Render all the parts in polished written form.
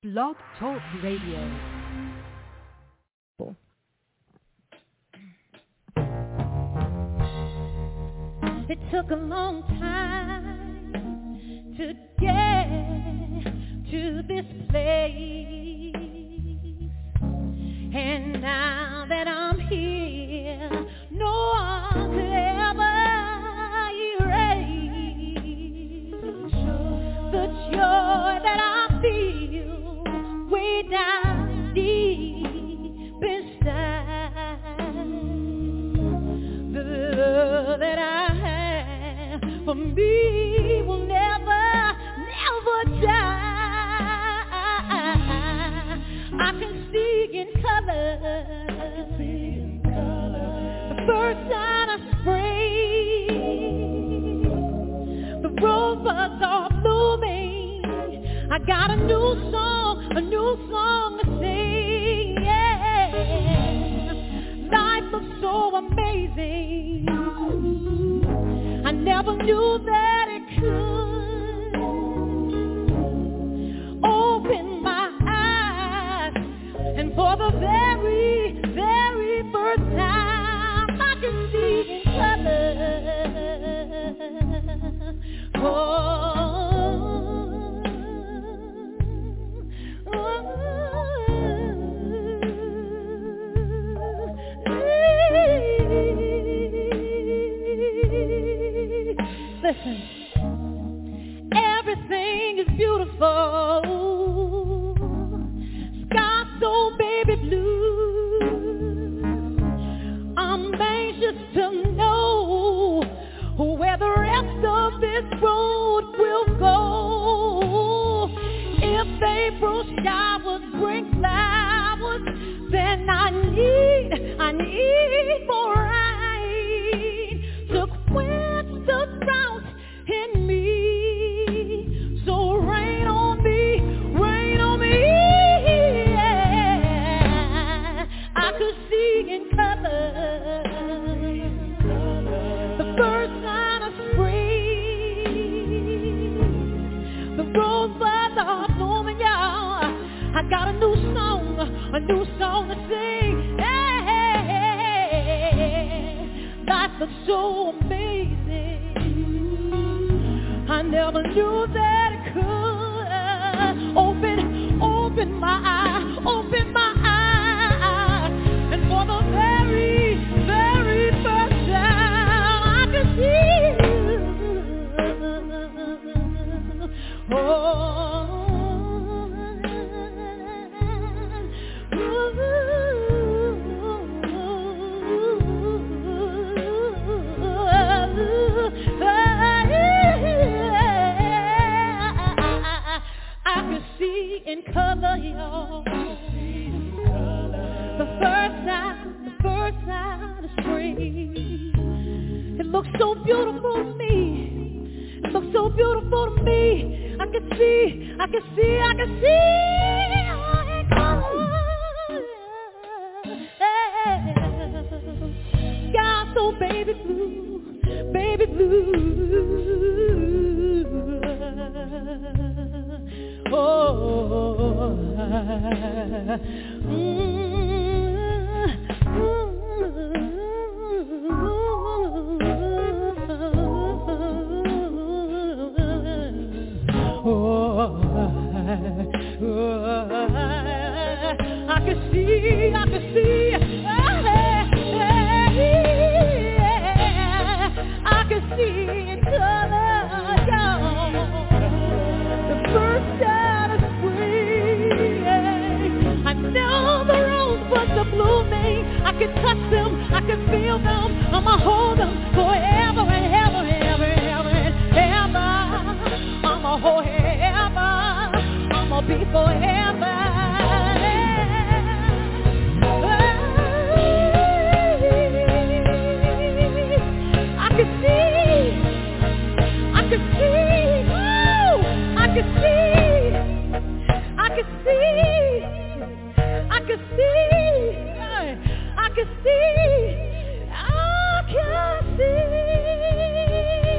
Blog Talk Radio. It took a long time to get to this place, and now that I'm here, no one could ever erase the joy that I feel way down deep inside. The love that I have for me will never, never die. I can see in color, the first sign of spring, the rosebuds are blooming. I got a new song to sing, yeah. Life looks so amazing, I never knew that it could. Open my eyes, and for the very, very first time, I can see in color. Listen, everything is beautiful, sky so baby blue. I'm anxious to know where the rest of this road will go. If April showers bring flowers, then I need more rain to quench the drought in me. So rain on me, yeah. I could see in color the first sign of spring. The rosebuds are blooming, y'all. I got a new song to sing. Hey, life looks so amazing, I never knew that it could. Open my eyes, and for the very, very first time, I can see you. In color, y'all. The first sign of spring. It looks so beautiful to me. It looks so beautiful to me. I can see in color. Sky so baby blue. I can see. I can see in color, y'all. The first sign of spring. I know the rosebuds are blooming. I can touch them, I can feel them. I'ma hold them forever and ever and ever and ever. I'ma hold ever. I'ma be forever.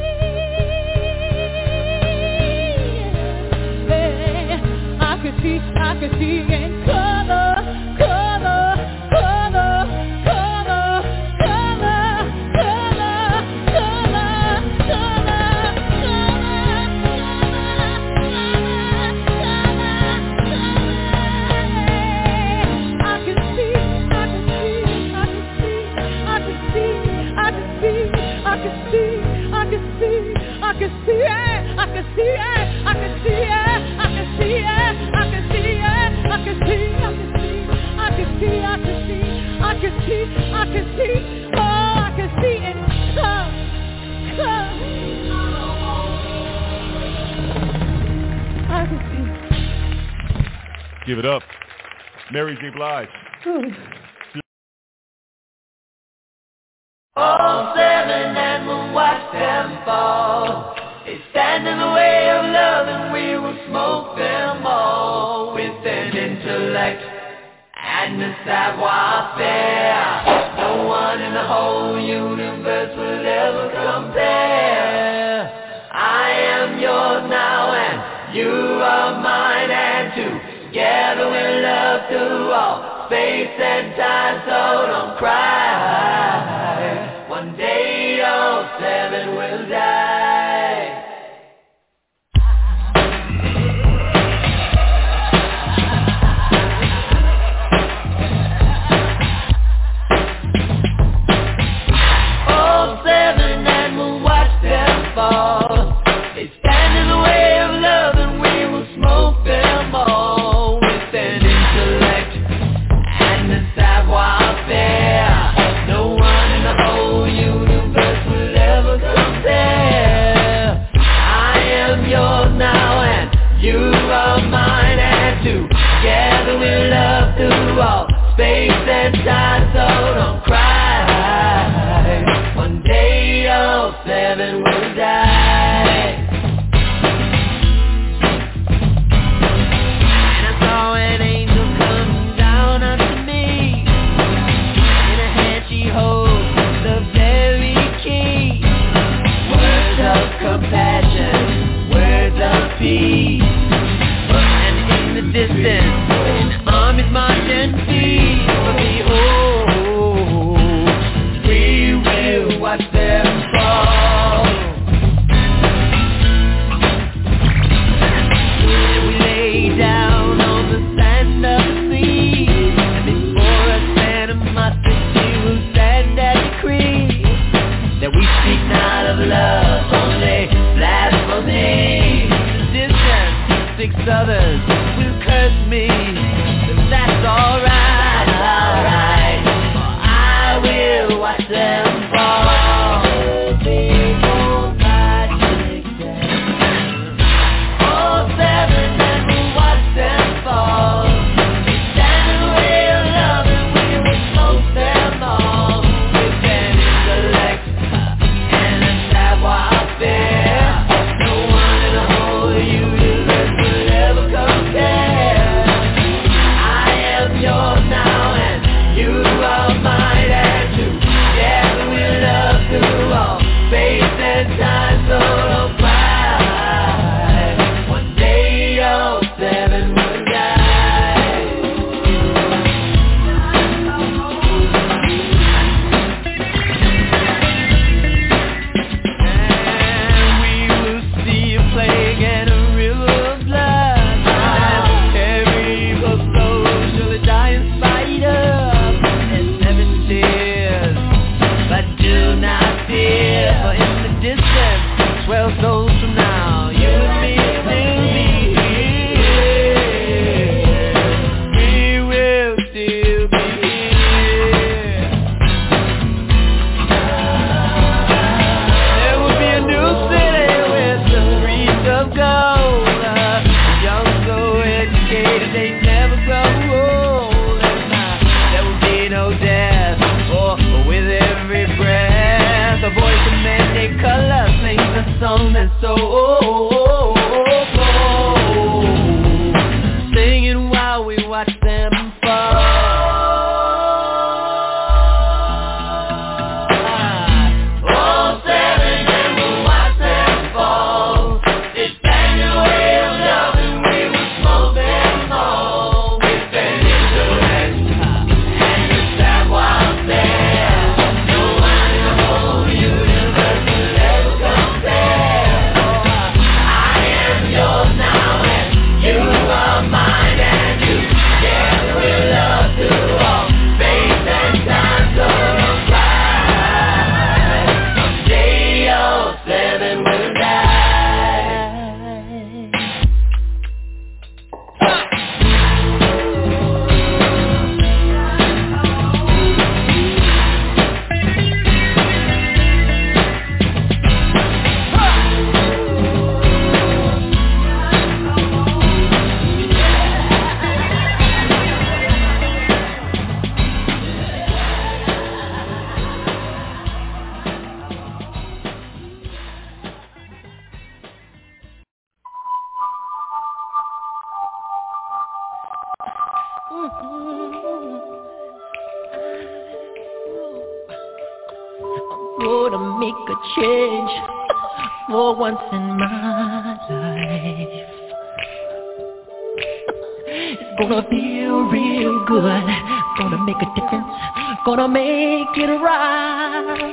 I can see. Give it up. Mary J. Blige. All seven and we'll watch them fall. They stand in the way of love and we will smoke them all. With an intellect and a savoir-faire, no one in the whole universe will ever compare. I am yours now and you are mine, and together we'll love through all space and time, so don't cry. One day all seven will die. All seven and we'll watch them fall. They stand in the way of love and we will smoke them all. With an intellect and a savoir-faire, no one in the whole universe will ever compare. I am yours now and you are mine, and together we'll love through all space and time, so don't cry. One day all seven will die. And I saw an angel come down unto me. In her hand she holds the very key. Words of compassion, words of peace. And in the distance, an army's marching feet. But behold, we will watch them fall. And we lay down on the sand of the sea, and before us animosity will stand at decree, that we speak not of love, only blasphemy. The distant 6 others will curse me. Gonna make a change for once in my life. It's gonna feel real good. Gonna make a difference. Gonna make it right.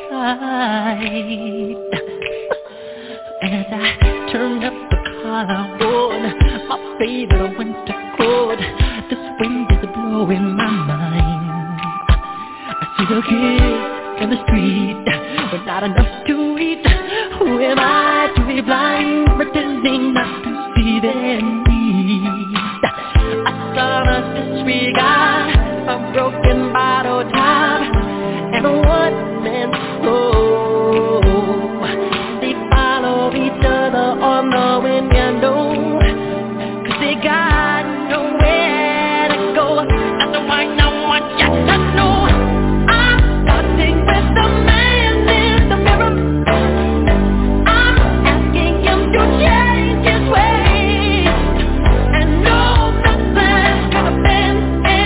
As I turn up the collar on my favorite winter coat, this wind is blowing my mind. I see the kids in the street with not enough to eat. Who am I to be blind, pretending not to see their needs? A son of disregard, a broken bottle top, and a one-man show. They follow each other on the window, 'cause they got nowhere to go. That's why no one gets to know. Change his ways, and no nothing's gonna bend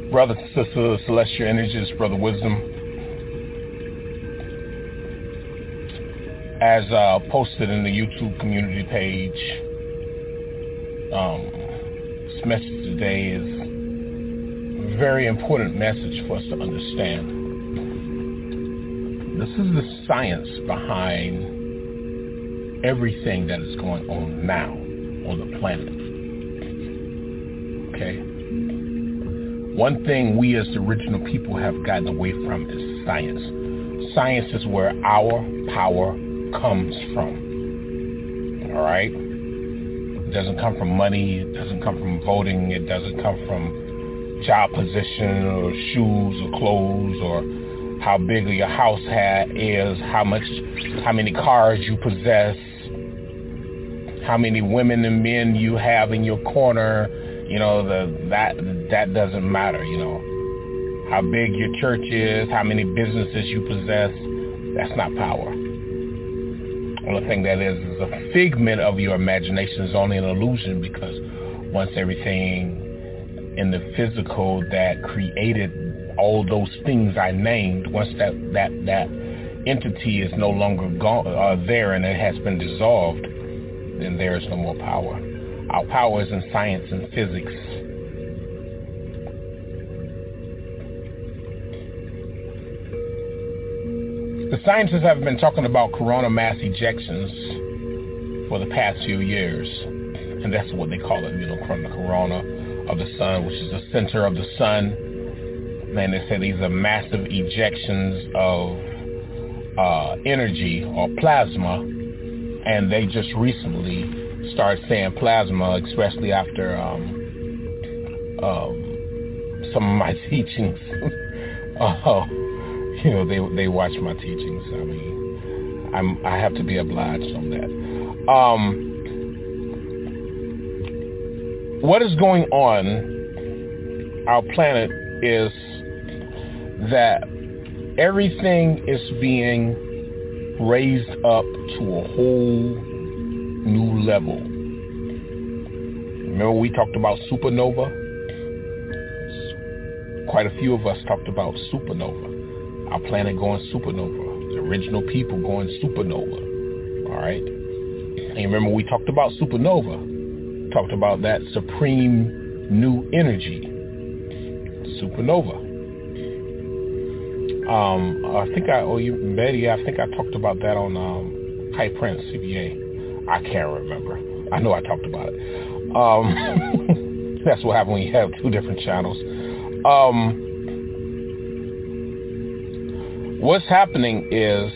Brother, Sister, Celestial Energies, Brother Wisdom. As posted in the YouTube community page, this message today is a very important message for us to understand. This is the science behind everything that is going on now on the planet. Okay? One thing we as the original people have gotten away from is science. Science is where our power comes from. All right? It doesn't come from money. It doesn't come from voting. It doesn't come from job position or shoes or clothes or how big your house is, how many cars you possess, how many women and men you have in your corner. You know, that doesn't matter, you know. How big your church is, how many businesses you possess, that's not power. The only thing that is a figment of your imagination, is only an illusion, because once everything in the physical that created all those things I named, once that entity is no longer there and it has been dissolved, then there is no more power. Our power is in science and physics. The scientists have been talking about corona mass ejections for the past few years, and that's what they call it, you know, the corona of the sun, which is the center of the sun. And they say these are massive ejections of energy or plasma, and they just recently started saying plasma, especially after some of my teachings. You know, they watch my teachings. I mean, I have to be obliged on that. What is going on our planet is that everything is being raised up to a whole new level. Remember we talked about supernova? Quite a few of us talked about supernova. Our planet going supernova. The original people going supernova. All right? And remember we talked about supernova. Talked about that supreme new energy. Supernova. I think I talked about that on High Prince CBA. I can't remember. I know I talked about it. That's what happens when you have two different channels. What's happening is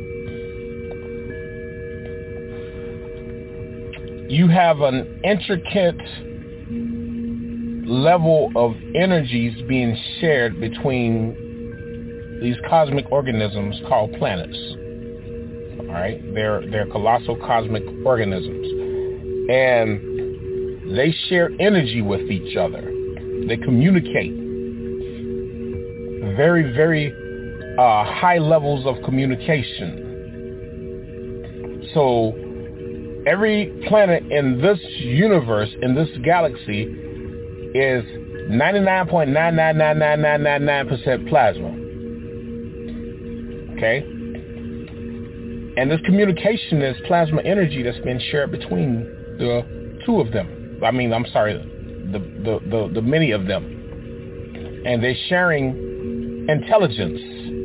you have an intricate level of energies being shared between these cosmic organisms called planets. All right, they're colossal cosmic organisms, and they share energy with each other. They communicate very, very high levels of communication. So every planet in this universe, in this galaxy, is 99.9999999% plasma. Okay? And this communication is plasma energy that's been shared between the two of them. The many of them. And they're sharing intelligence.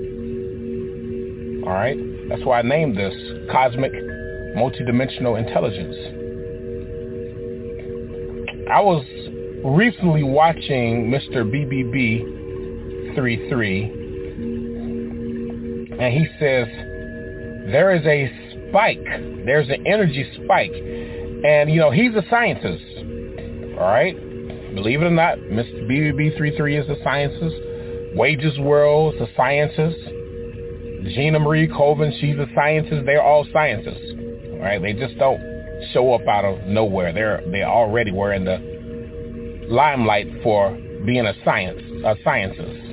All right? That's why I named this Cosmic Multidimensional Intelligence. I was recently watching Mr. BBB33, and he says there is a spike. There's an energy spike. And, you know, he's a scientist. All right? Believe it or not, Mr. BBB33 is a scientist. Wages World is a scientist. Gina Marie Colvin, she's a scientist. They're all scientists. All right? They just don't show up out of nowhere. They already were in the limelight for being a scientist.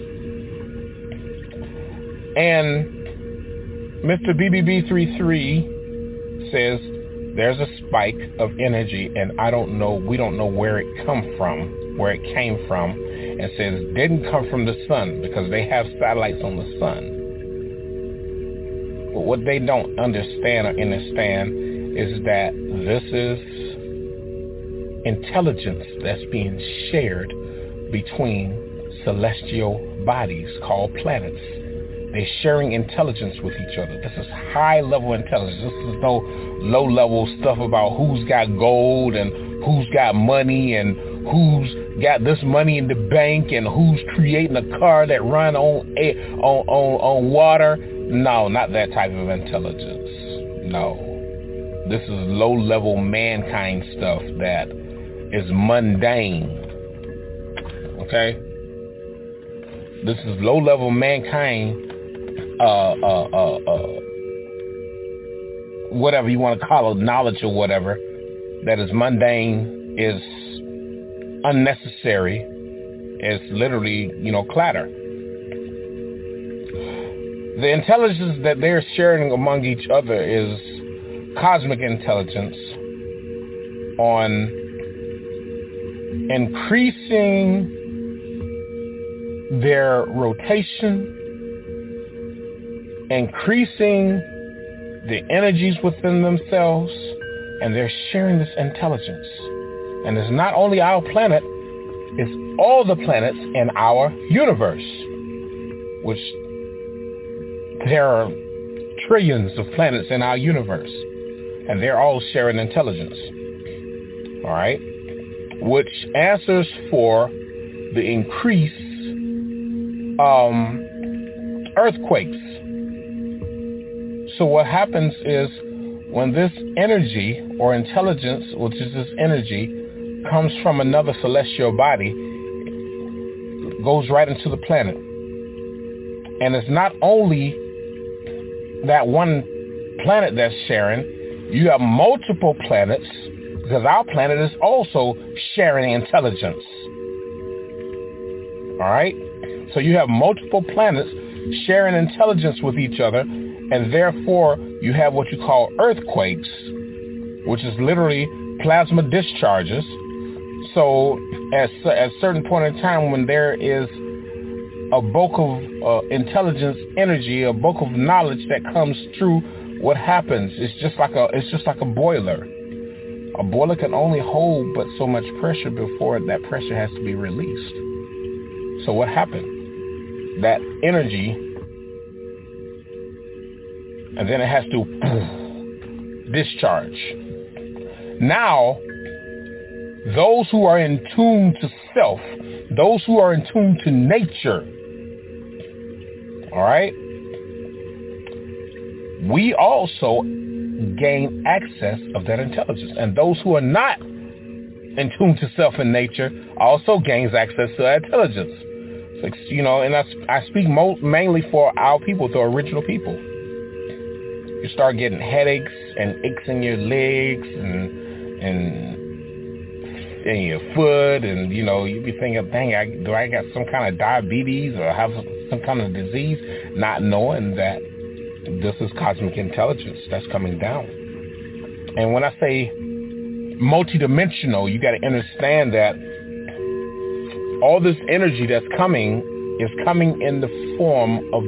And Mr. BBB33 says there's a spike of energy, and we don't know where it came from, and says it didn't come from the sun because they have satellites on the sun. But what they don't understand is that this is intelligence that's being shared between celestial bodies called planets. They're sharing intelligence with each other. This is high-level intelligence. This is no low-level stuff about who's got gold and who's got money and who's got this money in the bank and who's creating a car that run on water. No, not that type of intelligence. No. This is low-level mankind stuff that is mundane. Okay? This is low-level mankind, whatever you want to call it, knowledge or whatever, that is mundane, is unnecessary, is literally, clatter. The intelligence that they're sharing among each other is cosmic intelligence on increasing their rotation, increasing the energies within themselves, and they're sharing this intelligence. And it's not only our planet, it's all the planets in our universe, which there are trillions of planets in our universe, and they're all sharing intelligence. All right? Which answers for the increase earthquakes. So what happens is when this energy or intelligence, which is this energy, comes from another celestial body, it goes right into the planet. And it's not only that one planet that's sharing, you have multiple planets, because our planet is also sharing intelligence. All right? So you have multiple planets sharing intelligence with each other, and therefore you have what you call earthquakes, which is literally plasma discharges. So at a certain point in time, when there is a bulk of intelligence energy, a bulk of knowledge that comes through, what happens? It's just like a boiler. A boiler can only hold but so much pressure before that pressure has to be released. So what happened? That energy, and then it has to discharge. Now, those who are in tune to self, those who are in tune to nature, all right, we also gain access of that intelligence. And those who are not in tune to self and nature also gains access to that intelligence. So, and I speak mainly for our people, the original people. You start getting headaches and aches in your legs and in your foot, and you be thinking, dang, do I got some kind of diabetes or have some kind of disease, not knowing that this is cosmic intelligence that's coming down. And when I say multidimensional, you got to understand that all this energy that's coming is coming in the form of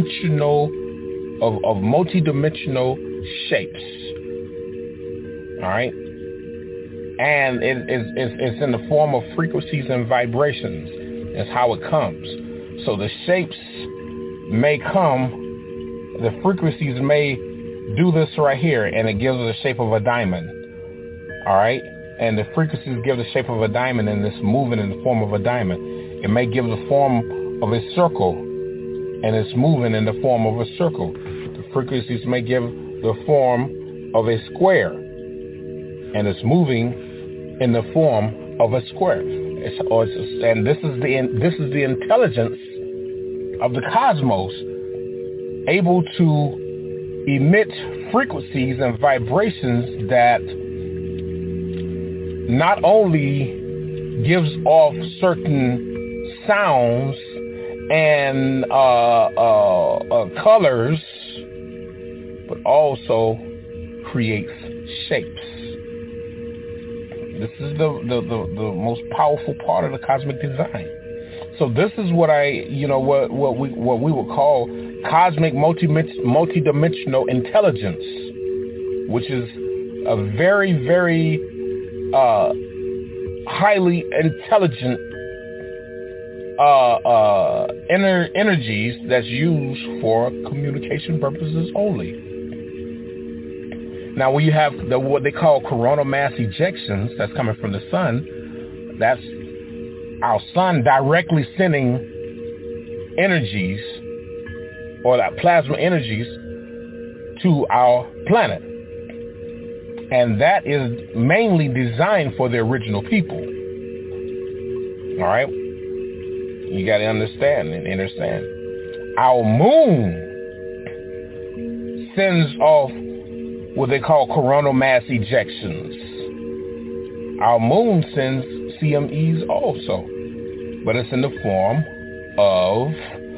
of multidimensional shapes. All right? And it's in the form of frequencies and vibrations. That's how it comes. So the shapes may come, the frequencies may do this right here, and it gives the shape of a diamond. All right? And the frequencies give the shape of a diamond, and it's moving in the form of a diamond. It may give the form of a circle, and it's moving in the form of a circle. The frequencies may give the form of a square, and it's moving in the form of a square. And this is the intelligence of the cosmos, able to emit frequencies and vibrations that not only gives off certain sounds and colors, but also creates shapes. This is the most powerful part of the cosmic design. So this is what what we would call cosmic multidimensional intelligence, which is a very, very highly intelligent energies that's used for communication purposes only. Now, when you have what they call coronal mass ejections that's coming from the sun, that's our sun directly sending energies, or that plasma energies, to our planet. And that is mainly designed for the original people. All right? You got to understand. Our moon sends off what they call coronal mass ejections. Our moon sends CMEs also, but it's in the form of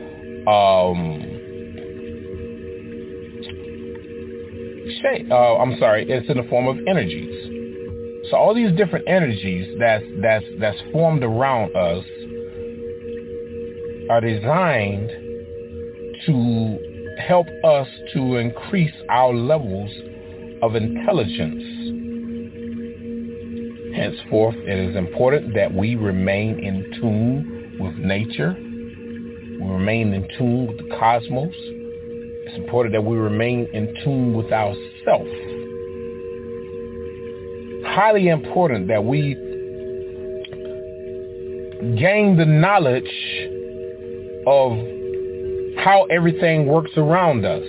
it's in the form of energies. So all these different energies that's formed around us are designed to help us to increase our levels of intelligence. Henceforth, it is important that we remain in tune with nature. We remain in tune with the cosmos. It's important that we remain in tune with ourselves. Highly important that we gain the knowledge of how everything works around us.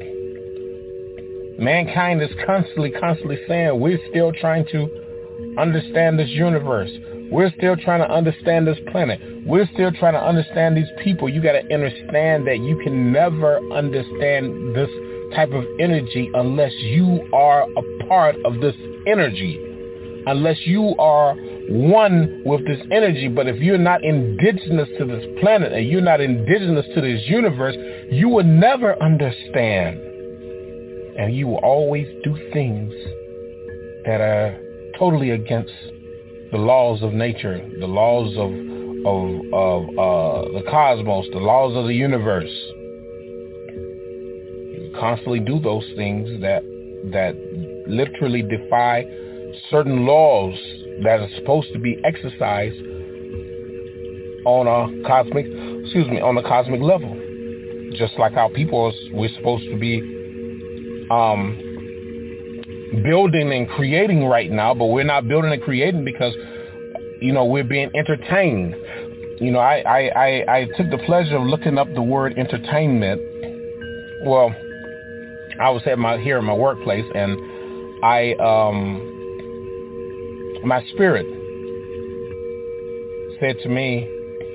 Mankind is constantly saying we're still trying to understand this universe. We're still trying to understand this planet. We're still trying to understand these people. You got to understand that you can never understand this type of energy unless you are a part of this energy, unless you are one with this energy. But if you're not indigenous to this planet and you're not indigenous to this universe, you will never understand. And you will always do things that are totally against the laws of nature, the laws of the cosmos, the laws of the universe. You constantly do those things that literally defy certain laws that are supposed to be exercised on a cosmic level. Just like our people, we're supposed to be building and creating right now, but we're not building and creating because, we're being entertained. I took the pleasure of looking up the word entertainment. Well, I was here at my workplace, and my spirit said to me,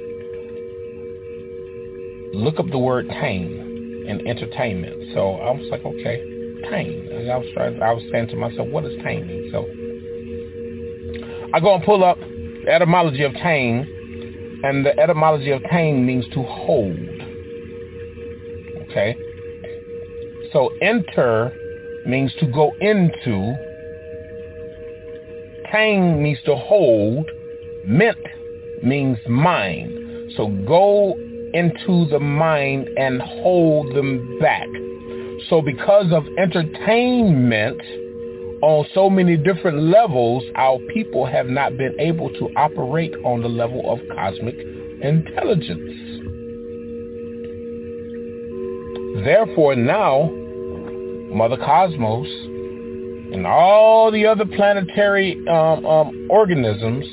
look up the word tame in entertainment. So I was like, okay, tame. And I was saying to myself, what is taming? So I go and pull up the etymology of tame, and the etymology of tame means to hold. Okay? So enter means to go into. Tame means to hold. Ment means mind. So go into the mind and hold them back. So because of entertainment on so many different levels, our people have not been able to operate on the level of cosmic intelligence. Therefore now, Mother Cosmos and all the other planetary organisms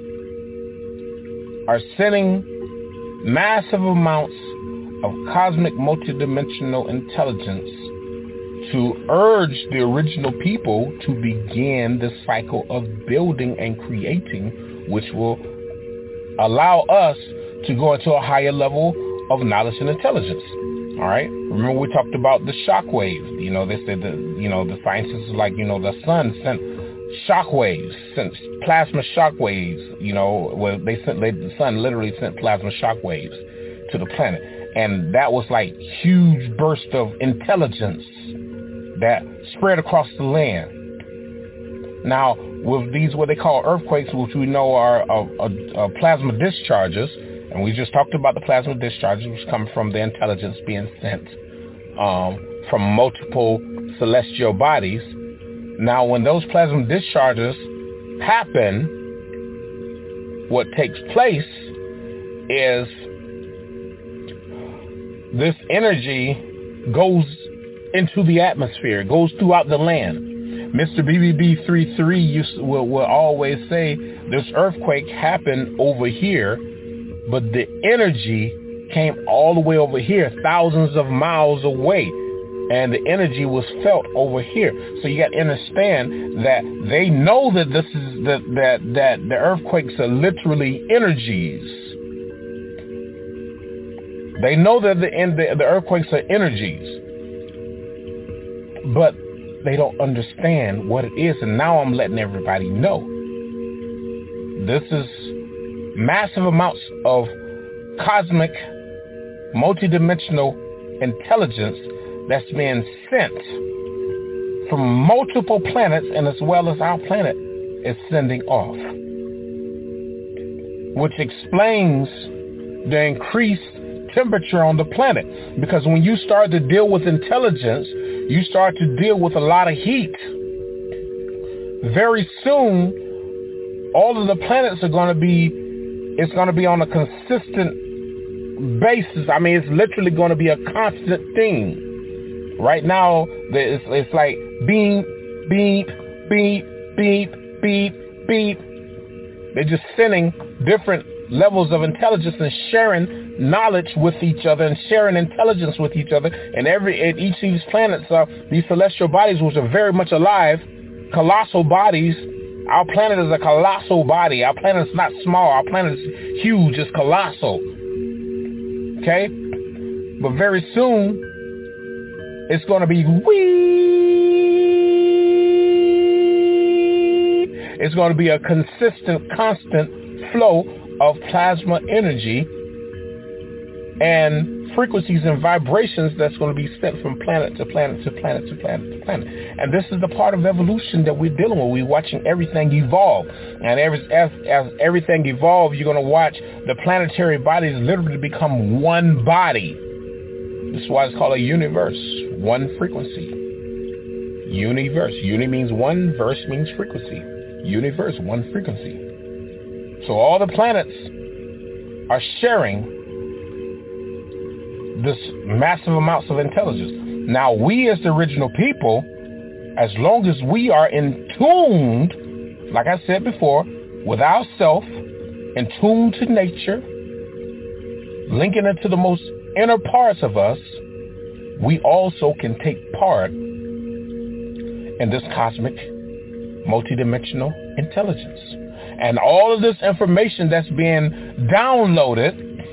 are sending massive amounts of cosmic multidimensional intelligence to urge the original people to begin the cycle of building and creating, which will allow us to go into a higher level of knowledge and intelligence. All right. Remember we talked about the shock waves. They said that, the scientists the sun sent shock waves, sent plasma shock waves, the sun literally sent plasma shock waves to the planet. And that was like huge burst of intelligence that spread across the land. Now, with these what they call earthquakes, which we know are plasma discharges, And we just talked about the plasma discharges, which come from the intelligence being sent from multiple celestial bodies. Now, when those plasma discharges happen, what takes place is this energy goes into the atmosphere, goes throughout the land. Mr. BBB33 will always say this earthquake happened over here, but the energy came all the way over here, thousands of miles away, and the energy was felt over here. So you got to understand that they know that this is that the earthquakes are literally energies. They know that the earthquakes are energies, but they don't understand what it is. And now I'm letting everybody know. This is massive amounts of cosmic, multidimensional intelligence that's being sent from multiple planets, and as well as our planet is sending off, which explains the increased temperature on the planet. Because when you start to deal with intelligence, you start to deal with a lot of heat. Very soon, all of the planets are going to be, it's going to be on a consistent basis. I mean, it's literally going to be a constant thing. Right now, it's like beep, beep, beep, beep, beep, beep. They're just sending different levels of intelligence and sharing knowledge with each other and sharing intelligence with each other. And each of these planets are these celestial bodies, which are very much alive, colossal bodies. Our planet is a colossal body. Our planet is not small. Our planet is huge. It's colossal. Okay? But very soon, it's going to be It's going to be a consistent, constant flow of plasma energy and frequencies and vibrations that's going to be sent from planet to planet to planet to planet to planet. And this is the part of evolution that we're dealing with. We're watching everything evolve. And as everything evolves, you're going to watch the planetary bodies literally become one body. This is why it's called a universe, one frequency. Universe. Uni means one, verse means frequency. Universe, one frequency. So all the planets are sharing this massive amounts of intelligence. Now, we as the original people, as long as we are in tuned, like I said before, with ourself, in tune to nature, linking it to the most inner parts of us, we also can take part in this cosmic, multidimensional intelligence. And all of this information that's being downloaded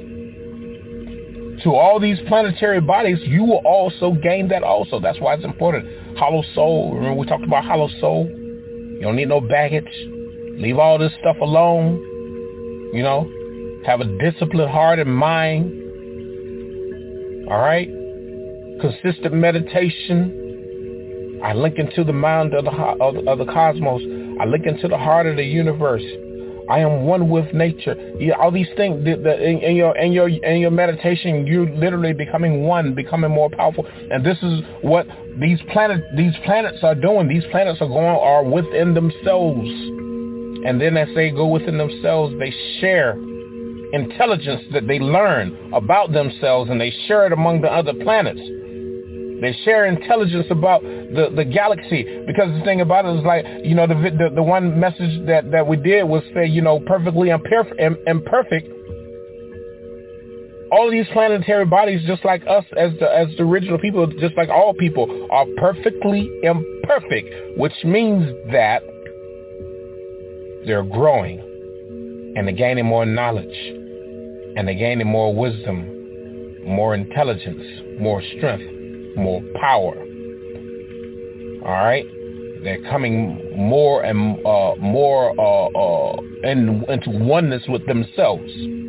to all these planetary bodies, you will also gain that also. That's why it's important. Hollow soul. Remember we talked about hollow soul? You don't need no baggage. Leave all this stuff alone. You know, have a disciplined heart and mind. All right? Consistent meditation. I link into the mind of the cosmos. I link into the heart of the universe. I am one with nature. All these things in your meditation, you're literally becoming one, becoming more powerful. And this is what these planets are doing. These planets are within themselves. And then as they go within themselves, they share intelligence that they learn about themselves, and they share it among the other planets. They share intelligence about the galaxy, because the thing about it is, like, you know, the one message that we did was say, you know, perfectly imperfect. All of these planetary bodies, just like us as the original people, just like all people, are perfectly imperfect, which means that they're growing and they're gaining more knowledge and they're gaining more wisdom, more intelligence, more strength, more power. All right, they're coming more and more into oneness with themselves.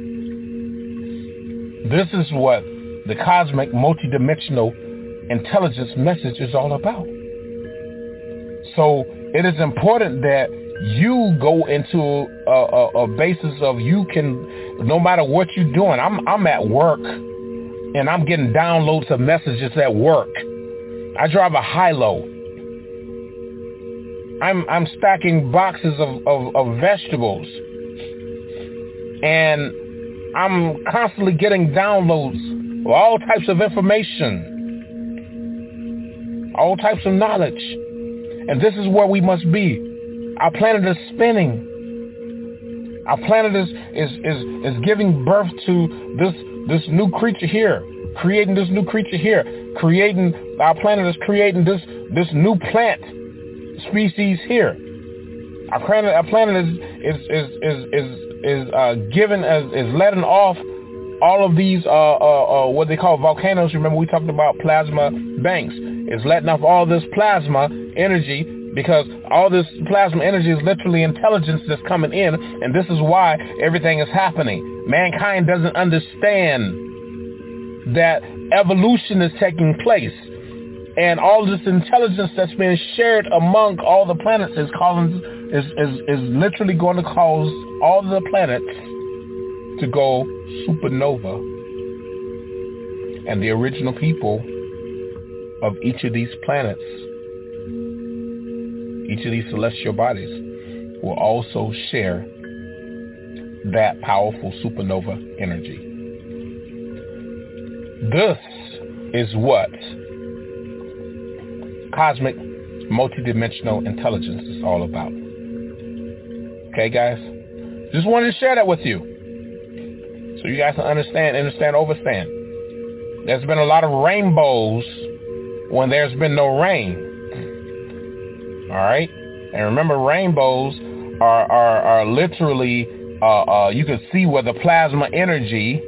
This is what the cosmic multidimensional intelligence message is all about. So it is important that you go into a basis of you can no matter what you're doing. I'm at work, and I'm getting downloads of messages at work. I drive a high-low. I'm stacking boxes of vegetables, and I'm constantly getting downloads of all types of information, all types of knowledge. And this is where we must be. Our planet is spinning. Our planet is giving birth to this new creature here, creating this new creature here, our planet is creating this new plant species here. Our planet is letting off all of these what they call volcanoes. Remember, we talked about plasma banks. It's letting off all this plasma energy, because all this plasma energy is literally intelligence that's coming in, and this is why everything is happening. Mankind doesn't understand that evolution is taking place, and all this intelligence that's being shared among all the planets is literally going to cause all the planets to go supernova, and the original people of each of these planets, each of these celestial bodies, will also share that powerful supernova energy. This is what cosmic multidimensional intelligence is all about. Okay, guys? Just wanted to share that with you, so you guys can understand, overstand. There's been a lot of rainbows when there's been no rain. All right? And remember, rainbows are literally, you can see where the plasma energy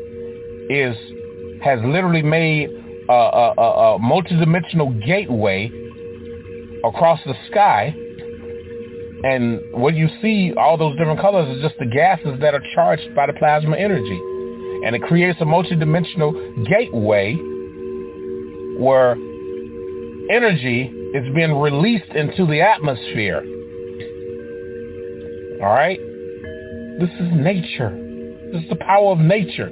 has literally made a multidimensional gateway across the sky. And what you see, all those different colors, is just the gases that are charged by the plasma energy. And it creates a multidimensional gateway where energy is being released into the atmosphere. All right? This is nature. This is the power of nature.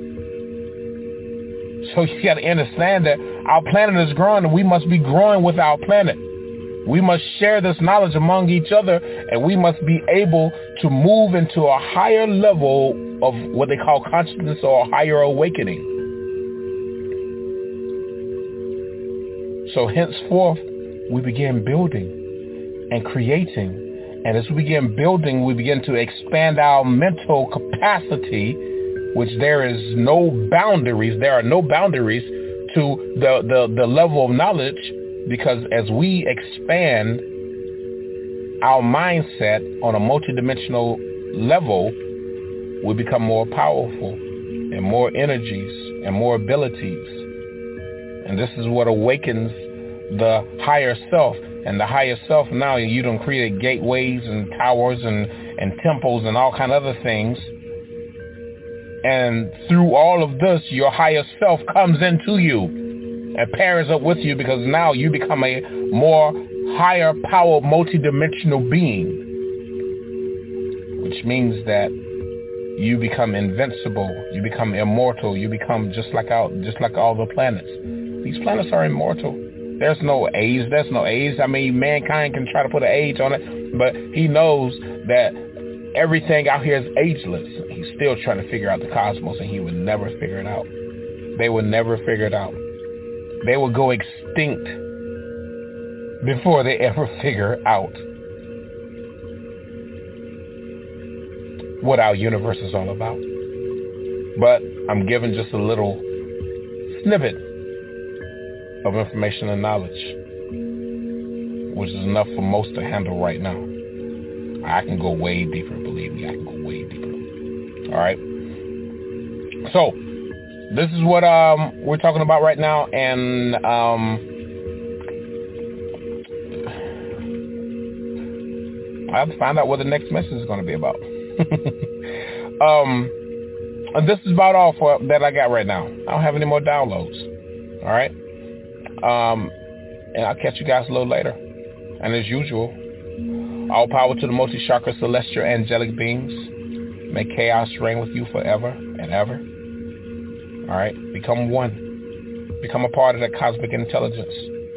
So you got to understand that our planet is growing, and we must be growing with our planet. We must share this knowledge among each other, and we must be able to move into a higher level of what they call consciousness, or a higher awakening. So henceforth, we begin building and creating. And as we begin building, we begin to expand our mental capacity, which there is no boundaries. There are no boundaries to the level of knowledge, because as we expand our mindset on a multidimensional level, we become more powerful and more energies and more abilities. And this is what awakens the higher self. And the higher self, now you don't create gateways and towers and temples and all kind of other things. And through all of this, your higher self comes into you and pairs up with you, because now you become a more higher power multidimensional being, which means that you become invincible, you become immortal, you become just like all the planets. These planets are immortal. There's no age. I mean, mankind can try to put an age on it, but he knows that everything out here is ageless. He's still trying to figure out the cosmos, and he would never figure it out. They would never figure it out. They will go extinct before they ever figure out what our universe is all about. But I'm giving just a little snippet of information and knowledge, which is enough for most to handle right now. I can go way deeper, believe me, I can go way deeper. All right? So, this is what we're talking about right now, and I have to find out what the next message is going to be about. And this is about all that I got right now. I don't have any more downloads. All right? And I'll catch you guys a little later. And as usual, all power to the multi-chakra celestial angelic beings. May chaos reign with you forever and ever. All right? Become one. Become a part of that cosmic intelligence.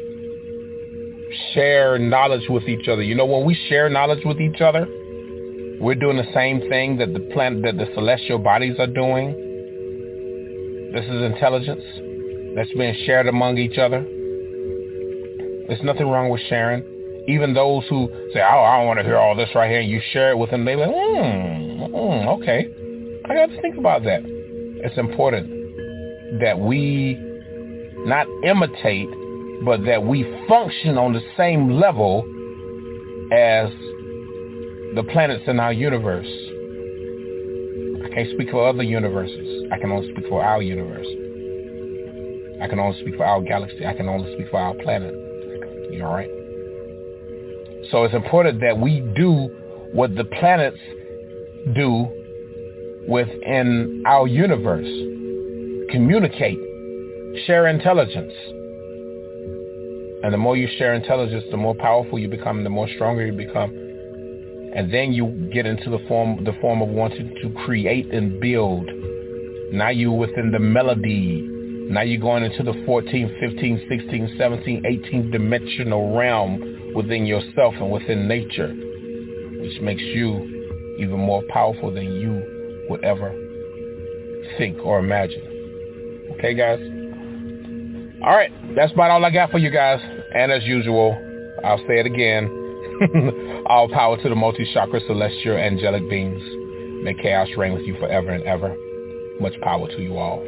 Share knowledge with each other. You know, when we share knowledge with each other, we're doing the same thing that the celestial bodies are doing. This is intelligence that's being shared among each other. There's nothing wrong with sharing. Even those who say, oh, I don't want to hear all this right here, and you share it with them, they're like, okay. I got to think about that. It's important that we not imitate, but that we function on the same level as the planets in our universe. I can't speak for other universes. I can only speak for our universe. I can only speak for our galaxy. I can only speak for our planet. You all right? So it's important that we do what the planets do within our universe. Communicate. Share intelligence. And the more you share intelligence, the more powerful you become, the more stronger you become. And then you get into the form of wanting to create and build. Now you're within the melody. Now you're going into the 14th, 15th, 16th, 17th, 18th dimensional realm within yourself and within nature, which makes you even more powerful than you would ever think or imagine. Okay, guys? All right, that's about all I got for you guys. And as usual, I'll say it again. All power to the multi-chakra celestial angelic beings. May chaos reign with you forever and ever. Much power to you all.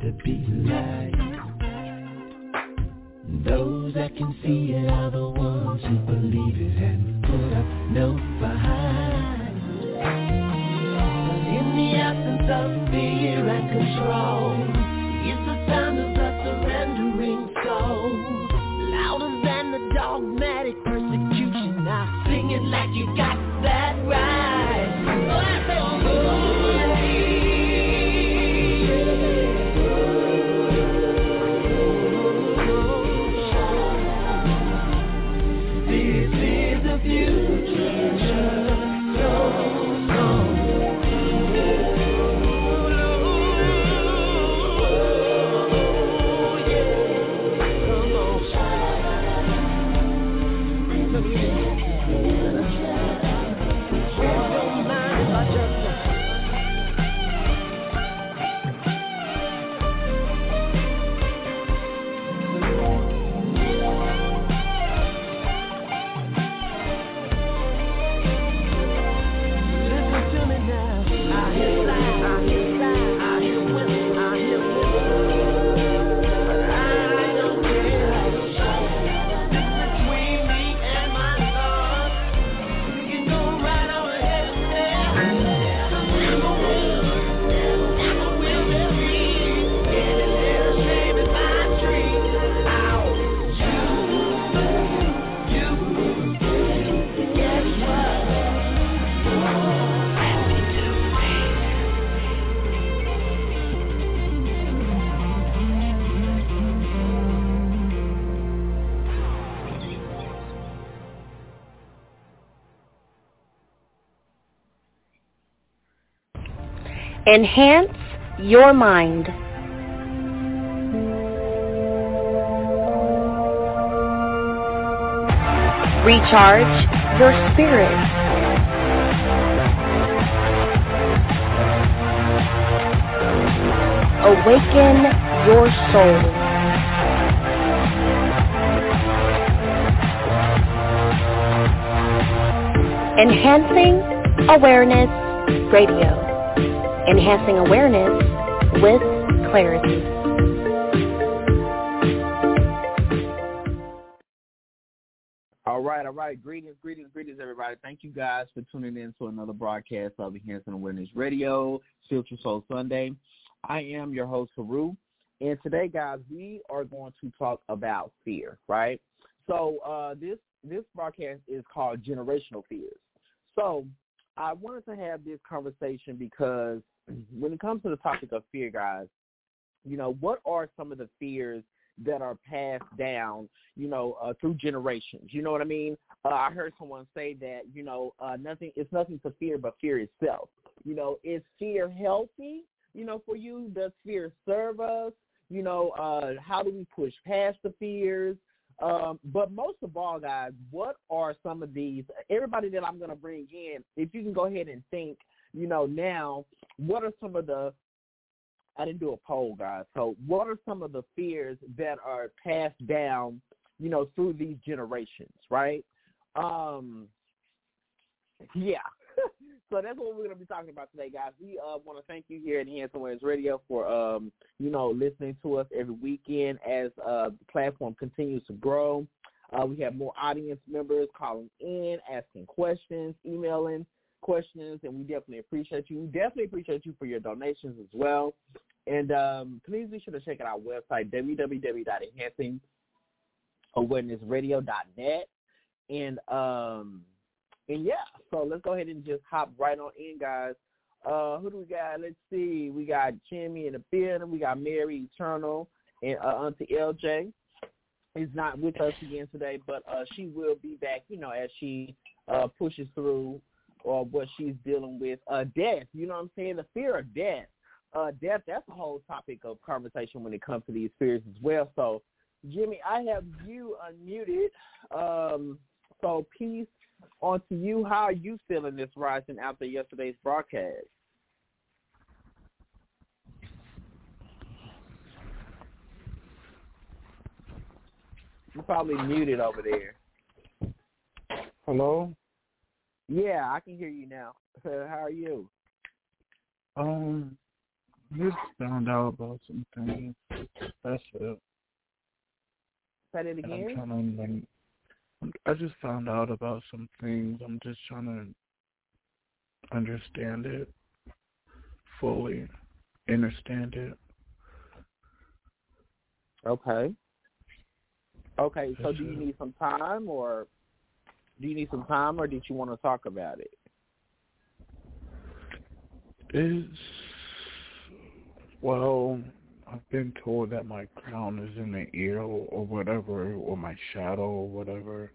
to be like. Those that can see it are the ones who believe it and put up no fight. In the absence of fear and control, it's the sound of the surrendering soul. Louder than the dogmatic persecution. Now sing it like you got that right. Oh, I say, this is the future. Enhance your mind. Recharge your spirit. Awaken your soul. Enhancing Awareness Radio. Enhancing awareness with clarity. All right. Greetings, everybody. Thank you guys for tuning in to another broadcast of Enhancing Awareness Radio, Spiritual Soul Sunday. I am your host, Haru, and today, guys, we are going to talk about fear, right? So this broadcast is called Generational Fears. So I wanted to have this conversation because when it comes to the topic of fear, guys, you know, what are some of the fears that are passed down, you know, through generations? You know what I mean? I heard someone say that, you know, it's nothing to fear but fear itself. You know, is fear healthy, you know, for you? Does fear serve us? You know, how do we push past the fears? But most of all, guys, what are some of these, everybody that I'm going to bring in, if you can go ahead and think, you know, now, what are some of the, I didn't do a poll, guys, so what are some of the fears that are passed down, you know, through these generations, right? Yeah. So that's what we're going to be talking about today, guys. We want to thank you here at Enhancing Awareness Radio for, you know, listening to us every weekend as the platform continues to grow. We have more audience members calling in, asking questions, emailing questions, and we definitely appreciate you. We definitely appreciate you for your donations as well. And please be sure to check out our website, www.enhancingawarenessradio.net. And yeah, so let's go ahead and just hop right on in, guys. Who do we got? Let's see. We got Jimmy in the building. We got Mary Eternal and Auntie LJ is not with us again today, but she will be back, you know, as she pushes through what she's dealing with. Death, you know what I'm saying? The fear of death. Death, that's a whole topic of conversation when it comes to these fears as well. So, Jimmy, I have you unmuted. So peace on to you. How are you feeling this rising after yesterday's broadcast? You're probably muted over there. Hello? Yeah, I can hear you now. How are you? Just found out about some things. That's it. Say it again. I just found out about some things. I'm just trying to understand it fully. Understand it. Okay. Okay, so do you need some time, or did you want to talk about it? Well, I've been told that my crown is in the ear or whatever, or my shadow or whatever.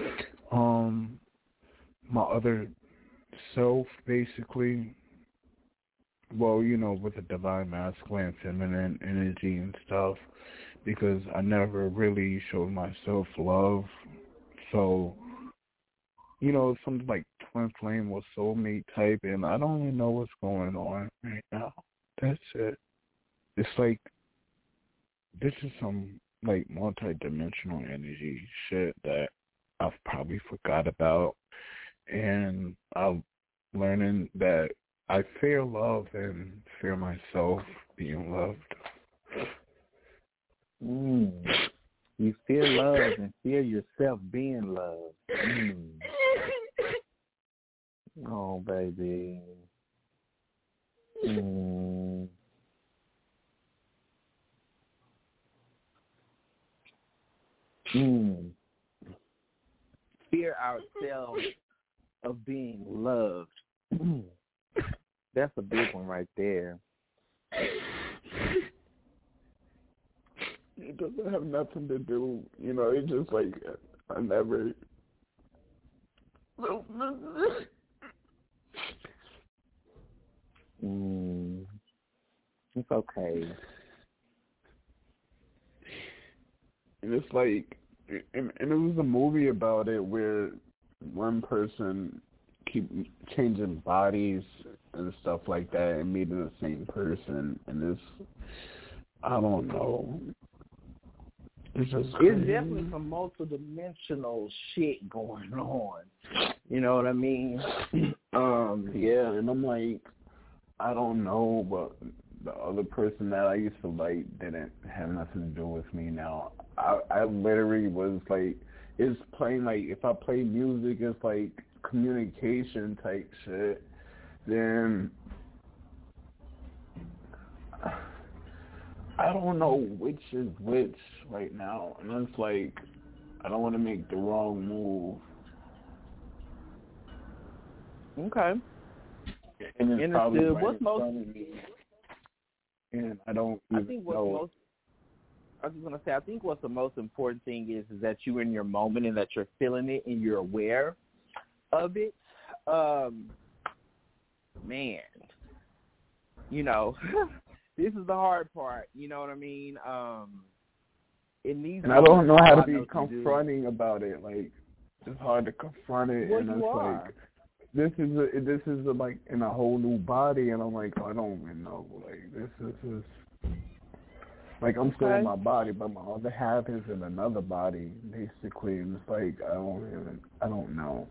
My other self, basically, well, with the divine masculine, feminine energy and stuff, because I never really showed myself love. So, something like twin flame or soulmate type, and I don't even know what's going on right now. That's it. It's like, this is some, like, multi-dimensional energy shit that I've probably forgot about, and I'm learning that I fear love and fear myself being loved. You fear love and fear yourself being loved. Oh, baby. Fear ourselves of being loved. That's a big one right there. It doesn't have nothing to do, it's just like I never. It's okay. And it's like, and it was a movie about it where one person keep changing bodies and stuff like that and meeting the same person, and it's, I don't know. It's definitely some multidimensional shit going on. You know what I mean? Yeah, and I'm like, I don't know, but the other person that I used to like didn't have nothing to do with me now. I literally was like, it's playing, like, if I play music, it's like communication type shit. Then I don't know which is which right now, and it's like, I don't want to make the wrong move. Okay. And it's probably right what's in front of me, and I don't even know. I was just going to say, I think what's the most important thing is that you're in your moment and that you're feeling it and you're aware of it. Man, this is the hard part. You know what I mean? And I don't know how to be confronting about it. Like, it's hard to confront it, well, and it's are. like, this is like in a whole new body, and I'm like, I don't even know. Like, this is like, I'm still in my body, but my other half is in another body, basically, and it's like, I don't know.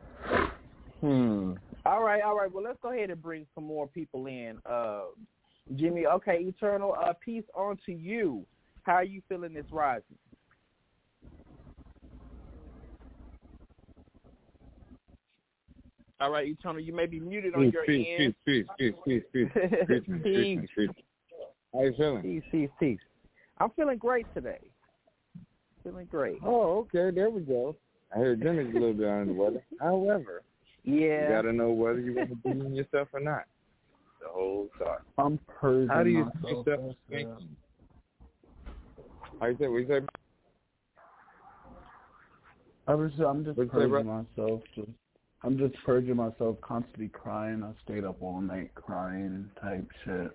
All right. Well, let's go ahead and bring some more people in. Jimmy, okay, Eternal, peace on to you. How are you feeling this rising? All right, Eternal, you may be muted on your end. Peace. How you feeling? Peace. I'm feeling great today. Feeling great. Oh, okay, there we go. I heard Jimmy's a little bit under the weather. However, you got to know whether you want to be in yourself or not. The whole thought. I'm purging myself. How do you see yourself thinking? How you say? What you say? I'm just purging myself. I'm just purging myself, constantly crying. I stayed up all night crying type shit.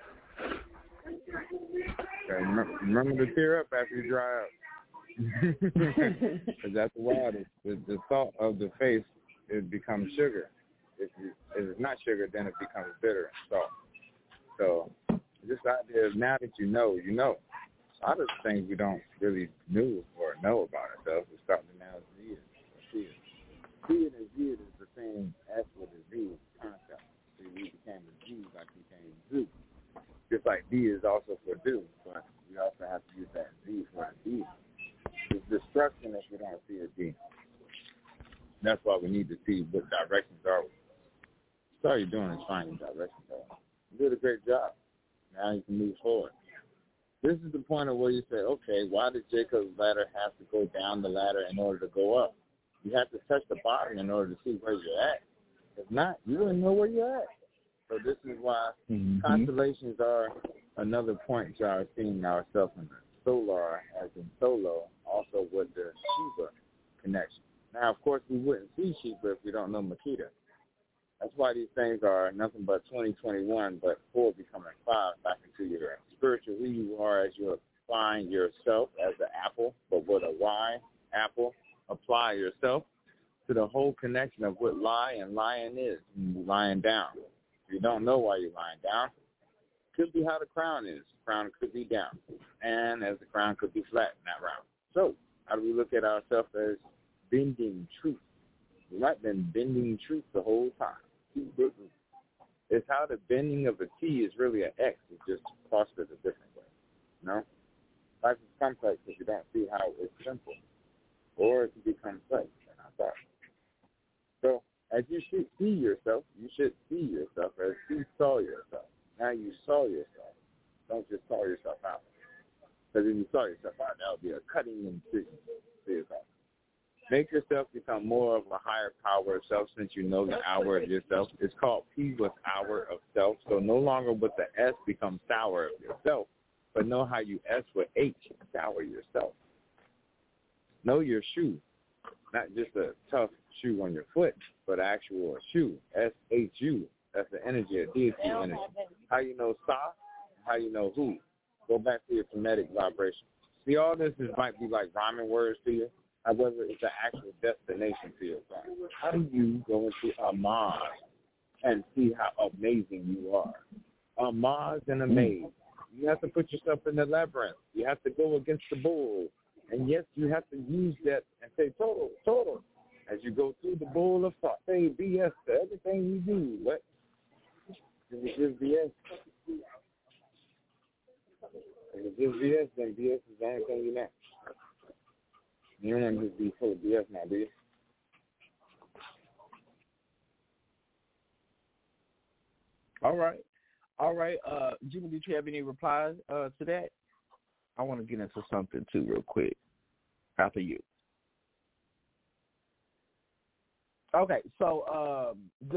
Okay, remember to tear up after you dry up. Because after a while, the salt of the face, it becomes sugar. If it's not sugar, then it becomes bitter and salt. So this idea of now that you know. A lot of things we don't really know about ourselves. We start to now see it. See it is the same as what it is concept. So we became a Jew like we became Zeus. like D is also for do, but we also have to use that D for a D. It's destruction if we don't see a D. That's why we need to see what directions are we. So all you're doing is finding directions are. You did a great job. Now you can move forward. This is the point of where you say, okay, why did Jacob's ladder have to go down the ladder in order to go up? You have to touch the bottom in order to see where you're at. If not, you wouldn't know where you're at. So this is why constellations are another point to our seeing ourselves in the solar, as in solo, also with the Sheba connection. Now, of course, we wouldn't see Sheba if we don't know Makita. That's why these things are nothing but 2021, but 4 becoming 5 back into your spiritual who you are as you find yourself as an apple, but with a Y, apple, apply yourself to the whole connection of what lie and lying is, lying down. If you don't know why you're lying down, could be how the crown is. The crown could be down, and as the crown could be flat, not round. So how do we look at ourselves as bending truth? We might have been bending truth the whole time. It's how the bending of a T is really an X. It's just crossed it a different way. You know? Life is complex if you don't see how it's simple. Or it can be complex. And I thought. So as you should see yourself, you should see yourself as you saw yourself. Now you saw yourself. Don't just saw yourself out. Because if you saw yourself out, that would be a cutting incision to yourself. Make yourself become more of a higher power of self since you know the hour of yourself. It's called P with hour of self. So no longer with the S become sour of yourself, but know how you S with H, sour yourself. Know your shoe, not just a tough shoe on your foot, but actual shoe, S-H-U. That's the energy of deity energy. How you know Sa, how you know who. Go back to your phonetic vibration. See, all this might be like rhyming words to you. However, it's an actual destination to your life. How do you go into a maze and see how amazing you are? A maze and a maze. You have to put yourself in the labyrinth. You have to go against the bull. And yes, you have to use that and say, total. As you go through the bull of thought, say BS to everything you do. What? Is it just BS? If it's just BS, then BS is the only thing you know. You don't want to just be full of BS now, do you? All right. Jimmy, did you have any replies to that? I want to get into something too real quick after you. Okay, so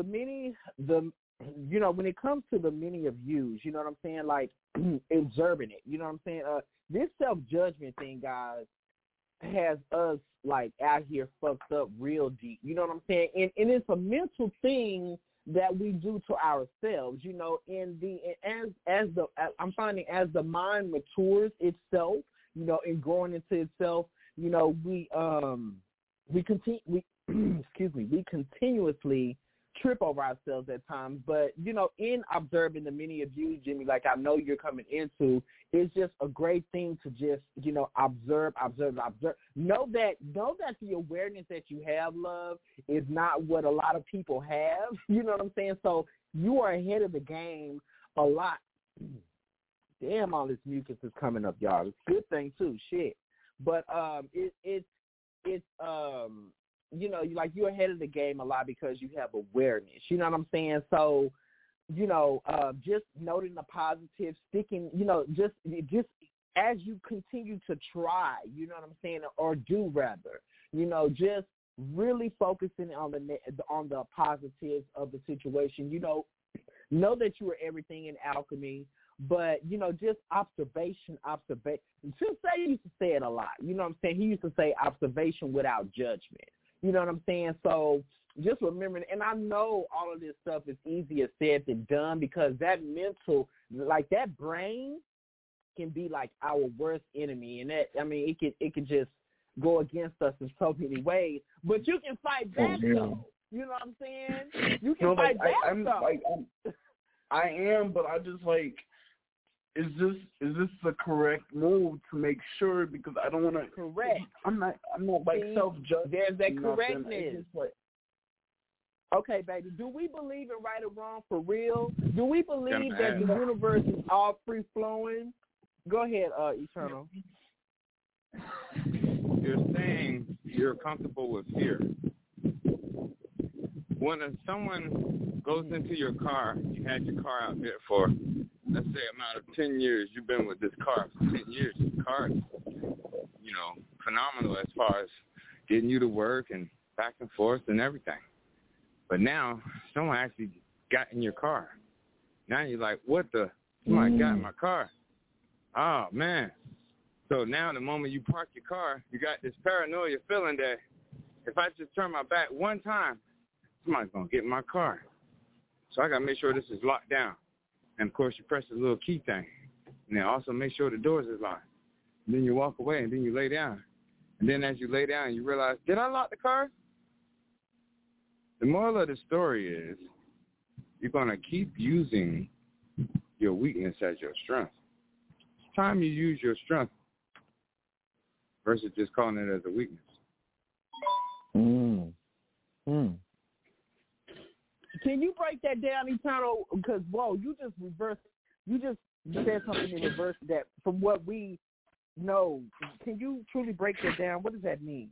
when it comes to the many of yous, you know what I'm saying? Like observing it, you know what I'm saying? This self-judgment thing, guys, has us like out here fucked up real deep. You know what I'm saying? And it's a mental thing that we do to ourselves. You know, I'm finding as the mind matures itself, you know, and growing into itself, you know, we continuously trip over ourselves at times. But, you know, in observing the many of you, Jimmy, like I know you're coming into, it's just a great thing to just, you know, observe. Know that the awareness that you have, love, is not what a lot of people have. You know what I'm saying? So you are ahead of the game a lot. Damn, all this mucus is coming up, y'all. It's a good thing too. Shit. But it's you know, like you're ahead of the game a lot because you have awareness. You know what I'm saying? So, you know, just noting the positive, sticking, you know, just as you continue to try, you know what I'm saying, or do rather, you know, just really focusing on the positives of the situation. You know that you are everything in alchemy. But, you know, just observation. Sensei used to say it a lot. You know what I'm saying? He used to say observation without judgment. You know what I'm saying? So just remembering, and I know all of this stuff is easier said than done because that mental, like that brain can be like our worst enemy. And that, I mean, it can just go against us in so many ways. But you can fight back, though. You know what I'm saying? You can fight back, though. I am, but I just like, is this the correct move to make sure? Because I don't want to. Correct. I'm not like self-judging. There's that correctness. Okay, baby. Do we believe in right or wrong for real? Do we believe that the universe is all free flowing? Go ahead, Eternal. You're saying you're comfortable with fear. When someone goes into your car, you had your car out there for, let's say, amount of 10 years. You've been with this car for 10 years. The car is, phenomenal as far as getting you to work and back and forth and everything. But now, someone actually got in your car. Now you're like, what the? Somebody got in my car. Oh, man. So now the moment you park your car, you got this paranoia feeling that if I just turn my back one time, somebody's going to get in my car. So I got to make sure this is locked down. And, of course, you press the little key thing. And then also make sure the doors is locked. And then you walk away, and then you lay down. And then as you lay down, you realize, did I lock the car? The moral of the story is you're going to keep using your weakness as your strength. It's time you use your strength versus just calling it as a weakness. Can you break that down, Eternal? Because, you just said something in reverse that from what we know. Can you truly break that down? What does that mean?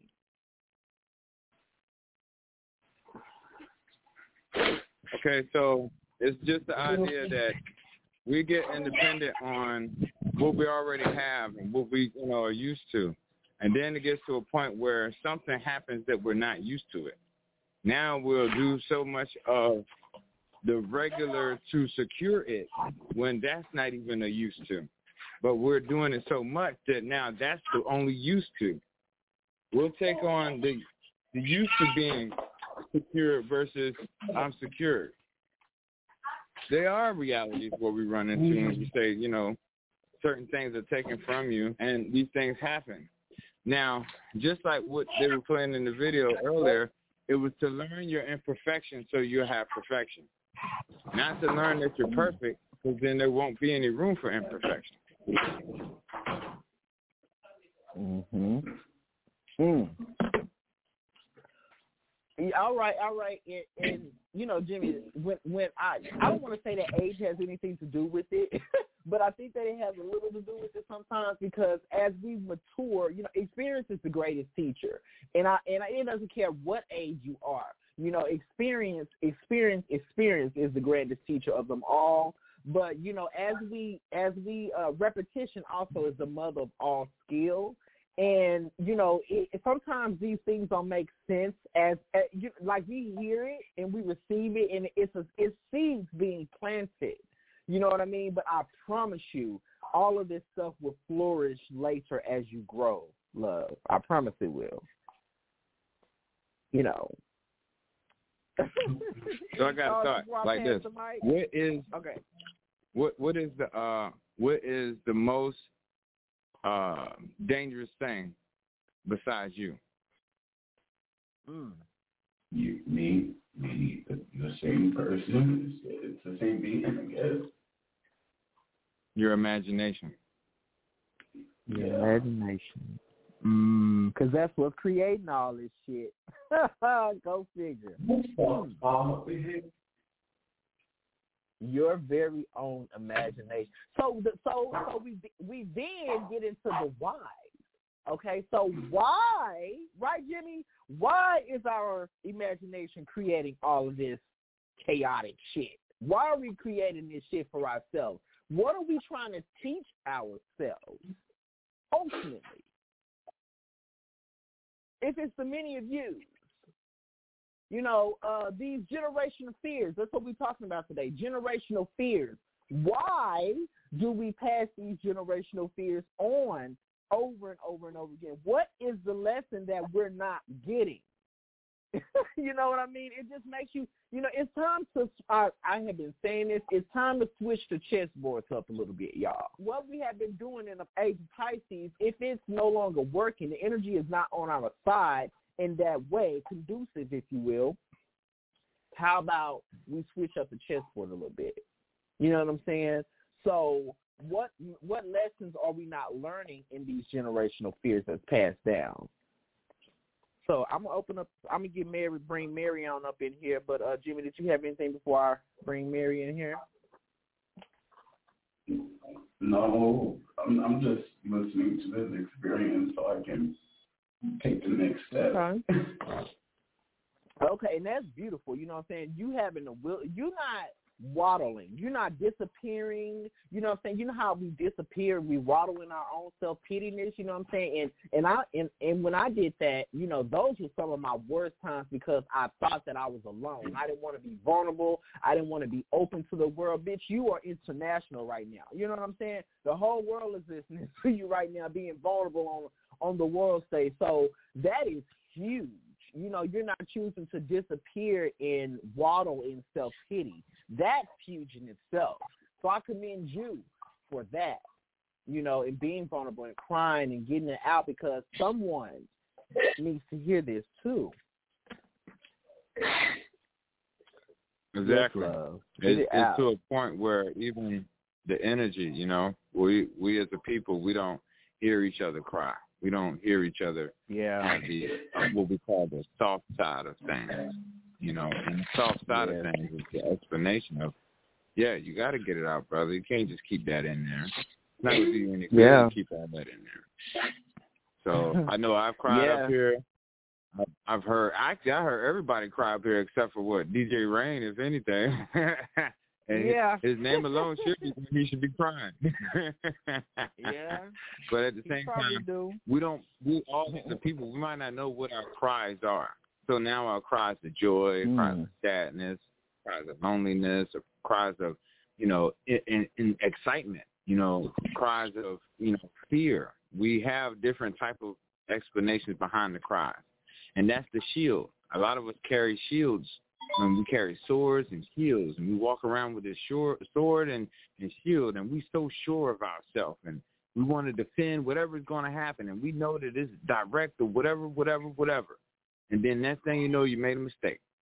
Okay, so it's just the idea that we get independent on what we already have and what we are used to. And then it gets to a point where something happens that we're not used to it. Now we'll do so much of the regular to secure it when that's not even a used to. But we're doing it so much that now that's the only used to. We'll take on the used to being secure versus I'm secured. They are realities where we run into and we say, certain things are taken from you and these things happen. Now, just like what they were playing in the video earlier, it was to learn your imperfection so you'll have perfection. Not to learn that you're perfect, because then there won't be any room for imperfection. All right. And Jimmy, when I don't want to say that age has anything to do with it, but I think that it has a little to do with it sometimes because as we mature, experience is the greatest teacher, and it doesn't care what age you are. Experience is the greatest teacher of them all. But as we repetition also is the mother of all skill. And, sometimes these things don't make sense like we hear it and we receive it and it's seeds being planted. You know what I mean? But I promise you, all of this stuff will flourish later as you grow, love. I promise it will. So I got a thought like this. What is the most dangerous thing besides you? Me, the same person. It's the same being, I guess. Your imagination. Your imagination. Because that's what's creating all this shit. Go figure. Your very own imagination. So we then get into the why. Okay, so why, right, Jimmy? Why is our imagination creating all of this chaotic shit? Why are we creating this shit for ourselves? What are we trying to teach ourselves? Ultimately, if it's the many of you, these generational fears, that's what we're talking about today, generational fears. Why do we pass these generational fears on over and over and over again? What is the lesson that we're not getting? You know what I mean? It just makes you, it's time to, I have been saying this, it's time to switch the chessboards up a little bit, y'all. What we have been doing in the age of Pisces, if it's no longer working, the energy is not on our side in that way, conducive, if you will, how about we switch up the chessboard a little bit? You know what I'm saying? So what lessons are we not learning in these generational fears that's passed down? So I'm gonna bring Mary on up in here. But Jimmy, did you have anything before I bring Mary in here? No, I'm just listening to this experience so I can take the next step. Okay, and that's beautiful. You know what I'm saying? You having the will. You're not waddling. You're not disappearing. You know what I'm saying? You know how we disappear, we waddle in our own self-pittiness, you know what I'm saying? And when I did that, you know, those were some of my worst times because I thought that I was alone. I didn't want to be vulnerable. I didn't want to be open to the world. Bitch, you are international right now. You know what I'm saying? The whole world is listening to you right now, being vulnerable on the world stage. So that is huge. You know, you're not choosing to disappear and waddle in self-pity. That's huge in itself. So I commend you for that, you know, and being vulnerable and crying and getting it out because someone needs to hear this too. Exactly. It's to a point where even the energy, you know, we as a people, we don't hear each other cry. We don't hear each other at the what we call the soft side of things, you know. And the soft side of things is the explanation of, you got to get it out, brother. You can't just keep that in there. It's not going to do you any good to keep all that in there. So I know I've cried up here. I've heard, actually, I heard everybody cry up here except for DJ Rain, if anything. And his name alone he should be crying. But at the same time, we all the people, we might not know what our cries are. So now our cries of joy, cries of sadness, cries of loneliness, or cries of, you know, in excitement, you know, cries of, you know, fear. We have different type of explanations behind the cries. And that's the shield. A lot of us carry shields. When we carry swords and shields, and we walk around with this sword and shield, and we so sure of ourselves, and we want to defend whatever is going to happen, and we know that it's direct or whatever. And then next thing you know, you made a mistake.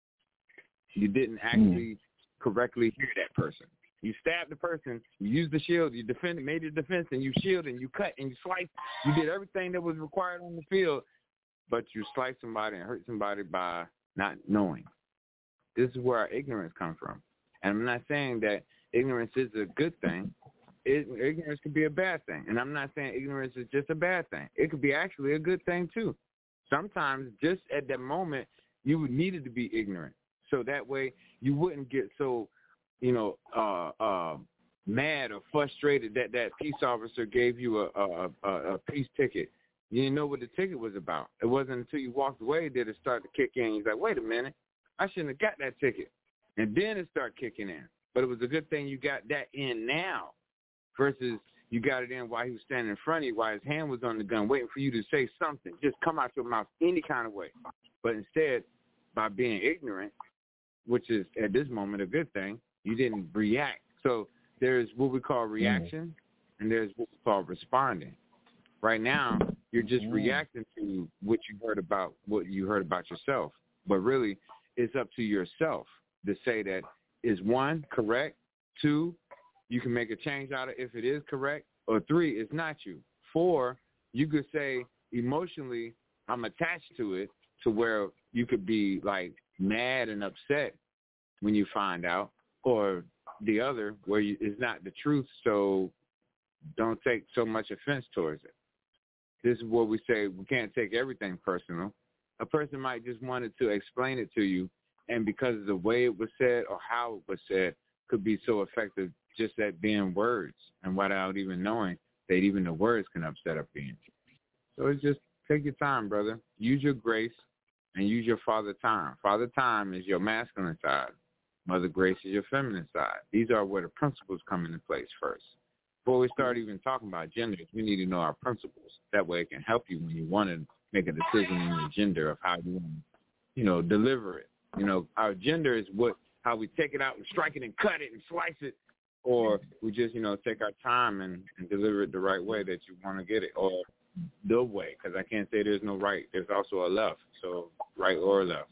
You didn't actually correctly hear that person. You stabbed the person, you used the shield, you defended, made a defense, and you shielded, and you cut, and you sliced. You did everything that was required on the field, but you sliced somebody and hurt somebody by not knowing. This is where our ignorance comes from. And I'm not saying that ignorance is a good thing. Ignorance could be a bad thing. And I'm not saying ignorance is just a bad thing. It could be actually a good thing, too. Sometimes, just at that moment, you needed to be ignorant. So that way you wouldn't get so, you know, mad or frustrated that peace officer gave you a peace ticket. You didn't know what the ticket was about. It wasn't until you walked away did it start to kick in. You're like, wait a minute. I shouldn't have got that ticket. And then it started kicking in. But it was a good thing you got that in now versus you got it in while he was standing in front of you, while his hand was on the gun, waiting for you to say something. Just come out your mouth any kind of way. But instead, by being ignorant, which is at this moment a good thing, you didn't react. So there's what we call reaction, and there's what we call responding. Right now, you're just reacting to what you heard about yourself. But really, it's up to yourself to say that is 1, correct, 2, you can make a change out of if it is correct, or 3, it's not you. 4, you could say emotionally, I'm attached to it, to where you could be like mad and upset when you find out, or the other where it's not the truth, so don't take so much offense towards it. This is what we say, we can't take everything personal. A person might just wanted to explain it to you, and because of the way it was said or how it was said could be so effective just at being words, and without even knowing that even the words can upset a being. So it's just take your time, brother. Use your grace and use your father time. Father time is your masculine side. Mother grace is your feminine side. These are where the principles come into place first. Before we start even talking about genders, we need to know our principles. That way it can help you when you want to make a decision in your gender of how you want to, you know, deliver it. You know, our gender is how we take it out and strike it and cut it and slice it, or we just, you know, take our time and deliver it the right way that you want to get it, or the way, because I can't say there's no right. There's also a left, so right or left.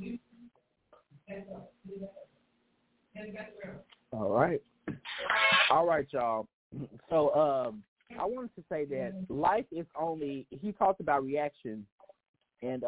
All right, y'all. So I wanted to say that life is only, he talked about reaction, and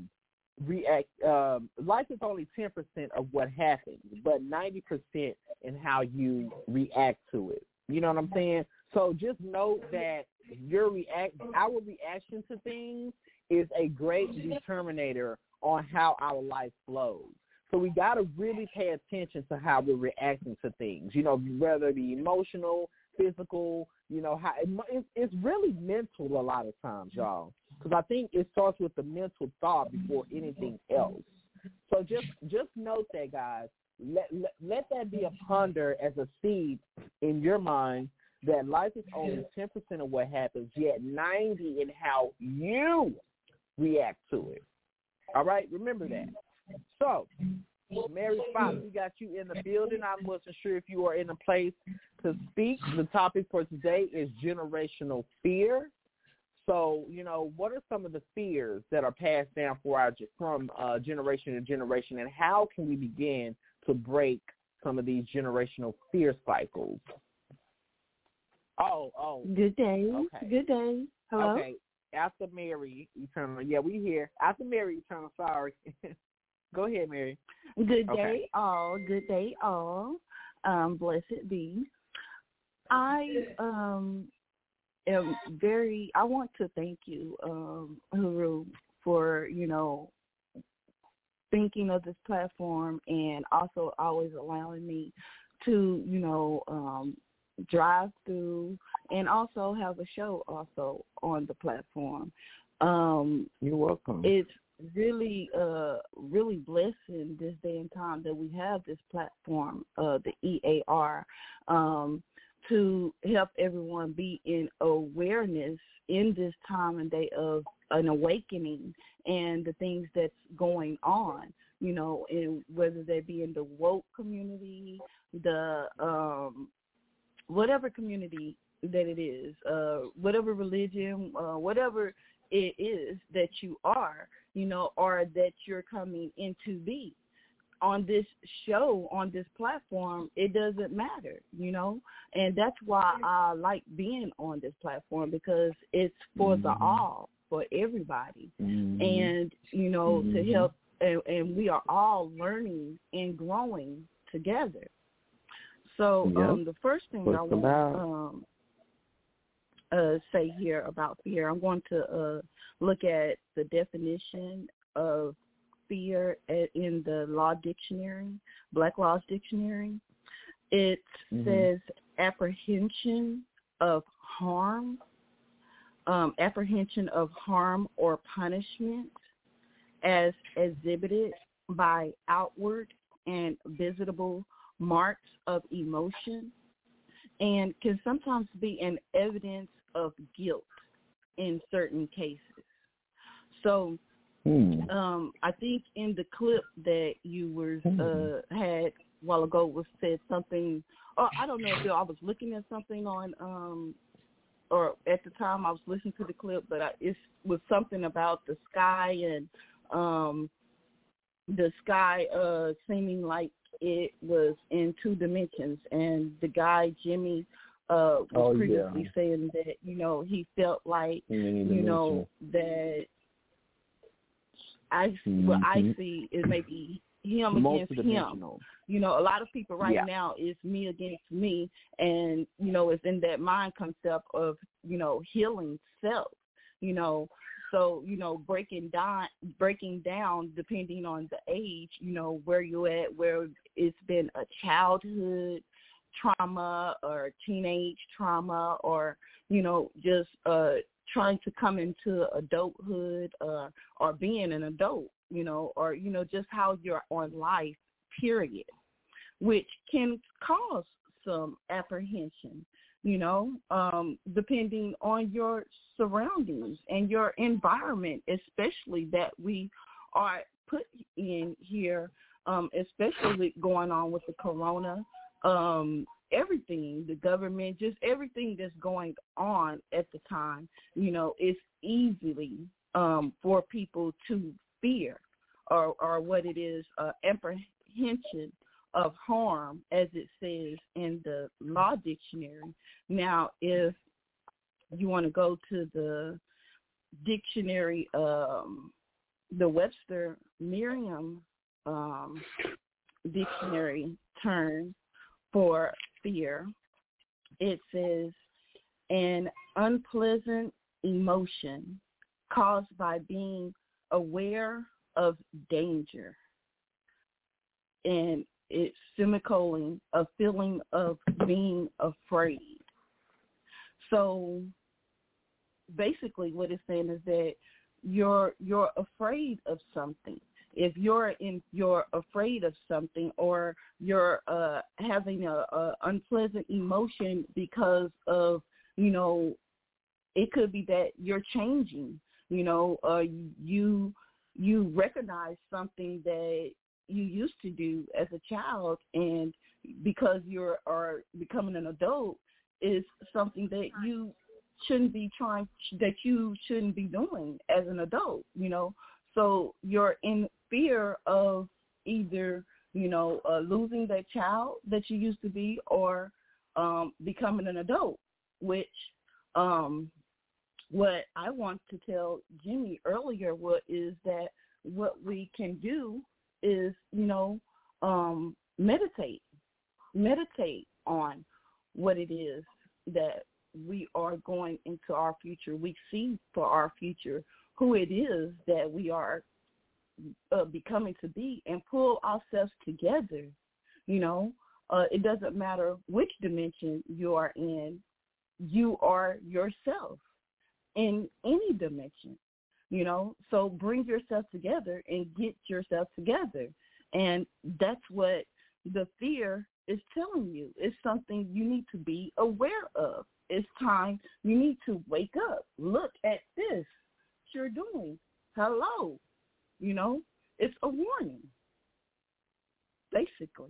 life is only 10% of what happens, but 90% in how you react to it. You know what I'm saying? So just note that our reaction to things is a great determinator on how our life flows. So we got to really pay attention to how we're reacting to things, you know, whether it be emotional, physical, you know, how it's really mental a lot of times, y'all, because I think it starts with the mental thought before anything else. So just note that, guys. Let that be a ponder as a seed in your mind that life is only 10% of what happens, yet 90% in how you react to it. All right? Remember that. So, Mary Fox, we got you in the building. I wasn't sure if you are in a place to speak. The topic for today is generational fear. So, you know, what are some of the fears that are passed down from generation to generation, and how can we begin to break some of these generational fear cycles? Oh. Good day. Okay. Good day. Hello? Okay. After Mary Eternal. Yeah, we here. After Mary Eternal, sorry. Go ahead, Mary. Good day, all. Good day, all. Blessed be. I want to thank you, Haru, for, you know, thinking of this platform and also always allowing me to, you know, drive through and also have a show also on the platform. You're welcome. It's really blessing this day and time that we have this platform, the EAR, to help everyone be in awareness in this time and day of an awakening and the things that's going on, you know, and whether they be in the woke community, the whatever community that it is, whatever religion, whatever it is that you are, you know, or that you're coming into be. On this show, on this platform, it doesn't matter, you know, and that's why I like being on this platform, because it's for the all, for everybody, and, you know, to help, and we are all learning and growing together. So the first thing I want to say here about fear, I'm going to look at the definition of fear in the law dictionary, Black Laws Dictionary. It says apprehension of harm or punishment as exhibited by outward and visible marks of emotion, and can sometimes be an evidence of guilt in certain cases. So I think in the clip that you had a while ago was said something, or I don't know if I was looking at something on, or at the time I was listening to the clip, but it was something about the sky and the sky seeming like it was in two dimensions, and the guy Jimmy was previously saying that, you know, he felt like, you know, that what I see is maybe him against him. You know, a lot of people now is me against me, and, you know, it's in that mind concept of, you know, healing self, you know. So, you know, breaking down depending on the age, you know, where you're at, where it's been a childhood trauma or teenage trauma, or, you know, just trying to come into adulthood or being an adult, you know, or, you know, just how you're on life, period, which can cause some apprehension, you know, depending on your surroundings and your environment, especially that we are put in here, especially going on with the corona, everything, the government, just everything that's going on at the time, you know, it's easily for people to fear or what it is, apprehension of harm, as it says in the law dictionary. Now, if you want to go to the dictionary, the Webster Merriam dictionary term for fear, it says, an unpleasant emotion caused by being aware of danger. And it's semicolon, a feeling of being afraid. So basically what it's saying is that you're afraid of something. If you're afraid of something, or you're having a unpleasant emotion because of, it could be that you're changing, you recognize something that you used to do as a child, and because you are becoming an adult, is something that you shouldn't be doing as an adult, So you're in fear of either, losing that child that you used to be, or becoming an adult, which what I want to tell Jimmy earlier is that what we can do is, meditate on what it is that we are going into our future. We see for our future who it is that we are becoming to be, and pull ourselves together. It doesn't matter which dimension you are in. You are yourself in any dimension, so bring yourself together and get yourself together. And that's what the fear is telling you. It's something you need to be aware of. It's time you need to wake up. Look at this you're doing. Hello. It's a warning, basically.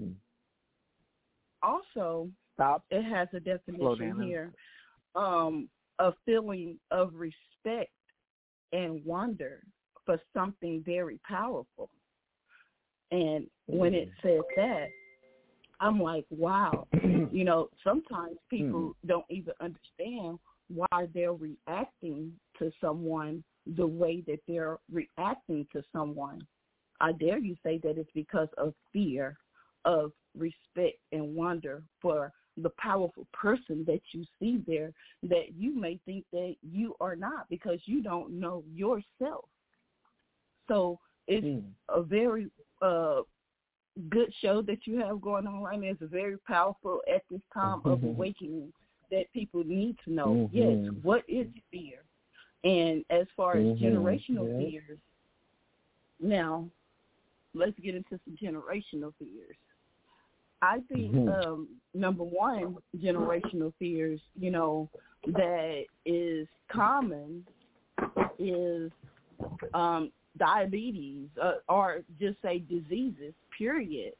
Also, it has a definition here, a feeling of respect and wonder for something very powerful. And when it says that, I'm like, wow. Sometimes people don't even understand why they're reacting to someone the way that they're reacting to someone. I dare you say that it's because of fear, of respect and wonder for the powerful person that you see there, that you may think that you are not, because you don't know yourself. So it's a very good show that you have going on right now. It's very powerful at this time of awakening that people need to know, yes, what is fear? And as far as generational fears, now let's get into some generational fears. I think number one, generational fears, that is common is diabetes, or just say diseases, period,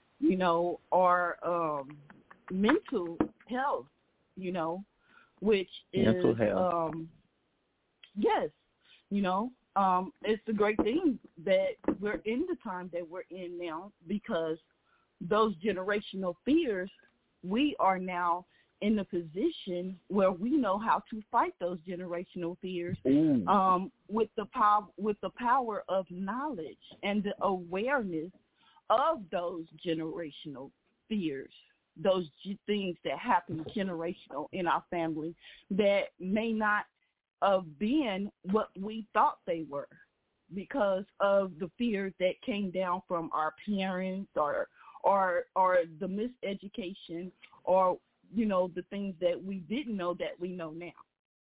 or mental health, which is mental health. Yes, it's a great thing that we're in the time that we're in now, because those generational fears, we are now in a position where we know how to fight those generational fears with the power of knowledge and the awareness of those generational fears, those things that happen generational in our family that may not have been what we thought they were, because of the fears that came down from our parents or the miseducation, or the things that we didn't know that we know now.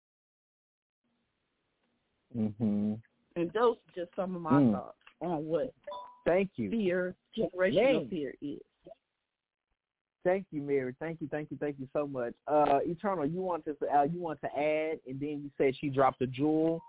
And those are just some of my thoughts on what fear, generational fear is. Thank you, Mary. Thank you so much. Eternal, you want to add, and then you said she dropped a jewel.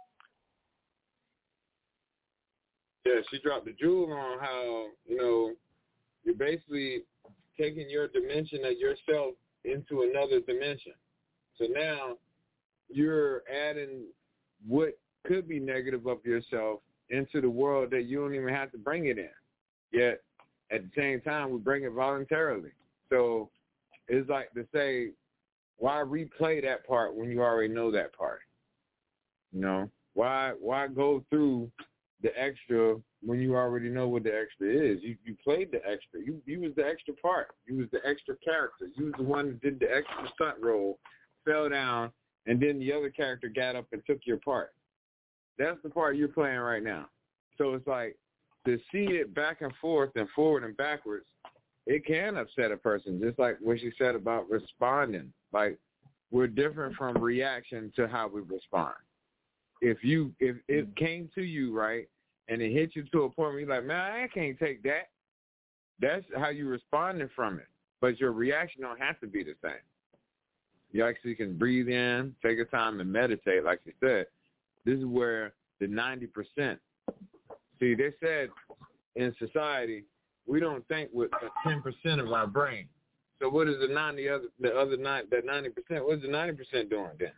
Yeah, she dropped a jewel on how you're basically taking your dimension of yourself into another dimension. So now you're adding what could be negative of yourself into the world that you don't even have to bring it in. Yet at the same time, we bring it voluntarily. So it's like to say, why replay that part when you already know that part? Why go through the extra when you already know what the extra is. You played the extra. You was the extra part. You was the extra character. You was the one that did the extra stunt role, fell down, and then the other character got up and took your part. That's the part you're playing right now. So it's like, to see it back and forth and forward and backwards, it can upset a person, just like what she said about responding. Like, we're different from reaction to how we respond. If it came to you, right, and it hit you to a point where you're like, man, I can't take that, that's how you responded from it. But your reaction don't have to be the same. You actually can breathe in, take a time and meditate, like you said. This is where the 90%. See, they said in society, we don't think with 10% of our brain. So what is the 90%? What is the 90% doing then?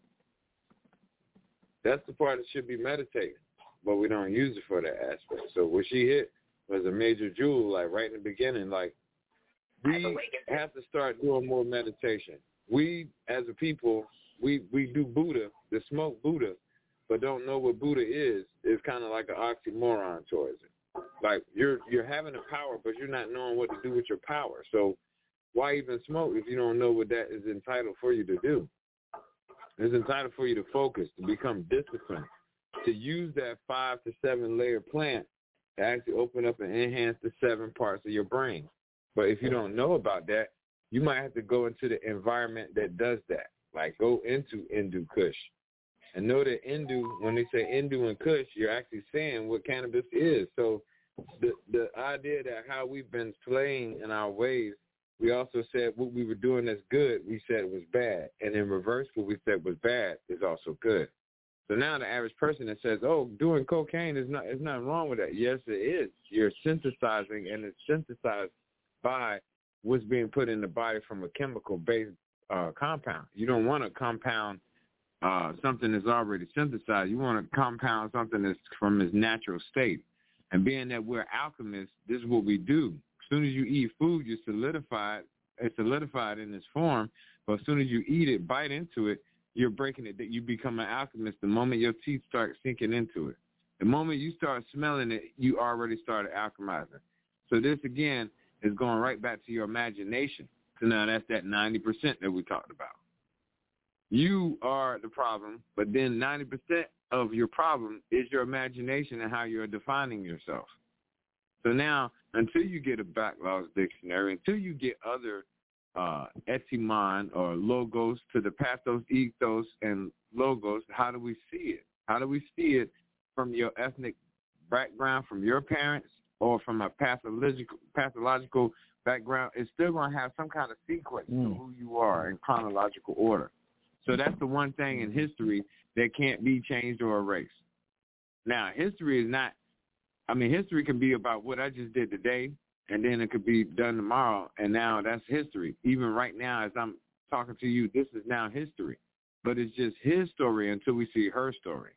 That's the part that should be meditating, but we don't use it for that aspect. So what she hit was a major jewel, like right in the beginning. Like, we have to start doing more meditation. We, as a people, we do Buddha, the smoke Buddha, but don't know what Buddha is. It's kind of like an oxymoron towards it. Like, you're having a power, but you're not knowing what to do with your power. So why even smoke if you don't know what that is entitled for you to do? It's entitled for you to focus, to become disciplined, to use that 5 to 7 layer plant to actually open up and enhance the 7 parts of your brain. But if you don't know about that, you might have to go into the environment that does that. Like, go into Hindu Kush. And know that Hindu, when they say Hindu and Kush, you're actually saying what cannabis is. So the idea that how we've been slaying in our ways, we also said what we were doing that's good, we said was bad. And in reverse, what we said was bad is also good. So now the average person that says, oh, doing cocaine is nothing wrong with that. Yes, it is. You're synthesizing, and it's synthesized by what's being put in the body from a chemical-based compound. You don't want to compound something that's already synthesized. You want to compound something that's from its natural state. And being that we're alchemists, this is what we do. As soon as you eat food, it's solidified in this form. But as soon as you eat it, bite into it, you're breaking it. You become an alchemist the moment your teeth start sinking into it. The moment you start smelling it, you already started alchemizing. So this, again, is going right back to your imagination. So now that's that 90% that we talked about. You are the problem, but then 90% of your problem is your imagination and how you're defining yourself. So now, until you get a Backlog's dictionary, until you get other etymon or logos to the pathos, ethos, and logos, how do we see it? How do we see it from your ethnic background, from your parents, or from a pathological background? It's still going to have some kind of sequence to who you are in chronological order. So that's the one thing in history that can't be changed or erased. Now, history is not, history can be about what I just did today, and then it could be done tomorrow, and now that's history. Even right now, as I'm talking to you, this is now history. But it's just his story until we see her story.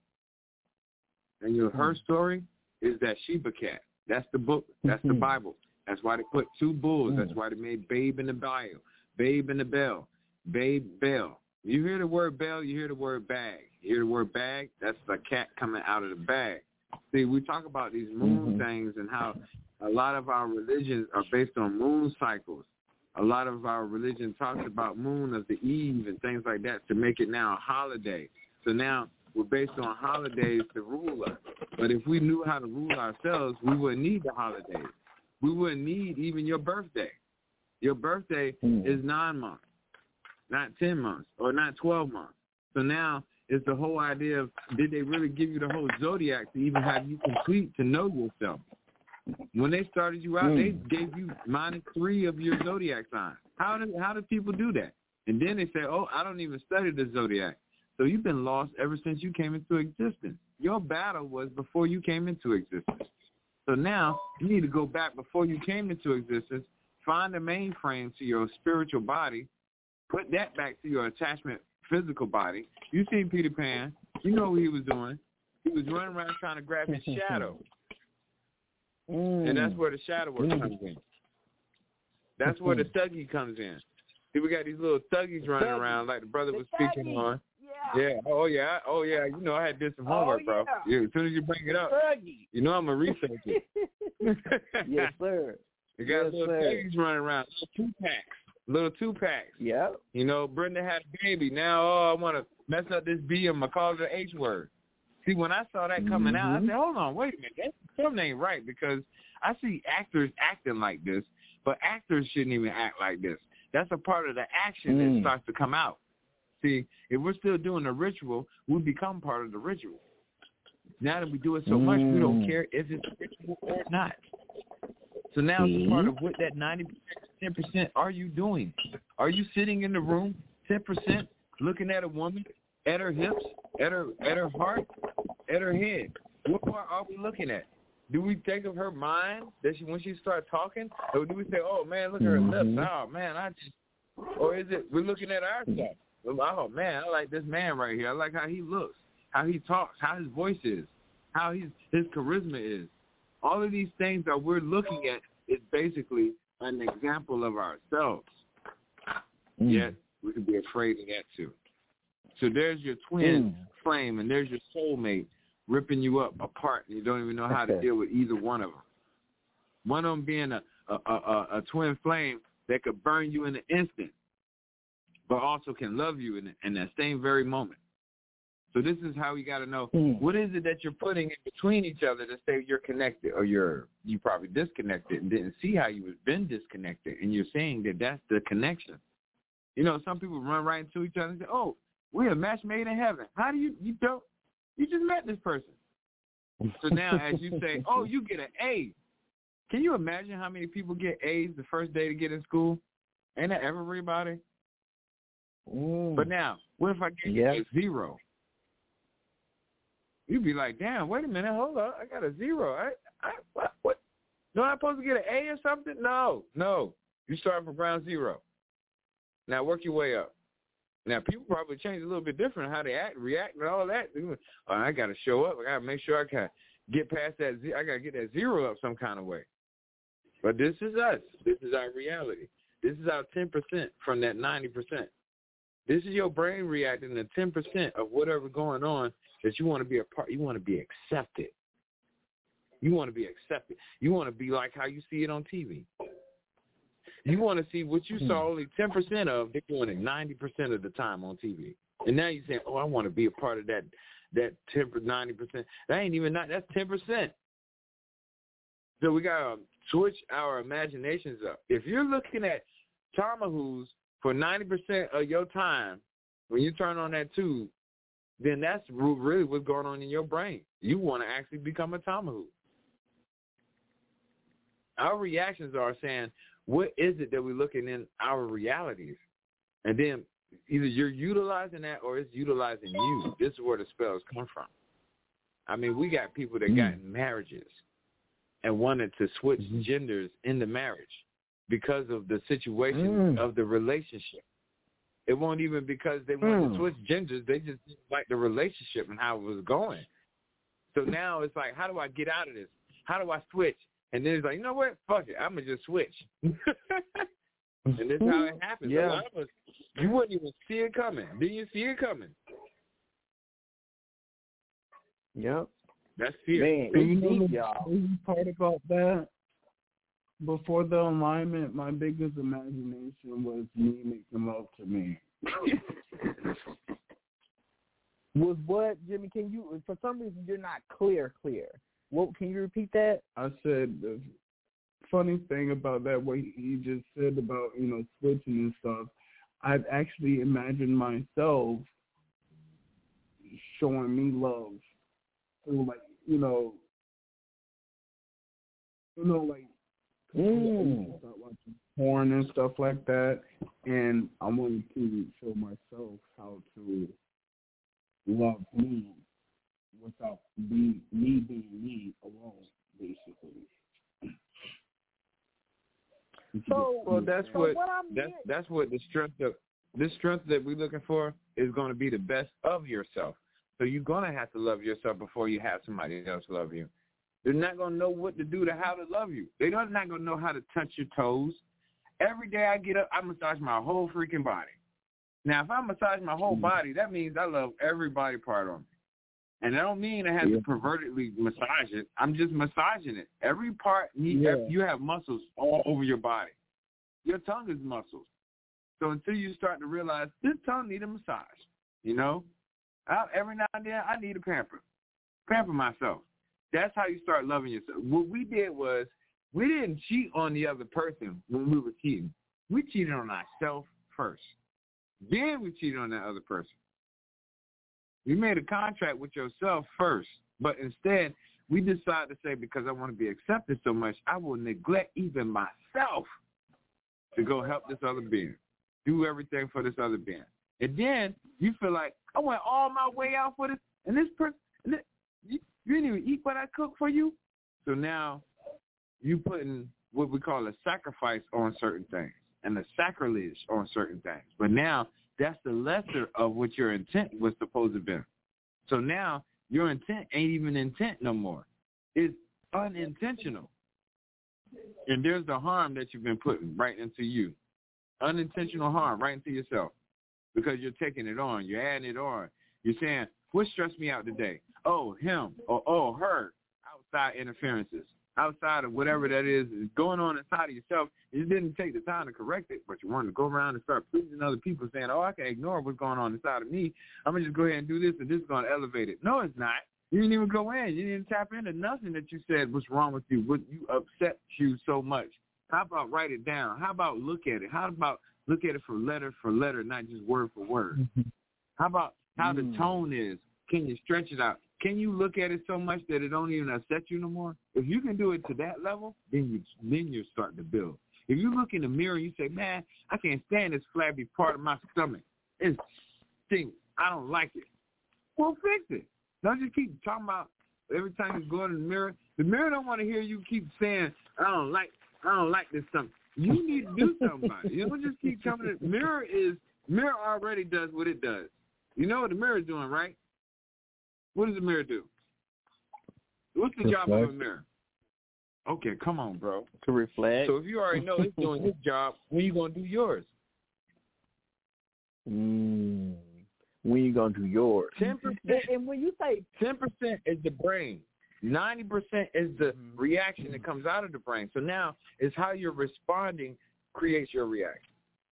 And her story is that Sheba cat. That's the book. That's the Bible. That's why they put 2 bulls. That's why they made Babe in the Bayou, Babe in the Bell, Babe Bell. You hear the word bell, you hear the word bag. You hear the word bag, that's a cat coming out of the bag. See, we talk about these moon things and how a lot of our religions are based on moon cycles. A lot of our religion talks about moon of the eve and things like that to make it now a holiday. So now we're based on holidays to rule us. But if we knew how to rule ourselves, we wouldn't need the holidays. We wouldn't need even your birthday. Your birthday is 9 months. Not 10 months or not 12 months. So now it's the whole idea of, did they really give you the whole zodiac to even have you complete to know yourself? When they started you out, they gave you -3 of your zodiac sign. How do people do that? And then they say, oh, I don't even study the zodiac. So you've been lost ever since you came into existence. Your battle was before you came into existence. So now you need to go back before you came into existence, find the mainframe to your spiritual body, put that back to your attachment physical body. You seen Peter Pan. You know what he was doing. He was running around trying to grab his shadow. And that's where the shadow work comes in. That's where the thuggy comes in. See, we got these little thuggies running around like the brother was speaking on. Yeah. Oh yeah. You know, I had did some homework, bro. Yeah. As soon as you bring it up, you know I'm gonna research it. Yes, sir. You got little babies running around, little two packs. Yeah. You know, Brenda had a baby. Now, I want to mess up this B and I call it the H word. See, when I saw that coming out, I said, hold on, wait a minute. That something ain't right, because I see actors acting like this, but actors shouldn't even act like this. That's a part of the action that starts to come out. See, if we're still doing the ritual, we become part of the ritual. Now that we do it so much, we don't care if it's ritual or not. So now it's a part of what that 90%, 10% are you doing? Are you sitting in the room, 10%, looking at a woman, at her hips, at her heart, at her head? What part are we looking at? Do we think of her mind that when she starts talking? Or do we say, oh, man, look at her lips. Oh, man, or is it we're looking at ourselves? Oh, man, I like this man right here. I like how he looks, how he talks, how his voice is, how his charisma is. All of these things that we're looking at is basically an example of ourselves. Yet we can be afraid of that too. So there's your twin flame, and there's your soulmate ripping you up apart, and you don't even know how to deal with either one of them. One of them being a twin flame that could burn you in an instant, but also can love you in that same very moment. So this is how you got to know what is it that you're putting in between each other to say you're connected, or you probably disconnected and didn't see how you was been disconnected, and you're saying that that's the connection. You know, some people run right into each other and say, "Oh, we're a match made in heaven." How do you just met this person? So now, as you say, "Oh, you get an A," can you imagine how many people get A's the first day to get in school? Ain't that everybody? But now, what if I get a 0? You'd be like, damn, wait a minute, hold up, I got a 0. What? No, I'm supposed to get an A or something? No. You start from ground zero. Now work your way up. Now people probably change a little bit different how they react, and all that. I got to show up. I got to make sure I can get past that. I got to get that 0 up some kind of way. But this is us. This is our reality. This is our 10% from that 90%. This is your brain reacting to 10% of whatever going on that you want to be a part. You want to be accepted. You want to be accepted. You want to be like how you see it on TV. You want to see what you saw only 10% of. They're doing it 90% of the time on TV. And now you're saying, oh, I want to be a part of that 10%, 90%. That ain't even not. That's 10%. So we got to switch our imaginations up. If you're looking at Tamahoos for 90% of your time, when you turn on that tube, then that's really what's going on in your brain. You want to actually become a Tamahoo. Our reactions are saying, what is it that we're looking in our realities? And then either you're utilizing that or it's utilizing you. This is where the spells come from. I mean, we got people that got in marriages and wanted to switch genders in the marriage because of the situation of the relationship. It won't even because they wanted to switch genders. They just didn't like the relationship and how it was going. So now it's like, how do I get out of this? How do I switch? And then it's like, you know what? Fuck it. I'm going to just switch. And that's how it happens. Yeah. A lot of us, you wouldn't even see it coming. Didn't you see it coming? Yep. That's fear. Man, you know the part about that? Before the alignment, my biggest imagination was me making love to me. Was what, Jimmy? Can you? For some reason, you're not clear. What? Can you repeat that? I said the funny thing about that, what he just said about switching and stuff. I've actually imagined myself showing me love through like start watching porn and stuff like that, and I wanted to show myself how to love me without me being me alone, basically. So, that's what the strength that we're looking for is going to be the best of yourself. So you're going to have to love yourself before you have somebody else love you. They're not going to know what to do to how to love you. They're not going to know how to touch your toes. Every day I get up, I massage my whole freaking body. Now, if I massage my whole body, that means I love every body part on me. And I don't mean I have to pervertedly massage it. I'm just massaging it. Every part, you have muscles all over your body. Your tongue is muscles. So until you start to realize this tongue needs a massage, every now and then I need a pamper myself. That's how you start loving yourself. What we did was we didn't cheat on the other person when we were cheating. We cheated on ourselves first. Then we cheated on that other person. You made a contract with yourself first, but instead we decided to say, because I want to be accepted so much, I will neglect even myself to go help this other being, do everything for this other being. And then you feel like, I went all my way out for this, and this person, you didn't even eat what I cooked for you? So now you putting what we call a sacrifice on certain things and a sacrilege on certain things. But now that's the lesser of what your intent was supposed to be. So now your intent ain't even intent no more. It's unintentional. And there's the harm that you've been putting right into you. Unintentional harm right into yourself because you're taking it on. You're adding it on. You're saying, what stressed me out today? Oh, him or her. Outside interferences. Outside of whatever that is going on inside of yourself. You didn't take the time to correct it, but you wanted to go around and start pleasing other people saying, I can ignore what's going on inside of me. I'm going to just go ahead and do this, and this is going to elevate it. No, it's not. You didn't even go in. You didn't tap into nothing that you said was wrong with you, what you upset you so much. How about write it down? How about look at it? How about look at it for letter, not just word for word? Mm-hmm. How about how the tone is? Can you stretch it out? Can you look at it so much that it don't even upset you no more? If you can do it to that level, then you're starting to build. If you look in the mirror and you say, man, I can't stand this flabby part of my stomach. It stinks. I don't like it. Well, fix it. Don't just keep talking about every time you go in the mirror. The mirror don't want to hear you keep saying, I don't like this something. You need to do something about it. You don't just keep coming in. Mirror already does what it does. You know what the mirror is doing, right? What does the mirror do? What's the job of a mirror? Okay, come on, bro. To reflect. So if you already know it's doing his job, when you going to do yours? When you going to do yours? 10%. And when you say 10% is the brain. 90% is the reaction that comes out of the brain. So now it's how you're responding creates your reaction.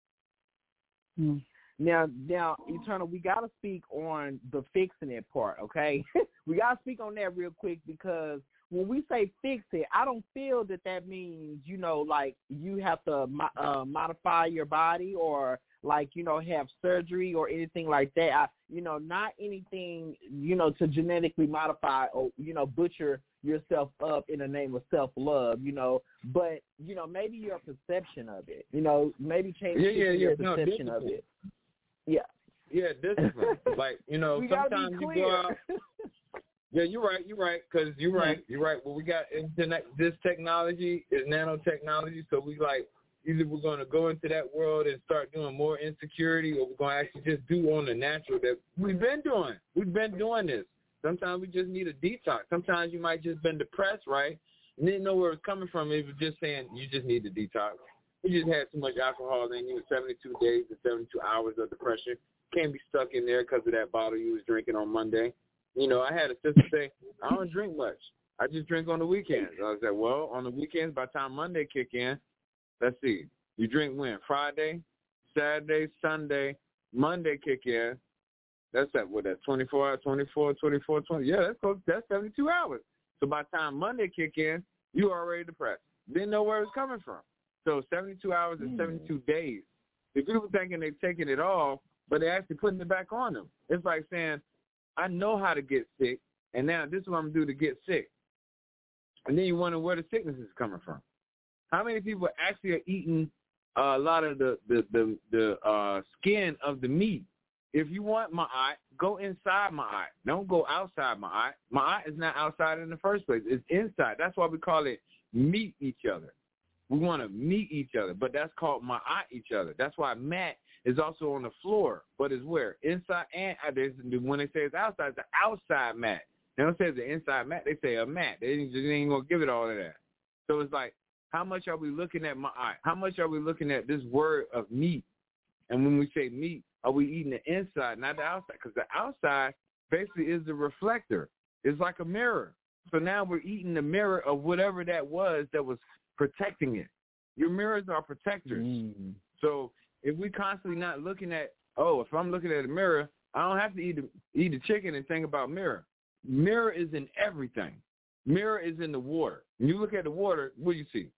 Now, Eternal, we got to speak on the fixing it part, okay? We got to speak on that real quick because when we say fix it, I don't feel that means, like you have to modify your body or like, have surgery or anything like that. Not anything, to genetically modify or, butcher yourself up in the name of self-love, but, maybe your perception of it, maybe change your perception of it. Yeah. Yeah, discipline. Like, sometimes you go out. Yeah, you're right, because you're right. Well, we got internet. This technology is nanotechnology, so we either we're going to go into that world and start doing more insecurity, or we're going to actually just do on the natural that we've been doing. We've been doing this. Sometimes we just need a detox. Sometimes you might just been depressed, right? And didn't know where it was coming from. It was just saying you just need to detox. You just had too much alcohol in you, 72 days to 72 hours of depression. Can't be stuck in there because of that bottle you was drinking on Monday. I had a sister say, I don't drink much. I just drink on the weekends. I was like, well, on the weekends, by the time Monday kick in, let's see, you drink when? Friday, Saturday, Sunday, Monday kick in. That's 24 hours, 24, 20. Yeah, that's 72 hours. So by the time Monday kick in, you already depressed. Didn't know where it was coming from. So 72 hours and 72 days. The people thinking they're taking it off, but they're actually putting it back on them. It's like saying, I know how to get sick, and now this is what I'm going to do to get sick. And then you wonder where the sickness is coming from. How many people actually are eating a lot of the skin of the meat? If you want ma'at, go inside ma'at. Don't go outside ma'at. Ma'at is not outside in the first place. It's inside. That's why we call it meet each other. We want to meet each other, but that's called ma'at each other. That's why mat is also on the floor, but it's where? Inside and when they say it's outside, it's the outside mat. They don't say it's the inside mat. They say a mat. They ain't going to give it all of that. So it's like, how much are we looking at ma'at? How much are we looking at this word of meat? And when we say meat, are we eating the inside, not the outside? Because the outside basically is the reflector. It's like a mirror. So now we're eating the mirror of whatever that was protecting it. Your mirrors are protectors. So if we constantly not looking at, if I'm looking at a mirror, I don't have to eat the chicken and think about mirror. Mirror is in everything. Mirror is in the water. When you look at the water, what do you see?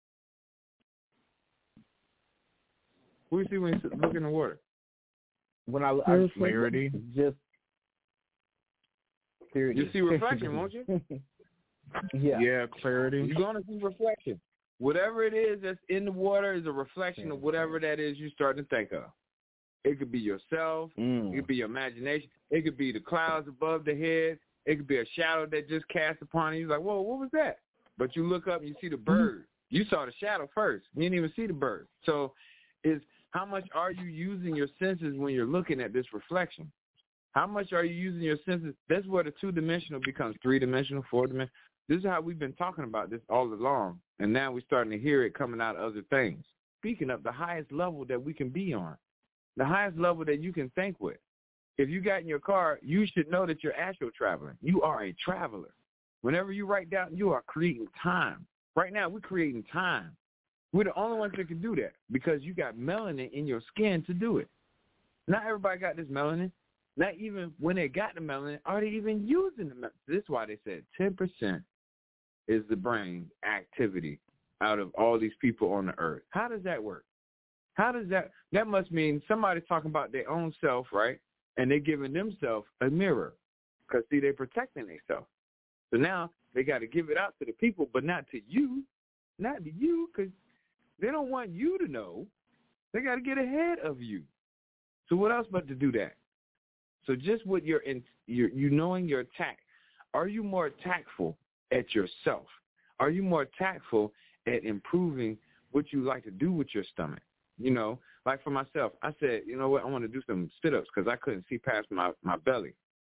What do you see when you look in the water? When I clarity. Just clarity. You see reflection, won't you? Yeah, clarity. You're going to see reflection. Whatever it is that's in the water is a reflection of whatever that is you're starting to think of. It could be yourself. It could be your imagination. It could be the clouds above the head. It could be a shadow that just cast upon you. You're like, whoa, what was that? But you look up and you see the bird. You saw the shadow first. You didn't even see the bird. So it's how much are you using your senses when you're looking at this reflection? How much are you using your senses? That's where the two-dimensional becomes three-dimensional, four-dimensional. This is how we've been talking about this all along, and now we're starting to hear it coming out of other things. Speaking of the highest level that we can be on, the highest level that you can think with. If you got in your car, you should know that you're astral traveling. You are a traveler. Whenever you write down, you are creating time. Right now, we're creating time. We're the only ones that can do that because you got melanin in your skin to do it. Not everybody got this melanin. Not even when they got the melanin, are they even using the melanin? This is why they said 10% is the brain activity out of all these people on the earth. How does that work? How does that must mean somebody's talking about their own self, right? And they're giving themselves a mirror because, see, they're protecting themselves. So now they got to give it out to the people, but not to you. Not to you because they don't want you to know. They got to get ahead of you. So what else but to do that? So just with you knowing your attack, are you more tactful at yourself? Are you more tactful at improving what you like to do with your stomach? You know, like for myself, I said, you know what, I want to do some sit-ups because I couldn't see past my belly.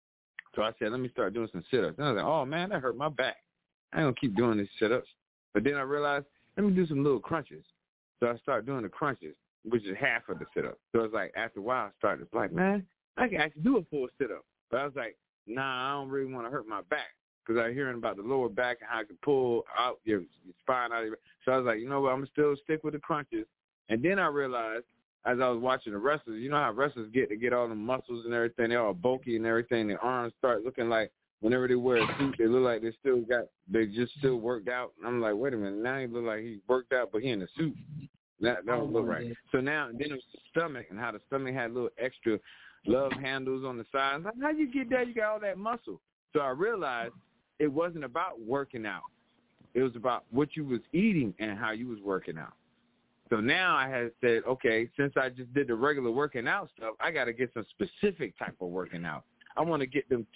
So I said, let me start doing some sit-ups. And I was like, oh, man, that hurt my back. I ain't going to keep doing these sit-ups. But then I realized, let me do some little crunches. So I started doing the crunches, which is half of the sit-up. So it's like after a while, I started like, man, I can actually do a full sit-up. But I was like, nah, I don't really want to hurt my back because I was hearing about the lower back and how I can pull out your spine out of your back. So I was like, you know what, I'm going to still stick with the crunches. And then I realized as I was watching the wrestlers, you know how wrestlers get all the muscles and everything. They're all bulky and everything. Their arms start looking like whenever they wear a suit, they look like they just still worked out. And I'm like, wait a minute, now he look like he worked out, but he in a suit. That don't look right. So now, then it was the stomach and how the stomach had little extra love handles on the sides. Like, how you get that? You got all that muscle. So I realized it wasn't about working out. It was about what you was eating and how you was working out. So now I had said, okay, since I just did the regular working out stuff, I got to get some specific type of working out. I want to get them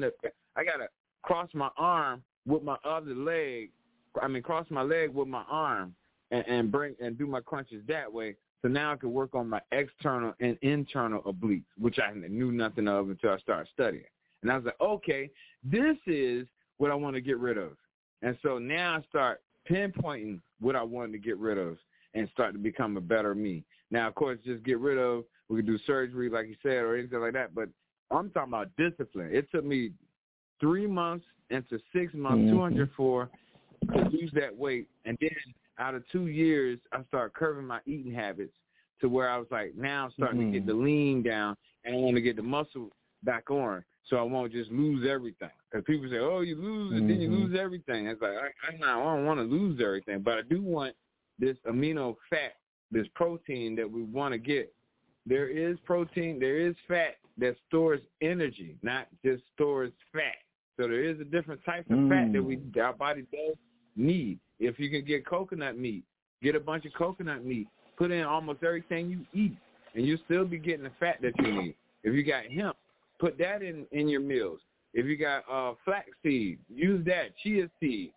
I got to cross my arm with my other leg. Cross my leg with my arm and do my crunches that way. So now I can work on my external and internal obliques, which I knew nothing of until I started studying. And I was like, okay, this is what I want to get rid of. And so now I start pinpointing what I wanted to get rid of and start to become a better me. Now, of course, just get rid of, we could do surgery, like you said, or anything like that, but I'm talking about discipline. It took me 3 months into 6 months, 204, to lose that weight. And then out of 2 years, I started curving my eating habits to where I was like, now I'm starting to get the lean down, and I want to get the muscle back on so I won't just lose everything. Because people say, oh, you lose, and then you lose everything. It's like, I don't want to lose everything, but I do want this amino fat, this protein that we want to get. There is protein, there is fat that stores energy, not just stores fat. So there is a different type of fat that our body does need. If you can get coconut meat, get a bunch of coconut meat, put in almost everything you eat, and you'll still be getting the fat that you need. If you got hemp, put that in your meals. If you got flaxseed, use that, chia seed,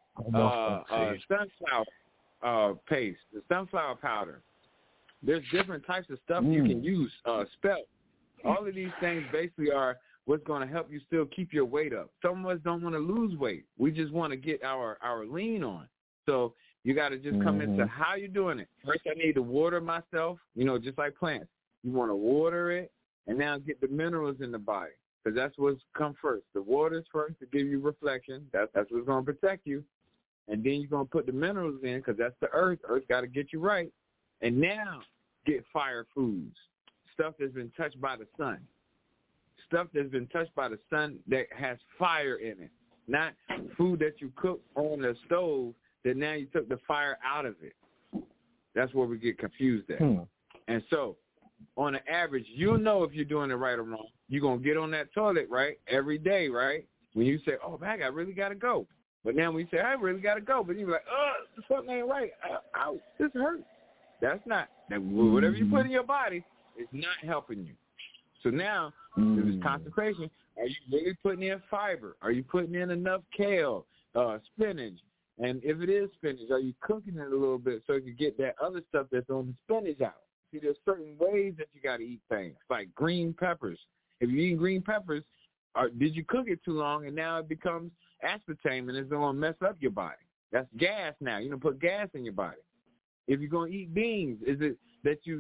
sunflower paste, the sunflower powder. There's different types of stuff you can use, spelt. All of these things basically are what's going to help you still keep your weight up. Some of us don't want to lose weight. We just want to get our lean on. So you got to just come into how you're doing it. First, I need to water myself, just like plants. You want to water it. and now get the minerals in the body, because that's what's come first. The water's first to give you reflection. That's what's going to protect you. And then you're going to put the minerals in, because that's the earth. Earth got to get you right. And now get fire foods, stuff that's been touched by the sun. Stuff that's been touched by the sun that has fire in it. Not food that you cook on the stove that now you took the fire out of it. That's where we get confused at. And so, on the average, you'll know if you're doing it right or wrong. You're going to get on that toilet, right, every day, right? When you say, oh, man, I really got to go. But now when you say, I really got to go, but you're like, something ain't right. Ow, this hurts. That's not. Whatever you put in your body is not helping you. So now, if it's concentration, are you really putting in fiber? Are you putting in enough kale, spinach? And if it is spinach, are you cooking it a little bit so you can get that other stuff that's on the spinach out? See, there's certain ways that you got to eat things, like green peppers. If you eat green peppers, did you cook it too long and now it becomes aspartame and it's going to mess up your body? That's gas now. You're going to put gas in your body. If you're going to eat beans, is it that you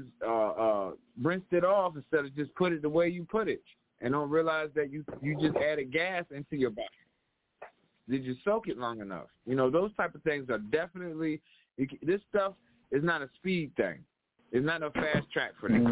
rinsed it off instead of just put it the way you put it and don't realize that you just added gas into your body? Did you soak it long enough? You know, those type of things are definitely – this stuff is not a speed thing. It's not a fast track for this.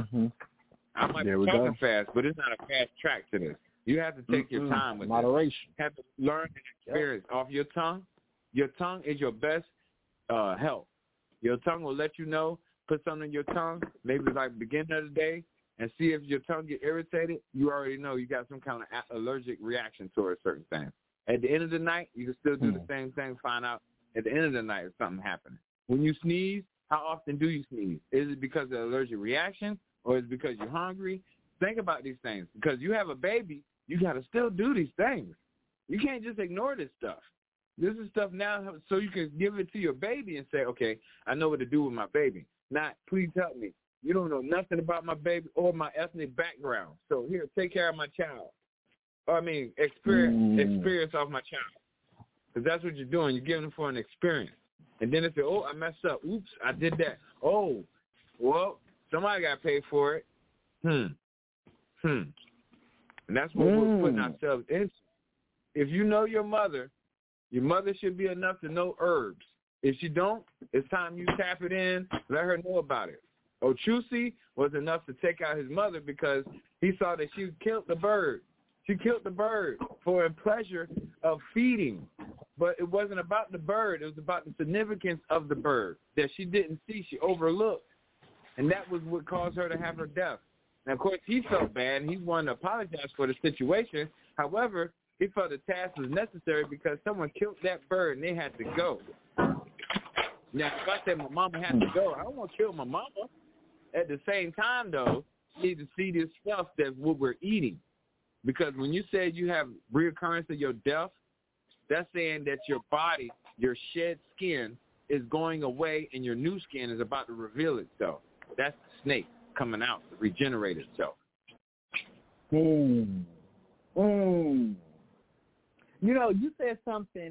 I might be talking fast, but it's not a fast track to this. You have to take your time with moderation. You have to learn and experience off your tongue. Your tongue is your best help. Your tongue will let you know, put something in your tongue, maybe like beginning of the day, and see if your tongue get irritated. You already know you got some kind of allergic reaction towards certain things. At the end of the night, you can still do the same thing, find out at the end of the night if something happened. When you sneeze, how often do you sneeze? Is it because of an allergic reaction or is it because you're hungry? Think about these things. Because you have a baby, you got to still do these things. You can't just ignore this stuff. This is stuff now so you can give it to your baby and say, okay, I know what to do with my baby. Not, please help me. You don't know nothing about my baby or my ethnic background. So here, take care of my child. Experience off my child. Because that's what you're doing. You're giving them for an experience. And then if I messed up. Oops, I did that. Oh, well, somebody got to pay for it. And that's what we're putting ourselves into. If you know your mother should be enough to know herbs. If she don't, it's time you tap it in, let her know about it. Ochusi was enough to take out his mother because he saw that she killed the bird. She killed the bird for the pleasure of feeding. But it wasn't about the bird. It was about the significance of the bird that she didn't see. She overlooked. And that was what caused her to have her death. Now, of course, he felt bad, and he wanted to apologize for the situation. However, he felt the task was necessary because someone killed that bird, and they had to go. Now, if I said my mama had to go, I don't want to kill my mama. At the same time, though, you need to see this stuff that's what we're eating. Because when you said you have reoccurrence of your death, that's saying that your body, your shed skin, is going away and your new skin is about to reveal itself. That's the snake coming out to regenerate itself. You know, you said something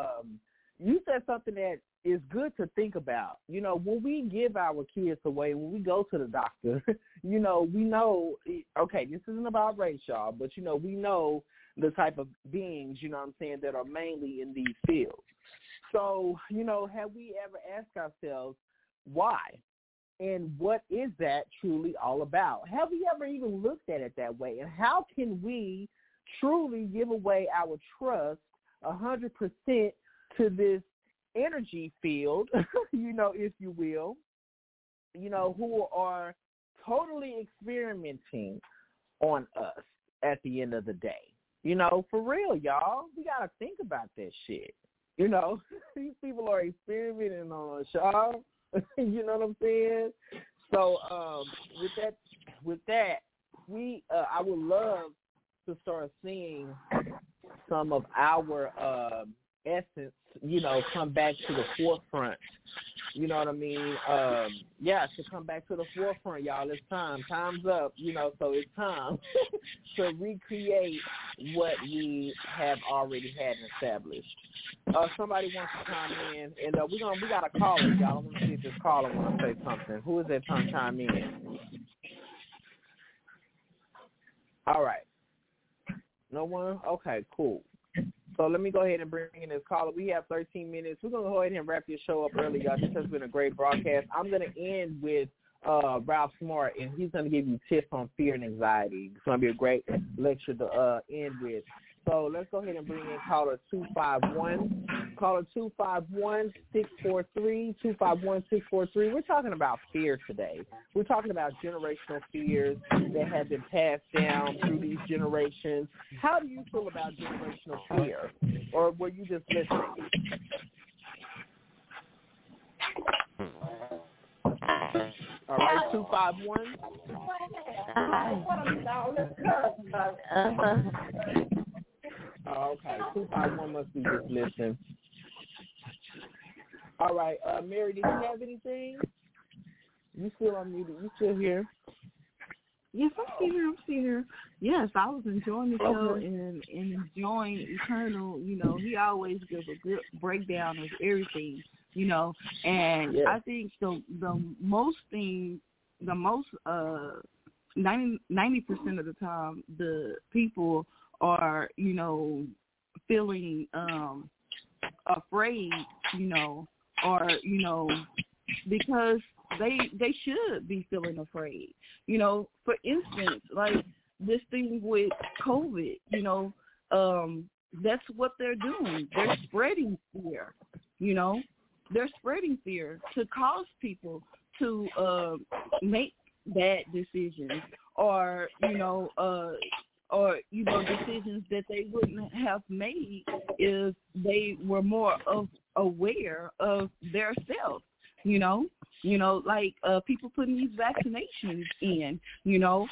that is good to think about. You know, when we give our kids away, when we go to the doctor, you know, we know, okay, this isn't about race, y'all, but, you know, we know the type of beings, you know what I'm saying, that are mainly in these fields. So, you know, have we ever asked ourselves why? And what is that truly all about? Have we ever even looked at it that way? And how can we truly give away our trust 100% to this energy field, you know, if you will, you know, who are totally experimenting on us at the end of the day? You know, for real, y'all, we got to think about that shit. You know, these people are experimenting on us, y'all. You know what I'm saying? So with that, I would love to start seeing some of our essence, you know, come back to the forefront. You know what I mean? To come back to the forefront, y'all. It's time. Time's up, you know, so it's time to recreate what we have already had established. Somebody wants to chime in, and we got a caller, y'all. I want to see if this caller wants to say something. Who is that trying to chime in? All right. No one? Okay, cool. So let me go ahead and bring in this caller. We have 13 minutes. We're going to go ahead and wrap this show up early, guys. This has been a great broadcast. I'm going to end with Ralph Smart, and he's going to give you tips on fear and anxiety. It's going to be a great lecture to end with. So let's go ahead and bring in caller 251. Caller 251-643, 251-643. We're talking about fear today. We're talking about generational fears that have been passed down through these generations. How do you feel about generational fear? Or were you just listening? All right, 251. Okay, 251 must be just listening. All right, Mary, did you have anything? You still unmuted? You still here? Yes, I'm still here. Yes, I was enjoying the show and enjoying Eternal. You know, he always gives a good breakdown of everything. You know, and yeah. I think the most 90% of the time the people are, you know, feeling afraid, you know, or, you know, because they should be feeling afraid. You know, for instance, like this thing with COVID, you know, that's what they're doing. They're spreading fear, you know. They're spreading fear to cause people to make bad decisions or, you know, decisions that they wouldn't have made if they were more aware of their self, you know, like people putting these vaccinations in, you know,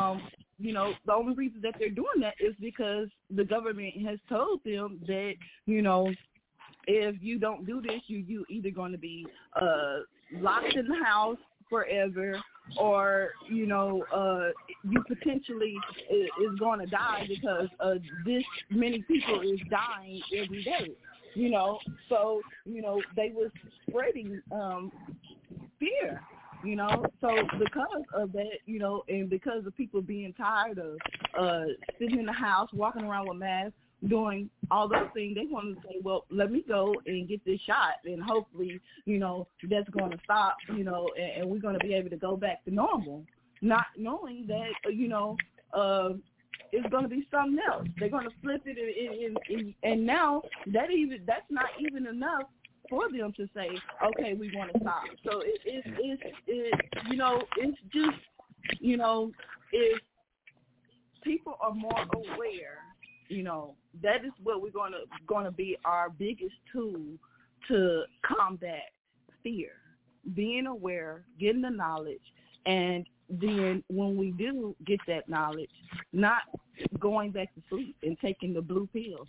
the only reason that they're doing that is because the government has told them that, you know, if you don't do this, you either going to be locked in the house forever, or you know, you potentially is going to die because this many people is dying every day. You know, so you know they were spreading fear. You know, so because of that, you know, and because of people being tired of sitting in the house, walking around with masks, doing all those things, they want to say, well, let me go and get this shot, and hopefully, you know, that's going to stop, you know, and we're going to be able to go back to normal, not knowing that, you know, it's going to be something else. They're going to flip it, and now that's not even enough for them to say, okay, we want to stop. So it's you know, it's just, you know, if people are more aware, you know, that is what we're going to be our biggest tool to combat fear. Being aware, getting the knowledge, and then when we do get that knowledge, not going back to sleep and taking the blue pill.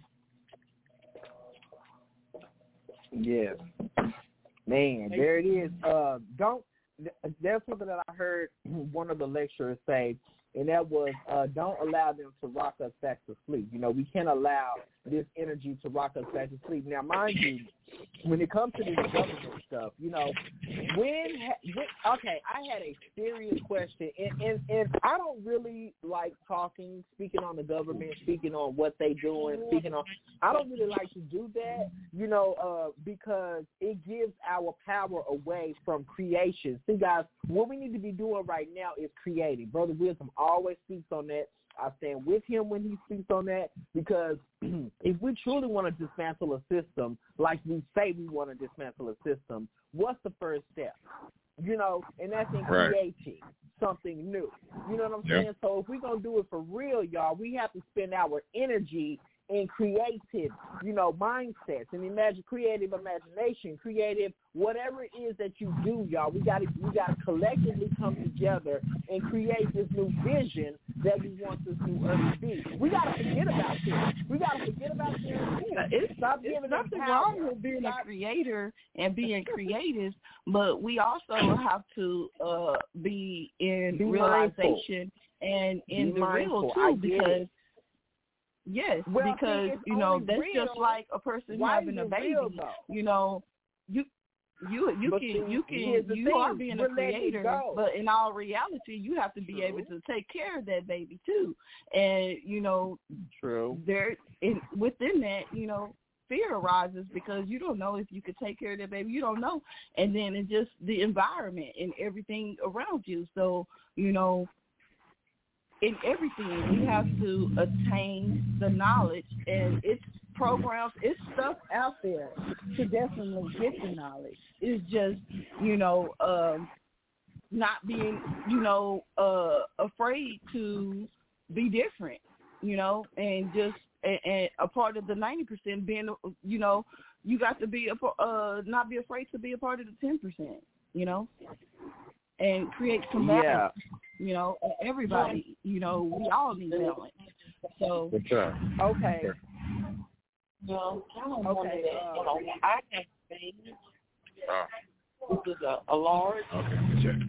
Yes. Man, there it is. There's something that I heard one of the lecturers say, and that was, don't allow them to rock us back to sleep. You know, we can't allow this energy to rock us back to sleep. Now, mind you, when it comes to this government stuff, you know, okay, I had a serious question, and I don't really like speaking on the government, speaking on what they doing, I don't really like to do that, you know, because it gives our power away from creation. See, guys, what we need to be doing right now is creating. Brother Wisdom always speaks on that. I stand with him when he speaks on that, because if we truly want to dismantle a system like we say we want to dismantle a system, what's the first step? You know, and that's in creating something new. You know what I'm saying? So if we're going to do it for real, y'all, we have to spend our energy in creative, you know, mindsets and creative imagination, creative whatever it is that you do, y'all. We got to collectively come together and create this new vision that we want this new earth to be. We got to forget about this. We got to forget about this. It's nothing wrong with being a creator and being creative, but we also have to be realization and in the real too, because. Yes, because, you know, that's just like a person having a baby. You know, You are being a creator, but in all reality, you have to be able to take care of that baby too. And true. Within that, fear arises because you don't know if you could take care of that baby. You don't know, and then it's just the environment and everything around you. So in everything, we have to attain the knowledge, and it's programs, it's stuff out there to definitely get the knowledge. It's just, not being, afraid to be different, and just and a part of the 90% being, you got to be not be afraid to be a part of the 10%, and create some balance. Everybody, we all need balance. So, okay. Well, okay. I have things. This is a large. Okay, check.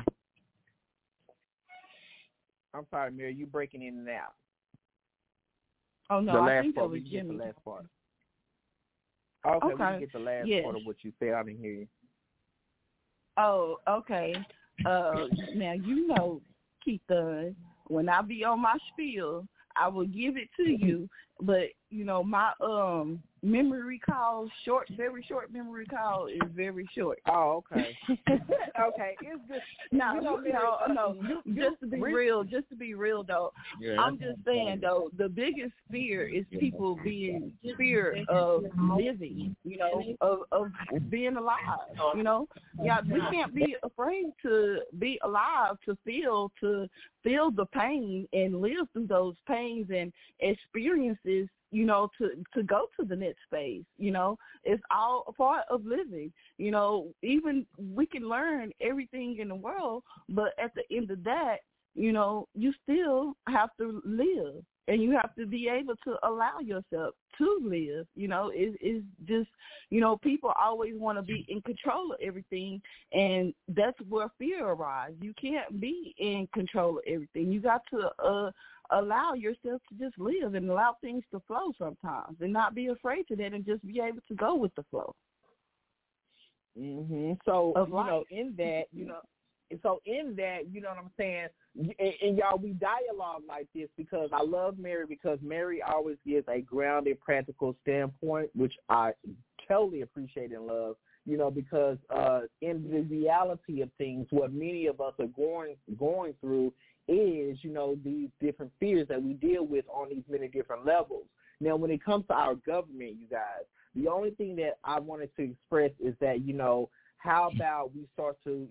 I'm sorry, Mary, you breaking in and out. Oh no, I think that was Jimmy. The last part. Okay, we can get the last part of what you said. I didn't hear you. Oh, okay. Now Keith, when I be on my spiel, I will give it to you, but my memory recall, very short memory recall is very short. Oh, okay. Okay, it's just no. Just to be real though. Yeah, I'm just saying though, the biggest fear is people being fear of living, of being alive. We can't be afraid to be alive, to feel the pain and live through those pains and experiences, to go to the next phase. It's all a part of living. Even we can learn everything in the world, but at the end of that, you still have to live, and you have to be able to allow yourself to live. It's just, people always want to be in control of everything, and that's where fear arises. You can't be in control of everything. You got to allow yourself to just live and allow things to flow sometimes, and not be afraid to that, and just be able to go with the flow. Mm-hmm. So, in that, you know what I'm saying? And y'all, we dialogue like this because I love Mary, because Mary always gives a grounded, practical standpoint, which I totally appreciate and love, because in the reality of things, what many of us are going through is, these different fears that we deal with on these many different levels. Now, when it comes to our government, you guys, the only thing that I wanted to express is that, how about we start to,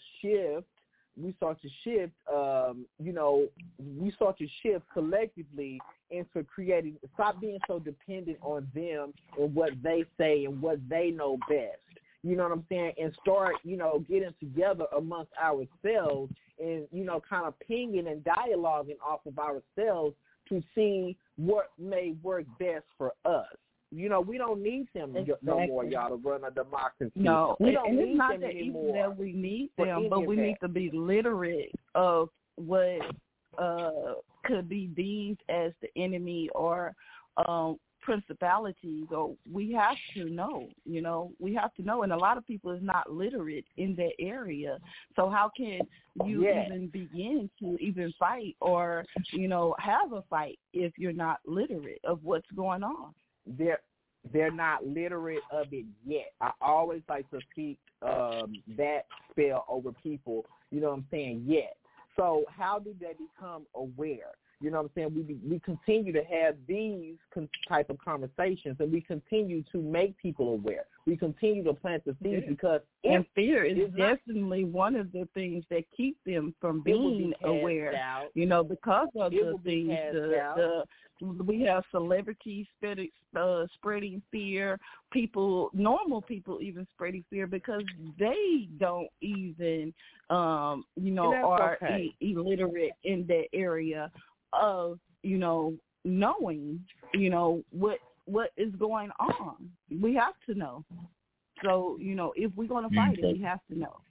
shift collectively into creating, stop being so dependent on them and what they say and what they know best. You know what I'm saying? And start, getting together amongst ourselves and, kind of pinging and dialoguing off of ourselves to see what may work best for us. We don't need them no more, y'all, to run a democracy. No, we don't need it's not them that anymore. Even that we need them, but we need to be literate of what could be deemed as the enemy or principalities, or we have to know, we have to know. And a lot of people is not literate in that area. So how can you even begin to even fight or, have a fight if you're not literate of what's going on? They're not literate of it yet. I always like to keep that spell over people, you know what I'm saying, yet. So how do they become aware? You know what I'm saying? We continue to have these type of conversations, and we continue to make people aware. We continue to plant the seeds because fear is definitely one of the things that keep them from being aware. Because of the things we have celebrities spreading fear, normal people even spreading fear because they don't even, are illiterate in that area of, knowing, what is going on. We have to know. So, if we're going to fight it, we have to know.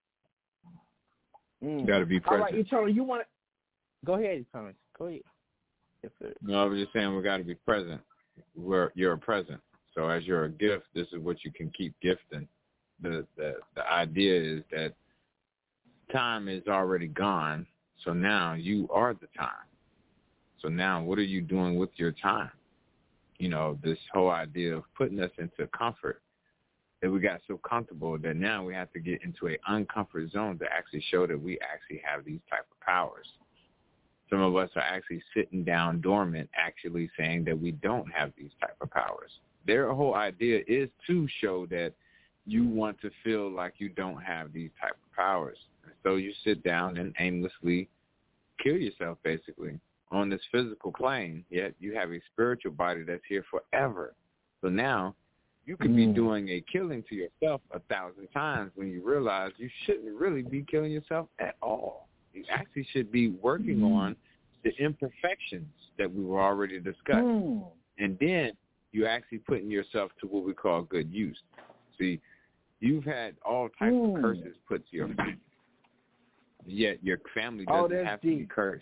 Got to be present. All right, Eternal, you want to go ahead, Eternal. Go ahead. Yes, sir. No, I was just saying we got to be present where you're present. So as you're a gift, this is what you can keep gifting. the idea is that time is already gone, so now you are the time. So now what are you doing with your time? You know, this whole idea of putting us into comfort, that we got so comfortable that now we have to get into an uncomfort zone to actually show that we actually have these type of powers. Some of us are actually sitting down dormant, actually saying that we don't have these type of powers. Their whole idea is to show that you want to feel like you don't have these type of powers. And so you sit down and aimlessly kill yourself, basically, on this physical plane, yet you have a spiritual body that's here forever. So now you could be doing a killing to yourself 1,000 times when you realize you shouldn't really be killing yourself at all. You actually should be working on the imperfections that we were already discussing. And then you're actually putting yourself to what we call good use. See, you've had all types of curses put to your family, yet your family doesn't have to be cursed.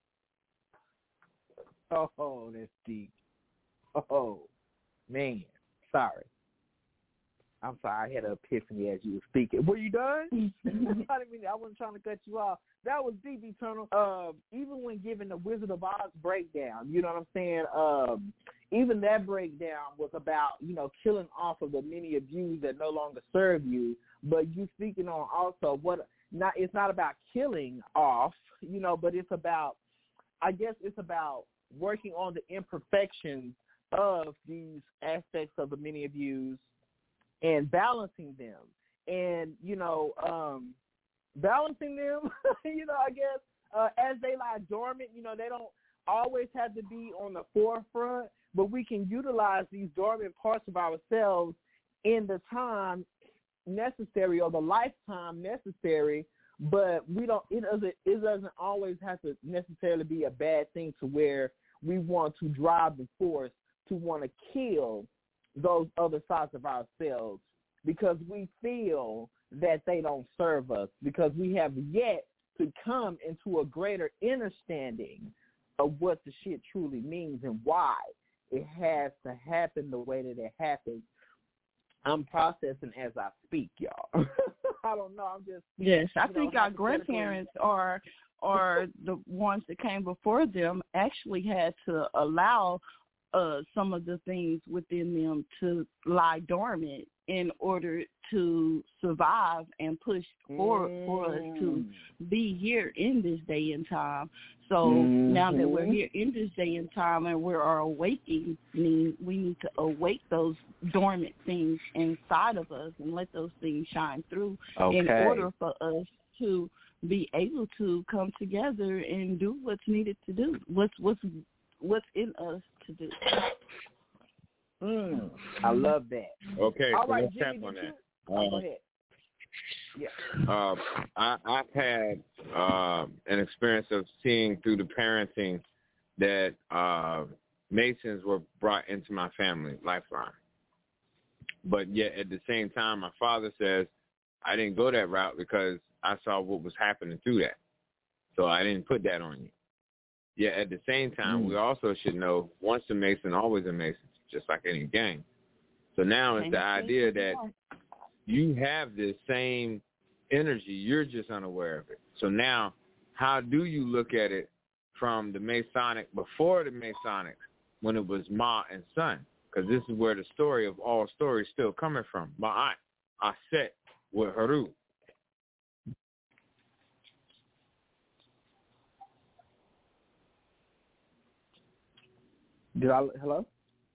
Oh, that's deep. Oh, man. Sorry. I'm sorry. I had an epiphany as you were speaking. Were you done? I wasn't trying to cut you off. That was deep, Eternal. Even when giving the Wizard of Oz breakdown, you know what I'm saying? Even that breakdown was about, you know, killing off of the many of you that no longer serve you. But you speaking on also it's not about killing off, you know, but it's about, I guess it's about working on the imperfections of these aspects of the many of yous and balancing them. And, you know, balancing them, you know, I guess, as they lie dormant, you know, they don't always have to be on the forefront, but we can utilize these dormant parts of ourselves in the time necessary or the lifetime necessary, but it doesn't always have to necessarily be a bad thing to where we want to drive the force to want to kill those other sides of ourselves because we feel that they don't serve us, because we have yet to come into a greater understanding of what the shit truly means and why it has to happen the way that it happens. I'm processing as I speak, y'all. I don't know. I'm just I think our grandparents are the ones that came before them actually had to allow some of the things within them to lie dormant in order to survive and push forward for us to be here in this day and time. So now that we're here in this day and time and we are awakening, we need to awake those dormant things inside of us and let those things shine through in order for us to be able to come together and do what's needed to do, what's in us to do. I love that. Okay, all so right, let's tap on that. Go ahead. Yeah. I've had an experience of seeing through the parenting that Masons were brought into my family, lifeline. But yet at the same time, my father says, I didn't go that route because I saw what was happening through that. So I didn't put that on you. Yet at the same time, we also should know once a Mason, always a Mason, just like any gang. So now it's the idea that you have this same energy, you're just unaware of it. So now, how do you look at it from the Masonic, before the Masonic, when it was Ma and Son? Because this is where the story of all stories still coming from. Ma'at, Aset, with Haru. Hello?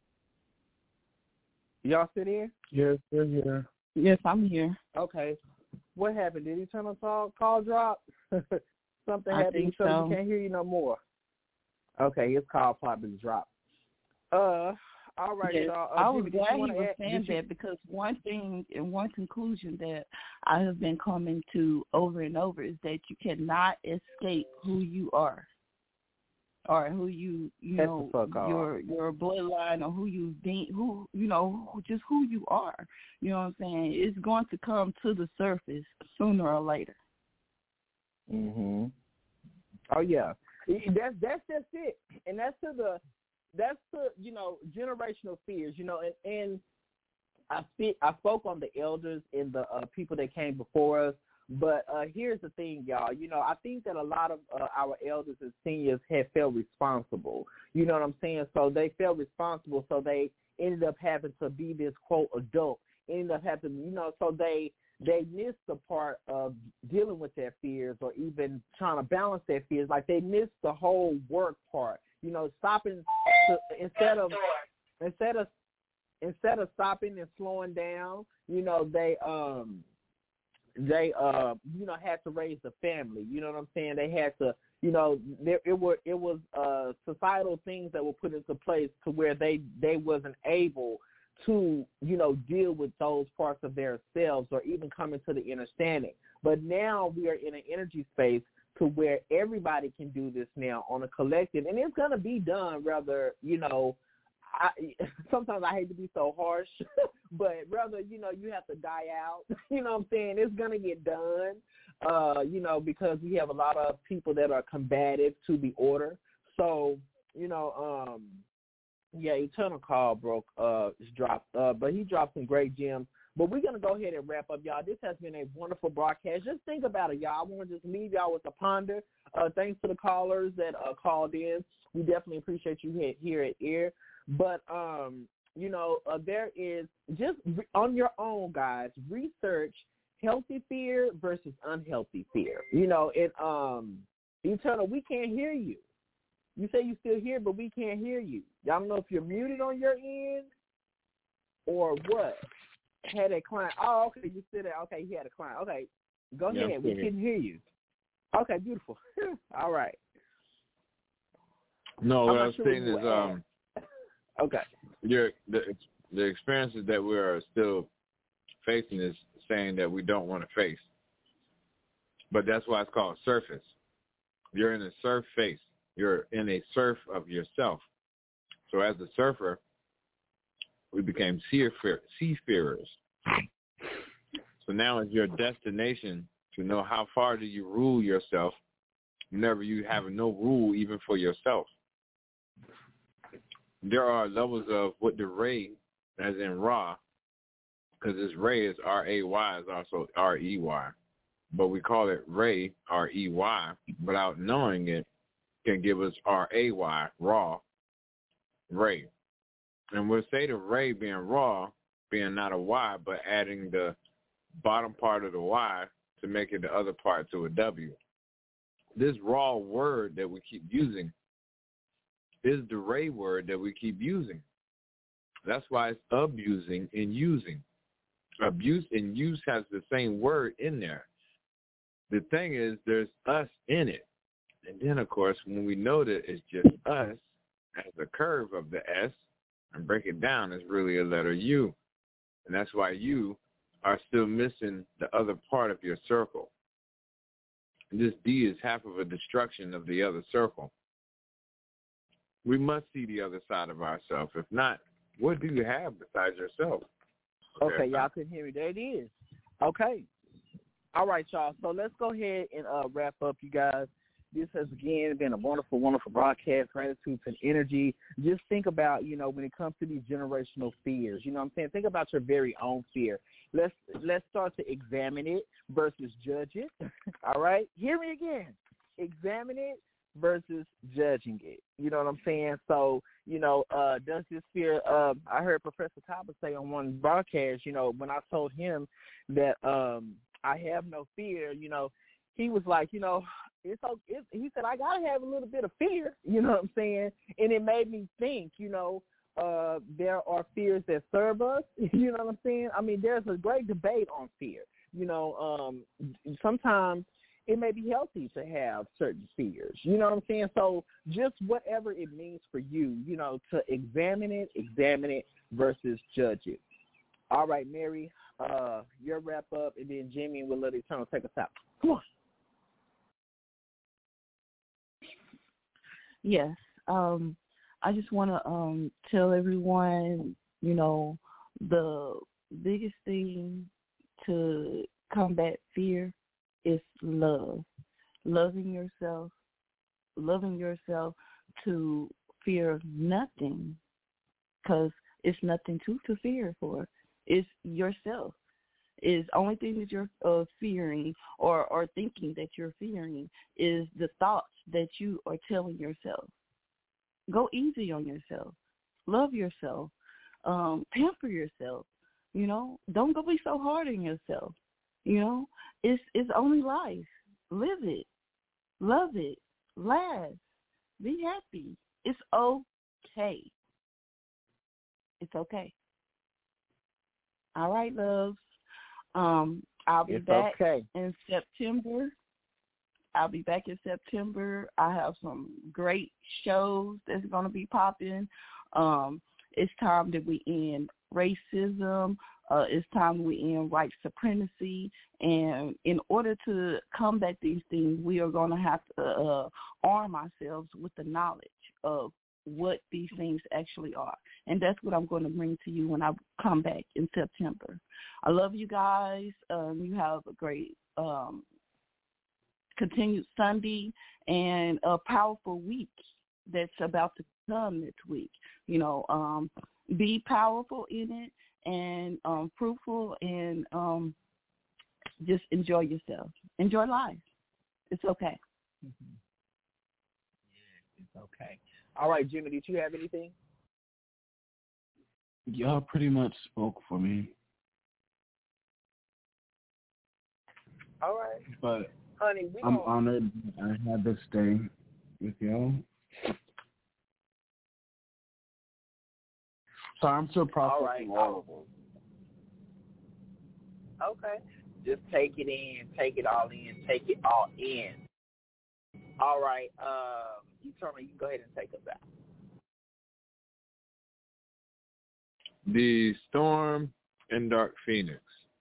Y'all still here? Yes, we're here. Yes, I'm here. Okay. What happened? Did Eternal call drop? Something I happened think so so. We can't hear you no more. Okay, his call probably dropped. All right, yes, y'all. I was glad he was saying that, because one thing and one conclusion that I have been coming to over and over is that you cannot escape who you are, or who you know, your bloodline, or who you've been, just who you are. You know what I'm saying? It's going to come to the surface sooner or later. Oh yeah, that's just it, and that's to generational fears, and I spoke on the elders and the people that came before us, but here's the thing, y'all. I think that a lot of our elders and seniors have felt responsible. You know what I'm saying? So they felt responsible, so they ended up having to be this, quote, adult. Ended up having, so they missed the part of dealing with their fears or even trying to balance their fears. Like they missed the whole work part. Stopping instead of stopping and slowing down, they had to raise the family. You know what I'm saying? They had to, it was societal things that were put into place to where they wasn't able to, deal with those parts of their selves or even come into the understanding. But now we are in an energy space to where everybody can do this now on a collective, and it's going to be done rather, sometimes I hate to be so harsh, but rather, you have to die out. You know what I'm saying? It's going to get done, because we have a lot of people that are combative to the order. So, Eternal Call dropped, but he dropped some great gems. But we're going to go ahead and wrap up, y'all. This has been a wonderful broadcast. Just think about it, y'all. I want to just leave y'all with a ponder. Thanks to the callers that called in. We definitely appreciate you here at Air. But, there is just on your own, guys, research healthy fear versus unhealthy fear. And Eternal, we can't hear you. You say you still here, but we can't hear you. Y'all don't know if you're muted on your end or what. Had a client. Oh, okay, you still there. Okay, he had a client. Okay, go ahead. We couldn't hear you. Okay, beautiful. All right. No, what I was saying is, okay. The experiences that we are still facing is saying that we don't want to face. But that's why it's called surface. You're in a surf phase. You're in a surf of yourself. So as a surfer, we became seafarers. So now it's your destination to know how far do you rule yourself whenever you have no rule even for yourself. There are levels of what the Ray, as in Ra, because this Ray is R-A-Y, is also R-E-Y. But we call it Ray, R-E-Y, without knowing it, can give us R-A-Y, Raw, Ray. And we'll say the Ray being raw, being not a Y, but adding the bottom part of the Y to make it the other part to a W. This raw word that we keep using is the Ray word that we keep using. That's why it's abusing and using. Abuse and use has the same word in there. The thing is, there's us in it. And then, of course, when we know that it's just us as the curve of the S, and break it down, it's really a letter U. And that's why you are still missing the other part of your circle. And this D is half of a destruction of the other circle. We must see the other side of ourselves. If not, what do you have besides yourself? Okay, y'all can hear me. There it is. Okay. All right, y'all. So let's go ahead and wrap up, you guys. This has, again, been a wonderful, wonderful broadcast, gratitude and energy. Just think about, when it comes to these generational fears, you know what I'm saying? Think about your very own fear. Let's start to examine it versus judge it, all right? Hear me again. Examine it versus judging it. You know what I'm saying? So, does this fear, I heard Professor Taba say on one broadcast, when I told him that I have no fear, he was like, he said, I got to have a little bit of fear, you know what I'm saying? And it made me think, there are fears that serve us, you know what I'm saying? I mean, there's a great debate on fear. Sometimes it may be healthy to have certain fears, you know what I'm saying? So just whatever it means for you, to examine it versus judge it. All right, Mary, your wrap up, and then Jimmy will let Eternal take us out. Come on. Yes. I just want to tell everyone, the biggest thing to combat fear is love. Loving yourself to fear nothing, because it's nothing to fear for. It's yourself. Is only thing that you're fearing or thinking that you're fearing is the thoughts that you are telling yourself. Go easy on yourself. Love yourself. Pamper yourself. You know, don't go be so hard on yourself. You know, it's only life. Live it. Love it. Laugh. Be happy. It's okay. It's okay. All right, loves. I'll be back in September. I'll be back in September. I have some great shows that's going to be popping. It's time that we end racism. It's time we end white supremacy. And in order to combat these things, we are going to have to arm ourselves with the knowledge of what these things actually are. And that's what I'm going to bring to you when I come back in September. I love you guys. You have a great continued Sunday and a powerful week that's about to come this week. You know, be powerful in it and fruitful and just enjoy yourself. Enjoy life. It's okay. Mm-hmm. Yeah, it's okay. All right, Jimmy, did you have anything? Y'all pretty much spoke for me. All right. But honey, I'm honored I had to stay with y'all. So I'm still processing all of them. Okay. Just take it in, take it all in, take it all in. All right. You can go ahead and take us out. The Storm and Dark Phoenix.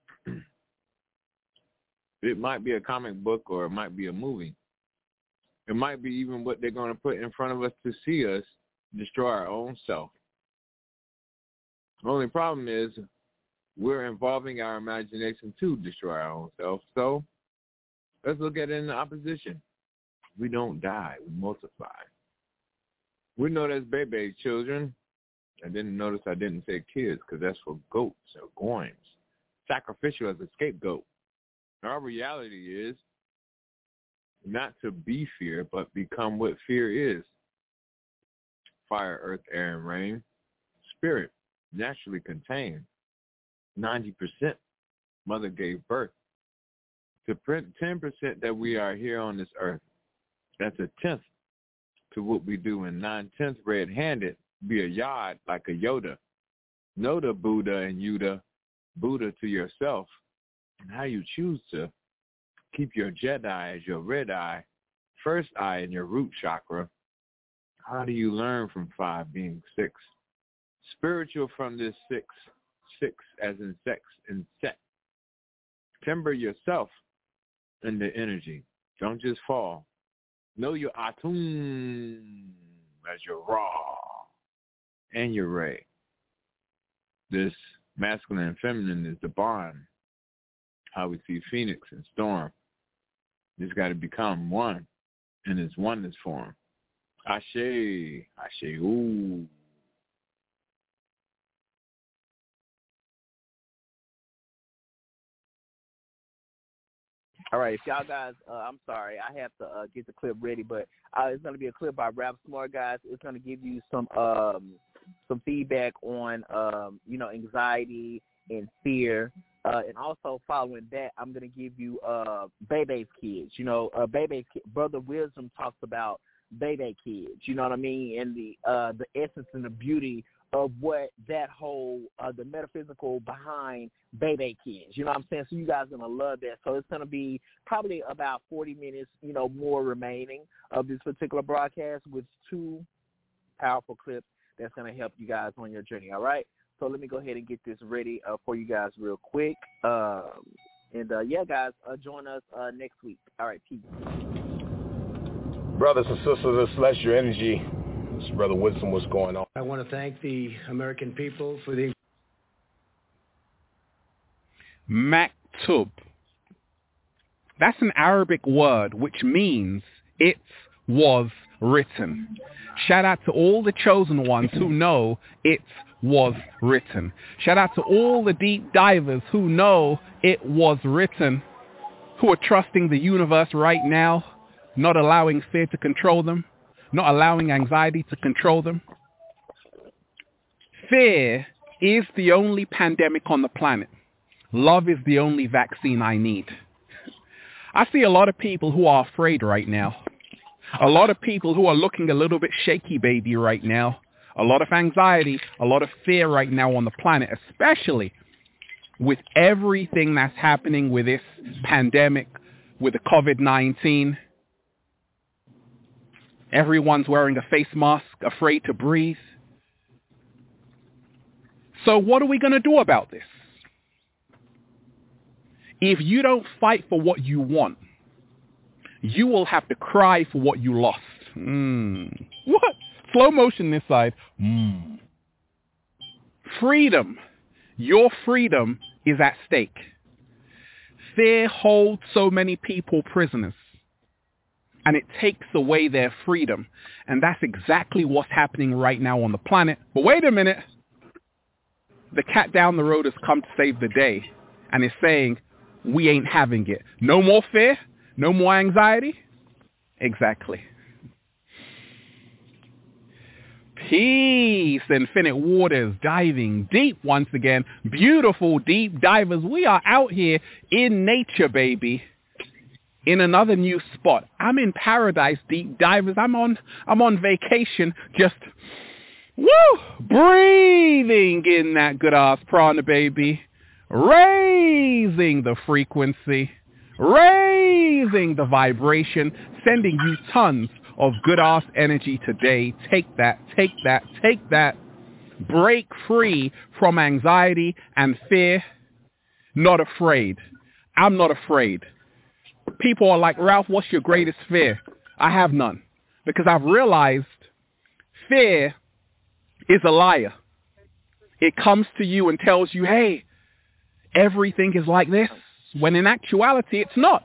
It might be a comic book or it might be a movie. It might be even what they're going to put in front of us to see us destroy our own self. The only problem is we're involving our imagination to destroy our own self. So let's look at it in the opposition. We don't die. We multiply. We know that's baby children. I didn't notice I didn't say kids because that's for goats or goyim. Sacrificial as a scapegoat. Our reality is not to be fear, but become what fear is. Fire, earth, air, and rain. Spirit, naturally contained. 90% mother gave birth. To 10% that we are here on this earth, that's a tenth to what we do, and 9/10 red-handed be a yod like a Yoda. Know the Buddha and Yuda, Buddha to yourself, and how you choose to keep your Jedi as your red eye, first eye in your root chakra. How do you learn from 5 being 6? Spiritual from this 6 as in sex and set. Timber yourself in the energy. Don't just fall. Know your Atum as your Ra and your Ray. This masculine and feminine is the bond. How we see Phoenix and Storm. It's got to become one in its oneness form. Ashe, Ashe, ooh. All right, if y'all guys, I'm sorry, I have to get the clip ready, but it's going to be a clip by Rap Smart, guys. It's going to give you some feedback on, anxiety and fear. And also following that, I'm going to give you Bebe's kids. Bebe's Brother Wisdom talks about Bebe kids, you know what I mean, and the essence and the beauty of what that whole, the metaphysical behind Bebe kids, you know what I'm saying? So you guys are going to love that. So it's going to be probably about 40 minutes, more remaining of this particular broadcast with 2 powerful clips that's going to help you guys on your journey, all right? So let me go ahead and get this ready for you guys real quick. Guys, join us next week. All right, peace. Brothers and sisters of Celestial Energy, this is Brother Wisdom. What's going on? I want to thank the American people for the Maktub. That's an Arabic word which means it's was written. Shout out to all the chosen ones who know it was written. Shout out to all the deep divers who know it was written, who are trusting the universe right now, not allowing fear to control them, not allowing anxiety to control them. Fear is the only pandemic on the planet. Love is the only vaccine I need. I see a lot of people who are afraid right now. A lot of people who are looking a little bit shaky, baby, right now. A lot of anxiety, a lot of fear right now on the planet, especially with everything that's happening with this pandemic, with the COVID-19. Everyone's wearing a face mask, afraid to breathe. So what are we going to do about this? If you don't fight for what you want, you will have to cry for what you lost. What? Slow motion this side. Freedom. Your freedom is at stake. Fear holds so many people prisoners, and it takes away their freedom. And that's exactly what's happening right now on the planet. But wait a minute. The cat down the road has come to save the day and is saying, we ain't having it. No more fear? No more anxiety? Exactly. Peace, infinite waters, diving deep once again. Beautiful deep divers. We are out here in nature, baby. In another new spot. I'm in paradise, deep divers. I'm on vacation, just breathing in that good ass prana, baby. Raising the frequency, raising the vibration, sending you tons of good ass energy today. Take that, take that, take that. Break free from anxiety and fear. Not afraid. I'm not afraid. People are like, Ralph, what's your greatest fear? I have none. Because I've realized fear is a liar. It comes to you and tells you, hey, everything is like this, when in actuality it's not.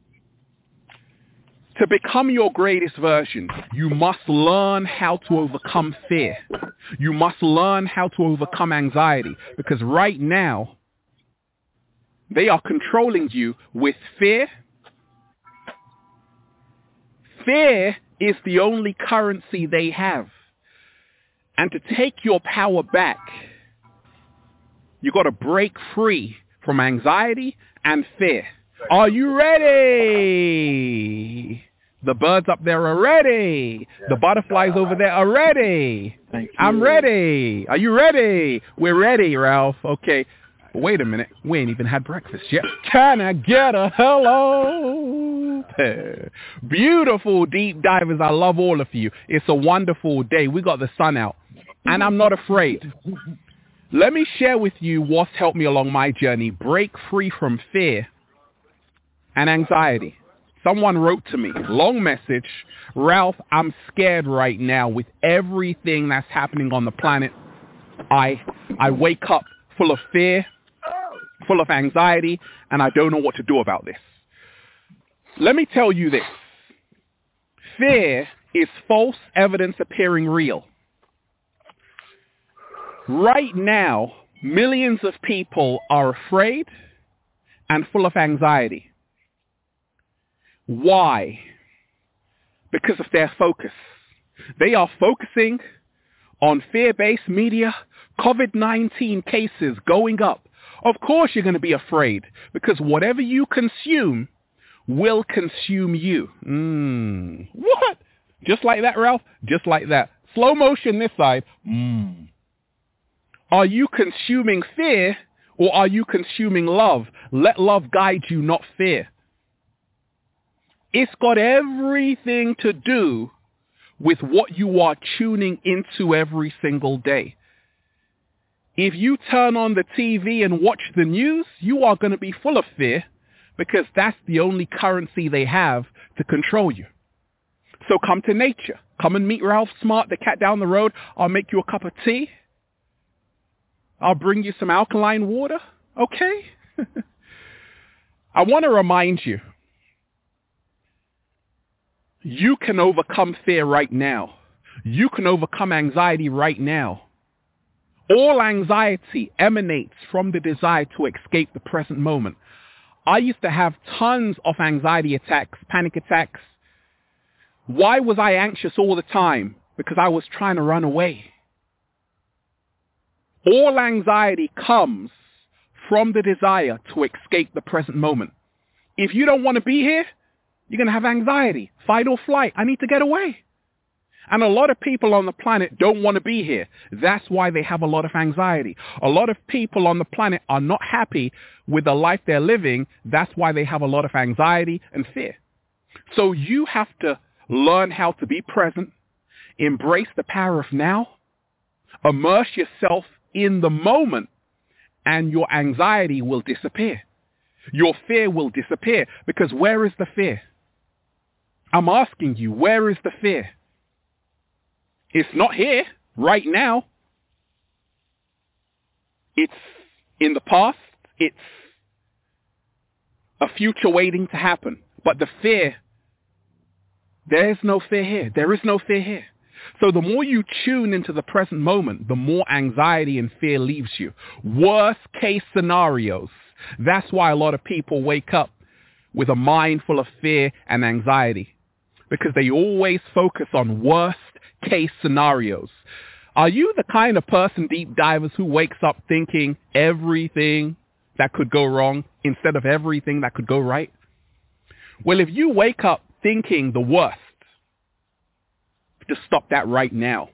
To become your greatest version, you must learn how to overcome fear. You must learn how to overcome anxiety, because right now they are controlling you with fear. Fear is the only currency they have. And to take your power back, you got to break free from anxiety and fear. Are you ready? The birds up there are ready. The butterflies over there are ready. I'm ready. Are you ready? We're ready, Ralph. Okay. But wait a minute. We ain't even had breakfast yet. Can I get a hello? Beautiful deep divers. I love all of you. It's a wonderful day. We got the sun out. And I'm not afraid. Let me share with you what's helped me along my journey. Break free from fear and anxiety. Someone wrote to me, long message, Ralph, I'm scared right now with everything that's happening on the planet. I wake up full of fear, full of anxiety, and I don't know what to do about this. Let me tell you this. Fear is false evidence appearing real. Right now, millions of people are afraid and full of anxiety. Why? Because of their focus. They are focusing on fear-based media, COVID-19 cases going up. Of course you're going to be afraid, because whatever you consume will consume you. What? Just like that, Ralph? Just like that. Slow motion this side. Are you consuming fear, or are you consuming love? Let love guide you, not fear. It's got everything to do with what you are tuning into every single day. If you turn on the TV and watch the news, you are going to be full of fear, because that's the only currency they have to control you. So come to nature. Come and meet Ralph Smart, the cat down the road. I'll make you a cup of tea. I'll bring you some alkaline water. Okay? I want to remind you, You can overcome fear right now. You can overcome anxiety right now. All anxiety emanates from the desire to escape the present moment. I used to have tons of anxiety attacks, panic attacks. Why was I anxious all the time? Because I was trying to run away. All anxiety comes from the desire to escape the present moment. If you don't want to be here, you're going to have anxiety, fight or flight. I need to get away. And a lot of people on the planet don't want to be here. That's why they have a lot of anxiety. A lot of people on the planet are not happy with the life they're living. That's why they have a lot of anxiety and fear. So you have to learn how to be present, embrace the power of now, immerse yourself in the moment, and your anxiety will disappear. Your fear will disappear. Because where is the fear? I'm asking you, where is the fear? It's not here, right now. It's in the past. It's a future waiting to happen. But the fear, there is no fear here. There is no fear here. So the more you tune into the present moment, the more anxiety and fear leaves you. Worst case scenarios. That's why a lot of people wake up with a mind full of fear and anxiety, because they always focus on worst case scenarios. Are you the kind of person, deep divers, who wakes up thinking everything that could go wrong instead of everything that could go right? Well, if you wake up thinking the worst, just stop that right now.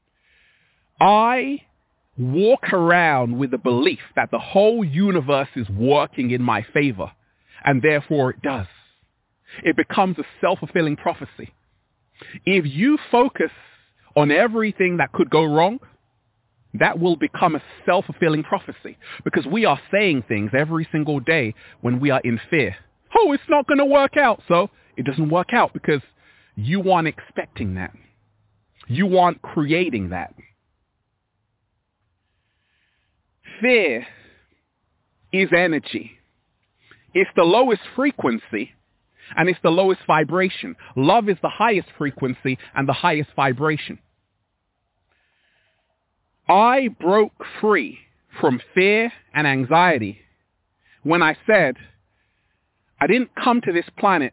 I walk around with the belief that the whole universe is working in my favor, and therefore it does. It becomes a self-fulfilling prophecy. If you focus on everything that could go wrong, that will become a self-fulfilling prophecy, because we are saying things every single day when we are in fear. Oh, it's not going to work out. So it doesn't work out because you aren't expecting that. You aren't creating that. Fear is energy. It's the lowest frequency and it's the lowest vibration. Love is the highest frequency and the highest vibration. I broke free from fear and anxiety when I said, I didn't come to this planet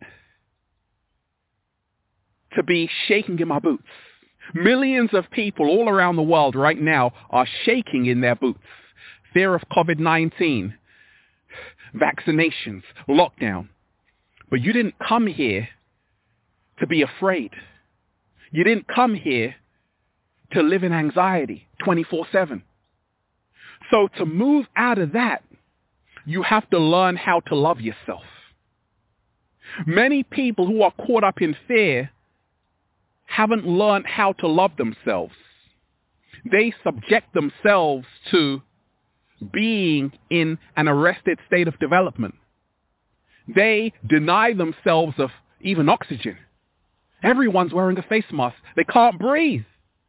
to be shaking in my boots. Millions of people all around the world right now are shaking in their boots. Fear of COVID-19, vaccinations, lockdown. But you didn't come here to be afraid. You didn't come here to live in anxiety 24/7. So to move out of that, you have to learn how to love yourself. Many people who are caught up in fear haven't learned how to love themselves. They subject themselves to being in an arrested state of development. They deny themselves of even oxygen. Everyone's wearing a face mask. They can't breathe.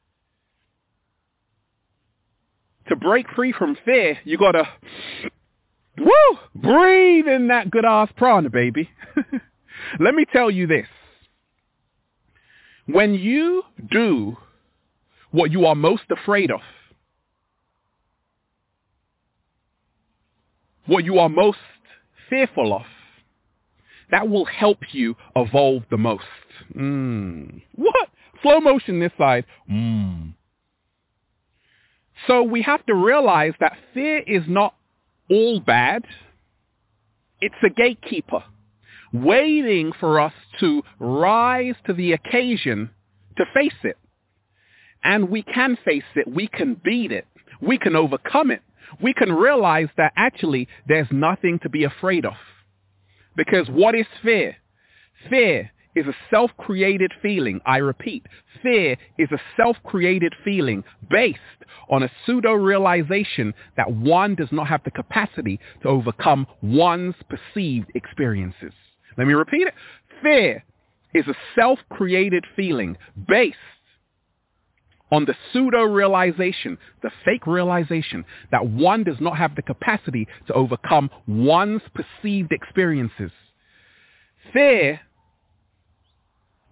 To break free from fear, you got to breathe in that good-ass prana, baby. Let me tell you this. When you do what you are most afraid of, what you are most fearful of, that will help you evolve the most. What? Slow motion this side. So we have to realize that fear is not all bad. It's a gatekeeper waiting for us to rise to the occasion to face it. And we can face it. We can beat it. We can overcome it. We can realize that actually there's nothing to be afraid of. Because what is fear? Fear is a self-created feeling. I repeat, fear is a self-created feeling based on a pseudo-realization that one does not have the capacity to overcome one's perceived experiences. Let me repeat it. Fear is a self-created feeling based on the pseudo-realization, the fake realization that one does not have the capacity to overcome one's perceived experiences. Fear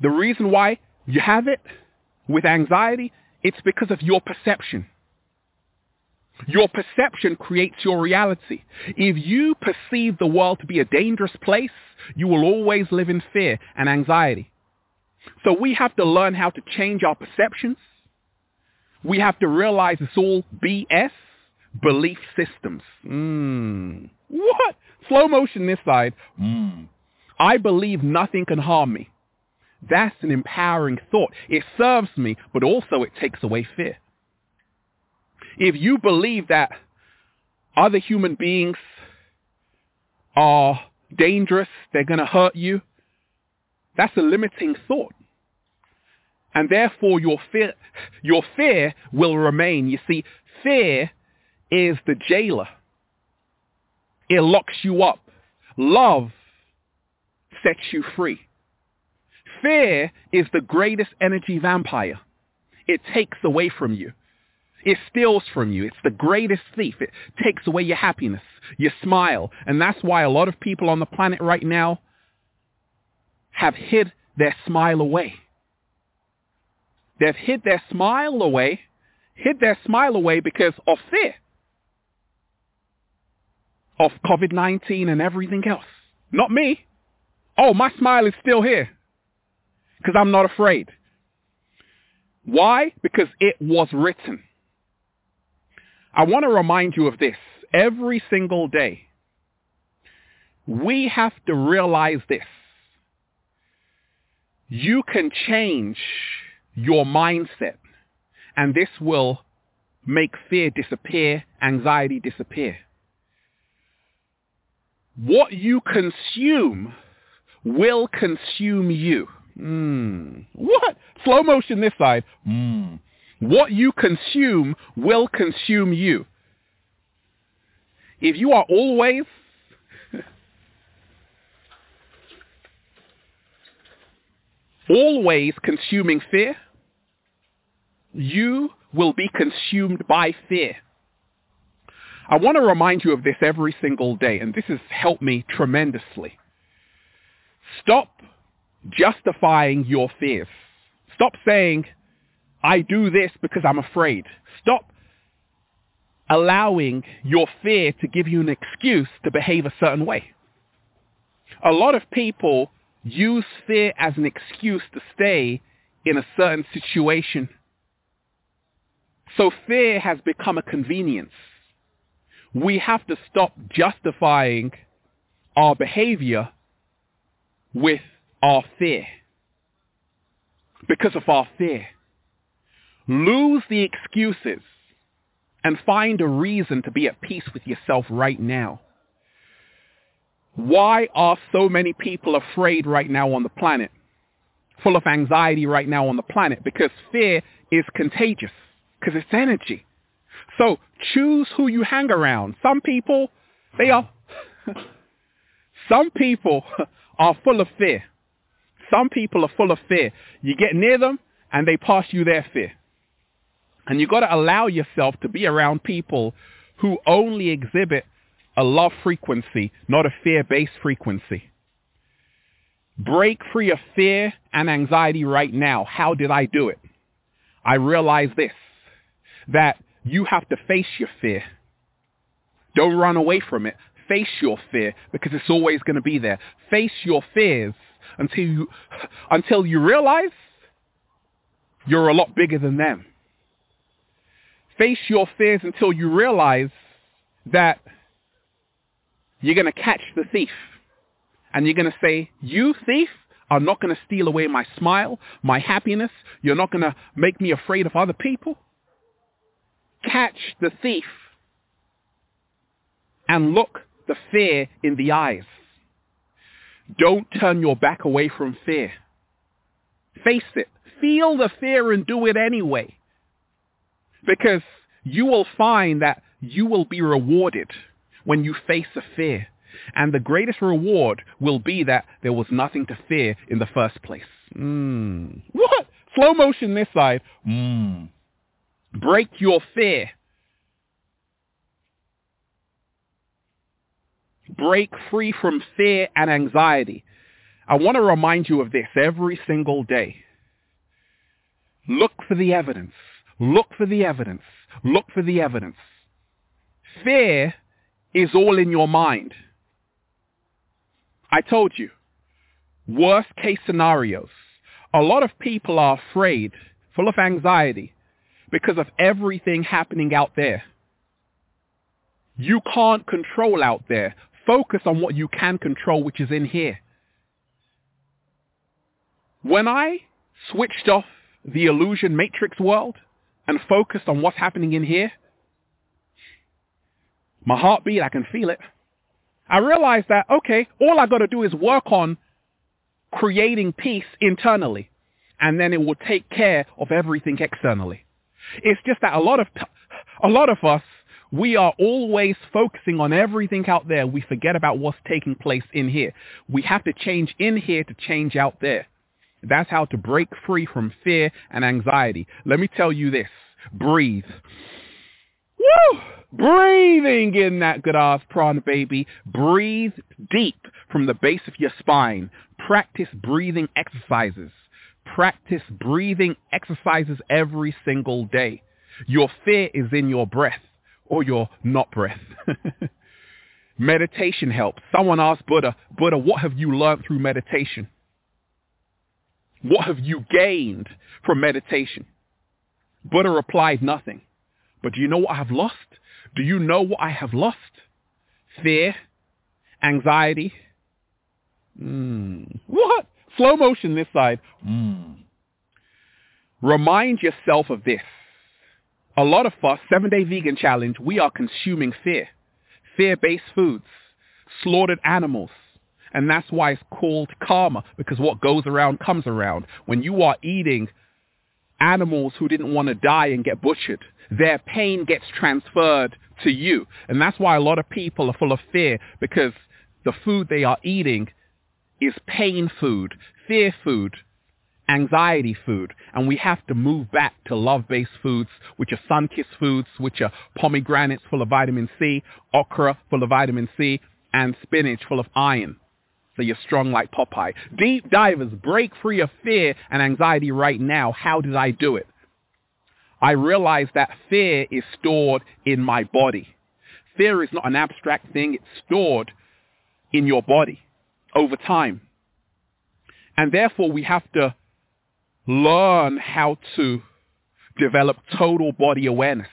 The reason why you have it with anxiety, it's because of your perception. Your perception creates your reality. If you perceive the world to be a dangerous place, you will always live in fear and anxiety. So we have to learn how to change our perceptions. We have to realize it's all BS, belief systems. What? Slow motion this side. I believe nothing can harm me. That's an empowering thought. It serves me, but also it takes away fear. If you believe that other human beings are dangerous, they're going to hurt you, that's a limiting thought. And therefore your fear will remain. You see, fear is the jailer. It locks you up. Love sets you free. Fear is the greatest energy vampire. It takes away from you. It steals from you. It's the greatest thief. It takes away your happiness, your smile. And that's why a lot of people on the planet right now have hid their smile away. They've hid their smile away because of fear of COVID-19 and everything else. Not me. Oh, my smile is still here because I'm not afraid. Why? Because it was written. I want to remind you of this every single day. We have to realize this. You can change your mindset, and this will make fear disappear, anxiety disappear. What you consume will consume you. What? Slow motion this side. What you consume will consume you. If you are always consuming fear, you will be consumed by fear. I want to remind you of this every single day, and this has helped me tremendously. Stop justifying your fears. Stop saying, I do this because I'm afraid. Stop allowing your fear to give you an excuse to behave a certain way. A lot of people use fear as an excuse to stay in a certain situation. So fear has become a convenience. We have to stop justifying our behavior with our fear. Because of our fear. Lose the excuses and find a reason to be at peace with yourself right now. Why are so many people afraid right now on the planet? Full of anxiety right now on the planet? Because fear is contagious. Because it's energy. So choose who you hang around. Some people are full of fear. Some people are full of fear. You get near them and they pass you their fear. And you got to allow yourself to be around people who only exhibit a love frequency, not a fear-based frequency. Break free of fear and anxiety right now. How did I do it? I realized this, that you have to face your fear. Don't run away from it. Face your fear because it's always going to be there. Face your fears until you realize you're a lot bigger than them. Face your fears until you realize that you're going to catch the thief. And you're going to say, you thief are not going to steal away my smile, my happiness. You're not going to make me afraid of other people. Catch the thief and look the fear in the eyes. Don't turn your back away from fear. Face it. Feel the fear and do it anyway. Because you will find that you will be rewarded when you face a fear. And the greatest reward will be that there was nothing to fear in the first place. What? Slow motion this side. Break your fear. Break free from fear and anxiety. I want to remind you of this every single day. Look for the evidence. Look for the evidence. Look for the evidence. Fear is all in your mind. I told you, worst case scenarios. A lot of people are afraid, full of anxiety, because of everything happening out there. You can't control out there. Focus on what you can control, which is in here. When I switched off the illusion matrix world and focused on what's happening in here, my heartbeat, I can feel it. I realized that, okay, all I got to do is work on creating peace internally, and then it will take care of everything externally. It's just that a lot of us, we are always focusing on everything out there. We forget about what's taking place in here. We have to change in here to change out there. That's how to break free from fear and anxiety. Let me tell you this. Breathe. Woo! Breathing in that good ass prana, baby. Breathe deep from the base of your spine. Practice breathing exercises. Practice breathing exercises every single day. Your fear is in your breath or your not breath. Meditation helps. Someone asked Buddha, what have you learned through meditation? What have you gained from meditation? Buddha replied, nothing. But do you know what I have lost? Do you know what I have lost? Fear, anxiety. What? Slow motion this side. Remind yourself of this. A lot of us, 7-Day Vegan Challenge, we are consuming fear. Fear-based foods, slaughtered animals. And that's why it's called karma, because what goes around comes around. When you are eating animals who didn't want to die and get butchered, their pain gets transferred to you. And that's why a lot of people are full of fear, because the food they are eating is pain food, fear food, anxiety food. And we have to move back to love-based foods, which are sun-kissed foods, which are pomegranates full of vitamin C, okra full of vitamin C, and spinach full of iron. So you're strong like Popeye. Deep divers, break free of fear and anxiety right now. How did I do it? I realized that fear is stored in my body. Fear is not an abstract thing. It's stored in your body over time. And therefore, we have to learn how to develop total body awareness.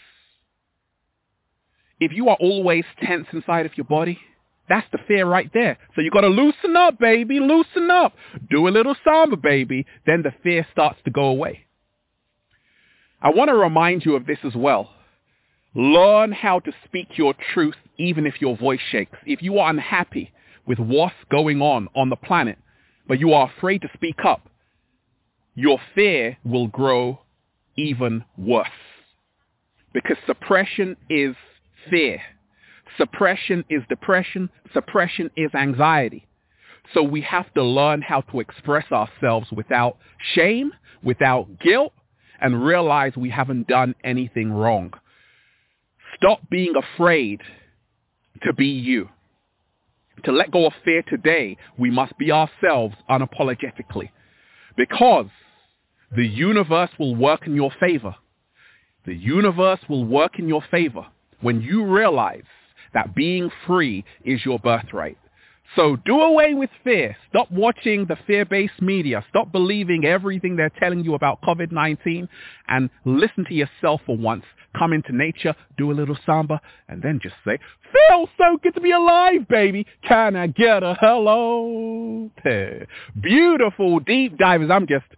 If you are always tense inside of your body, that's the fear right there. So you got to loosen up, baby, loosen up. Do a little samba, baby. Then the fear starts to go away. I want to remind you of this as well. Learn how to speak your truth even if your voice shakes. If you are unhappy with what's going on the planet, but you are afraid to speak up, your fear will grow even worse. Because suppression is fear. Suppression is depression. Suppression is anxiety. So we have to learn how to express ourselves without shame, without guilt, and realize we haven't done anything wrong. Stop being afraid to be you. To let go of fear today, we must be ourselves unapologetically. Because the universe will work in your favor. The universe will work in your favor when you realize that being free is your birthright. So do away with fear. Stop watching the fear-based media. Stop believing everything they're telling you about COVID-19 and listen to yourself for once. Come into nature, do a little samba, and then just say, feels so good to be alive, baby. Can I get a hello? Beautiful deep divers. I'm just...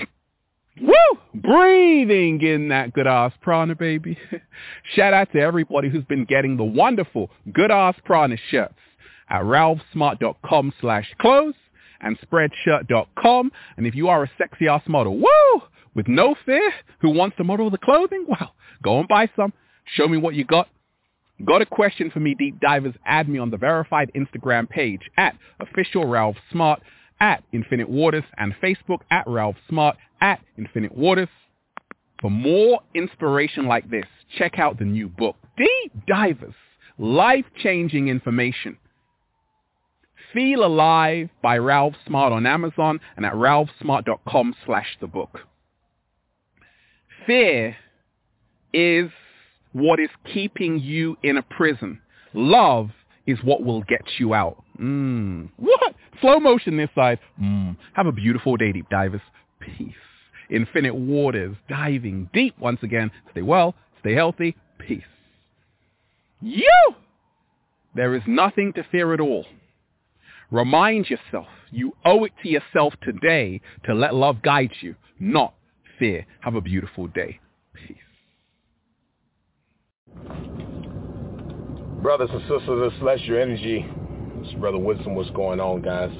breathing in that good ass prana, baby. Shout out to everybody who's been getting the wonderful good ass prana shirts at ralphsmart.com/clothes and spreadshirt.com. And if you are a sexy ass model, with no fear, who wants to model the clothing, well, go and buy some. Show me what you got. Got a question for me, deep divers? Add me on the verified Instagram page at official Ralph Smart, at Infinite Waters, and Facebook at Ralph Smart, at Infinite Waters. For more inspiration like this, check out the new book, Deep Divers, Life-Changing Information. Feel Alive by Ralph Smart on Amazon and at ralphsmart.com/thebook. Fear is what is keeping you in a prison. Love is what will get you out. What? Slow motion this side. Have a beautiful day, deep divers. Peace. Infinite waters, diving deep once again. Stay well, stay healthy. Peace. There is nothing to fear at all. Remind yourself, you owe it to yourself today to let love guide you, not fear. Have a beautiful day. Peace. Brothers and sisters of Celestial Energy, it's Brother Wisdom. What's going on, guys?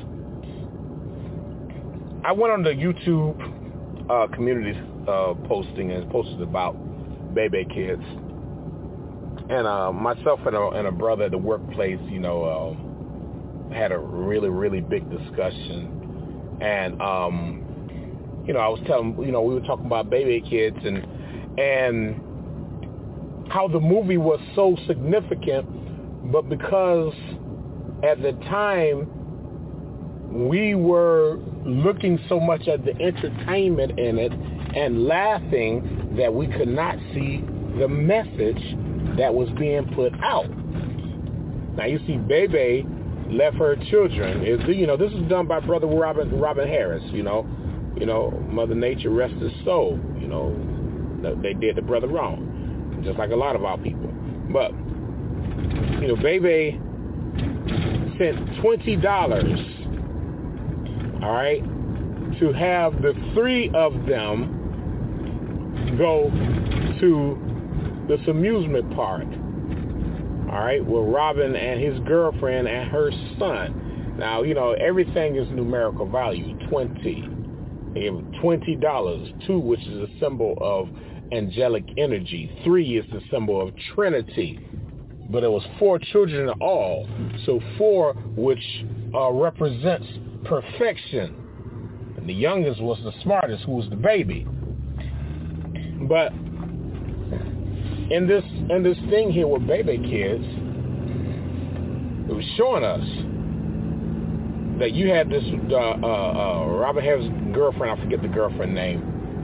I went on the YouTube community posting and posted about Bebe Kids. And myself and a brother at the workplace, had a really, really big discussion. And, I was telling, we were talking about Bebe Kids and how the movie was so significant, but because at the time we were looking so much at the entertainment in it and laughing that we could not see the message that was being put out. Now you see Bebe left her children. This is done by Brother Robin Harris, Mother Nature rest his soul. They did the brother wrong, just like a lot of our people. But, Bebe sent $20, all right, to have the three of them go to this amusement park, all right, with Robin and his girlfriend and her son. Now, everything is numerical value, 20. They gave $20, 2, which is a symbol of angelic energy. 3 is the symbol of Trinity. But it was 4 children in all. So 4, which represents perfection. And the youngest was the smartest, who was the baby. But in this thing here with Bebe Kids, it was showing us that you had this Robin Harris' girlfriend, I forget the girlfriend name,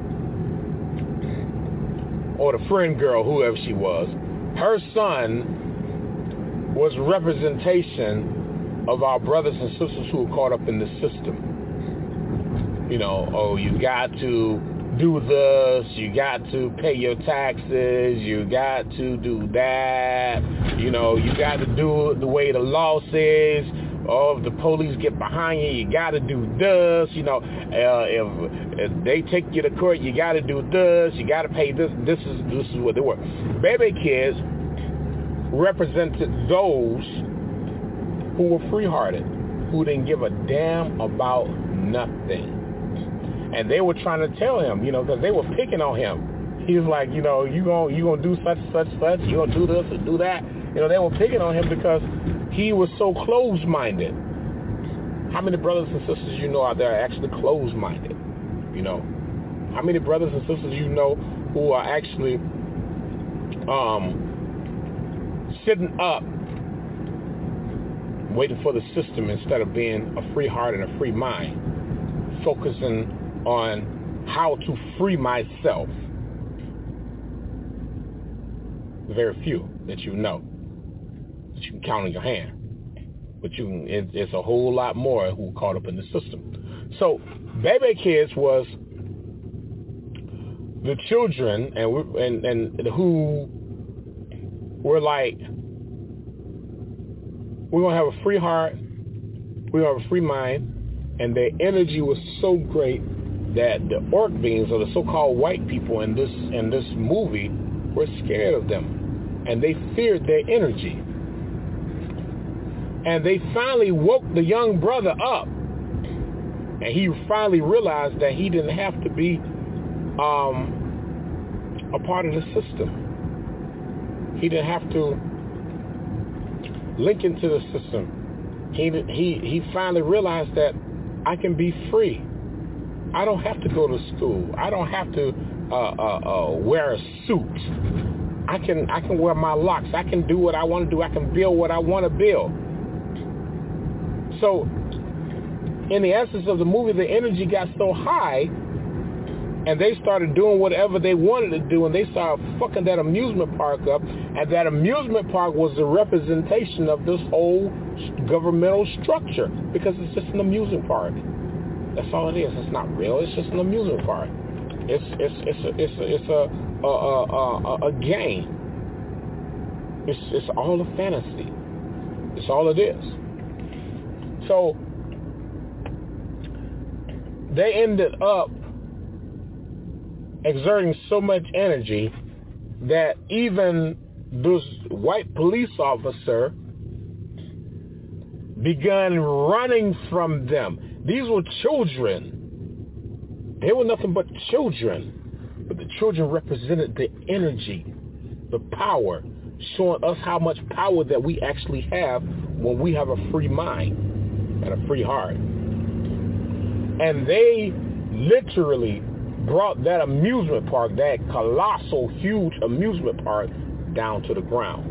or the friend girl, whoever she was. Her son was representation of our brothers and sisters who were caught up in the system. You got to do this, you got to pay your taxes, you got to do that, you got to do it the way the law says. If the police get behind you, you got to do this, if they take you to court, you got to do this, you got to pay this. This is what they were. Bebe Kids represented those who were free-hearted, who didn't give a damn about nothing. And they were trying to tell him, because they were picking on him. He was like, you gonna do such, you gonna do this or do that. They were picking on him because he was so closed-minded. How many brothers and sisters out there are actually closed-minded? How many brothers and sisters who are actually sitting up waiting for the system instead of being a free heart and a free mind, focusing on how to free myself? Very few that that you can count on your hand. But it's a whole lot more who caught up in the system. So Bebe Kids was the children and who were like, we're going to have a free heart, we're going to have a free mind, and their energy was so great that the orc beings, or the so-called white people in this movie, were scared of them. And they feared their energy. And they finally woke the young brother up. And he finally realized that he didn't have to be a part of the system. He didn't have to link into the system. He finally realized that I can be free. I don't have to go to school. I don't have to wear a suit. I can wear my locks. I can do what I want to do. I can build what I want to build. So, in the essence of the movie, the energy got so high, and they started doing whatever they wanted to do, and they started fucking that amusement park up, and that amusement park was a representation of this whole governmental structure, because it's just an amusement park. That's all it is. It's not real. It's just an amusement park. It's a game. It's all a fantasy. It's all it is. So they ended up exerting so much energy that even this white police officer began running from them. These were children. They were nothing but children. But the children represented the energy, the power, showing us how much power that we actually have when we have a free mind and a free heart. And they literally brought that amusement park, that colossal, huge amusement park, down to the ground.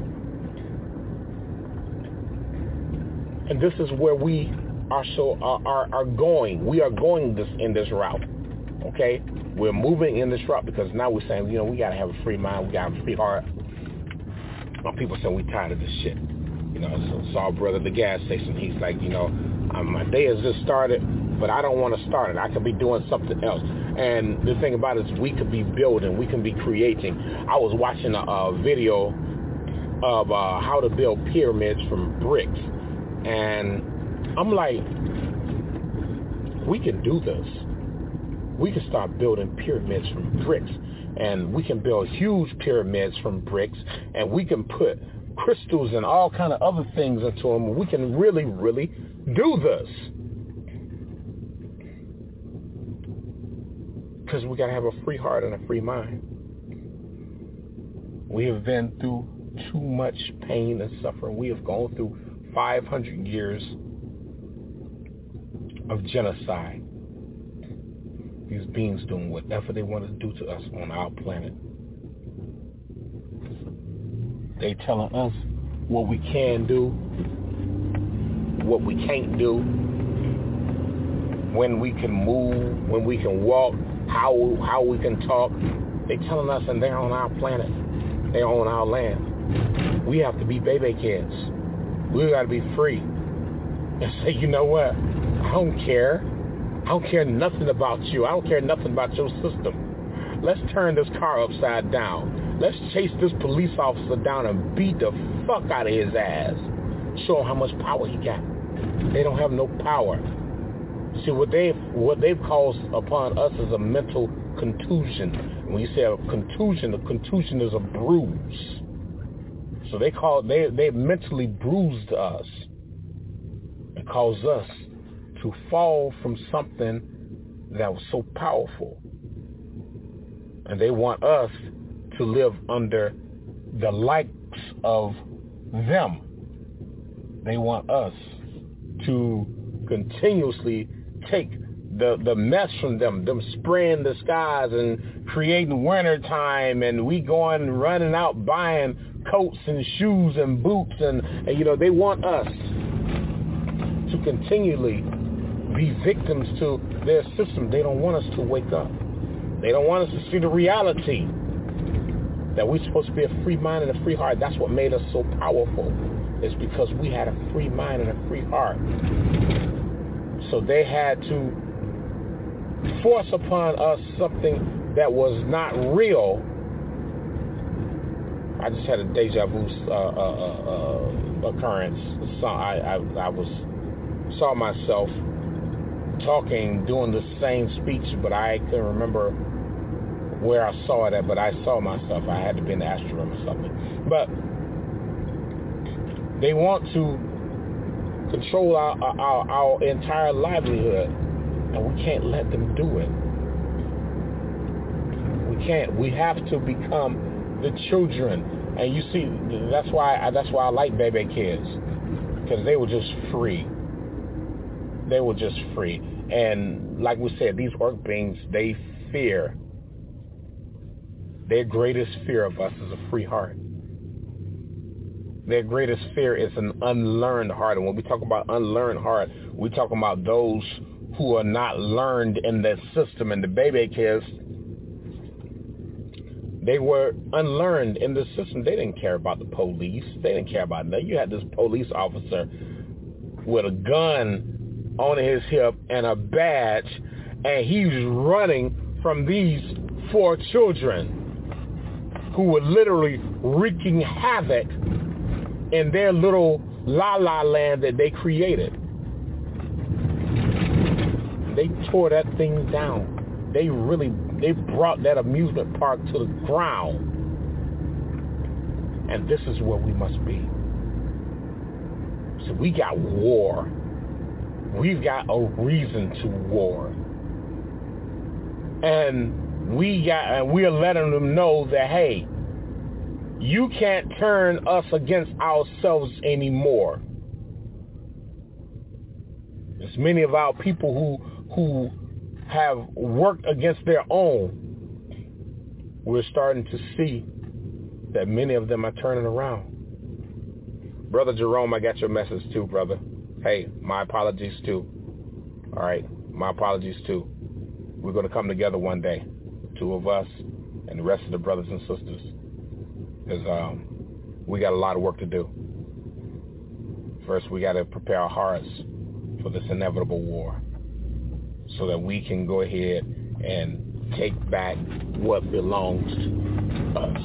And this is where we are going. We are going in this route. Okay? We're moving in this route because now we're saying, you know, we got to have a free mind. We got to have a free heart. My people saying we tired of this shit. You know, so saw brother at the gas station. He's like, you know, my day has just started, but I don't want to start it. I could be doing something else. And the thing about it is we could be building. We can be creating. I was watching a video of how to build pyramids from bricks. And I'm like, we can do this. We can start building pyramids from bricks. And we can build huge pyramids from bricks. And we can put crystals and all kind of other things into them. We can really, really do this. Because we got to have a free heart and a free mind. We have been through too much pain and suffering. We have gone through 500 years of genocide. These beings doing whatever they want to do to us on our planet. They telling us what we can do, what we can't do, when we can move, when we can walk, how we can talk. They telling us, and they're on our planet. They're on our land. We have to be baby kids. We got to be free. And say, you know what? I don't care. I don't care nothing about you. I don't care nothing about your system. Let's turn this car upside down. Let's chase this police officer down and beat the fuck out of his ass. Show him how much power he got. They don't have no power. See, what they've caused upon us is a mental contusion. When you say a contusion is a bruise. So they mentally bruised us and caused us to fall from something that was so powerful. And they want us to live under the likes of them. They want us to continuously take the mess from them spraying the skies and creating winter time, and we going running out buying coats and shoes and boots, and you know, they want us to continually be victims to their system. They don't want us to wake up. They don't want us to see the reality that we're supposed to be a free mind and a free heart. That's what made us so powerful. It's because we had a free mind and a free heart. So they had to force upon us something that was not real. I just had a deja vu occurrence. So I saw myself talking, doing the same speech, but I couldn't remember where I saw it at, but I saw myself. I had to be in the astral room or something. But they want to control our entire livelihood, and we can't let them do it. We can't. We have to become the children. And you see, that's why I like baby kids, because they were just free. They were just free. And like we said, these orc beings, they fear. Their greatest fear of us is a free heart. Their greatest fear is an unlearned heart. And when we talk about unlearned heart, we talk about those who are not learned in the system. And the baby kids, they were unlearned in the system. They didn't care about the police. They didn't care about that. You had this police officer with a gun on his hip and a badge, and he's running from these 4 children who were literally wreaking havoc in their little la-la land that they created. They tore that thing down. They brought that amusement park to the ground. And this is where we must be. So we got war. We've got a reason to war. And we're letting them know that, hey, you can't turn us against ourselves anymore. There's many of our people who have worked against their own. We're starting to see that many of them are turning around. Brother Jerome, I got your message too, brother. Hey, my apologies too. All right, my apologies too. We're going to come together one day, 2 of us and the rest of the brothers and sisters, because we got a lot of work to do. First, we got to prepare our hearts for this inevitable war so that we can go ahead and take back what belongs to us.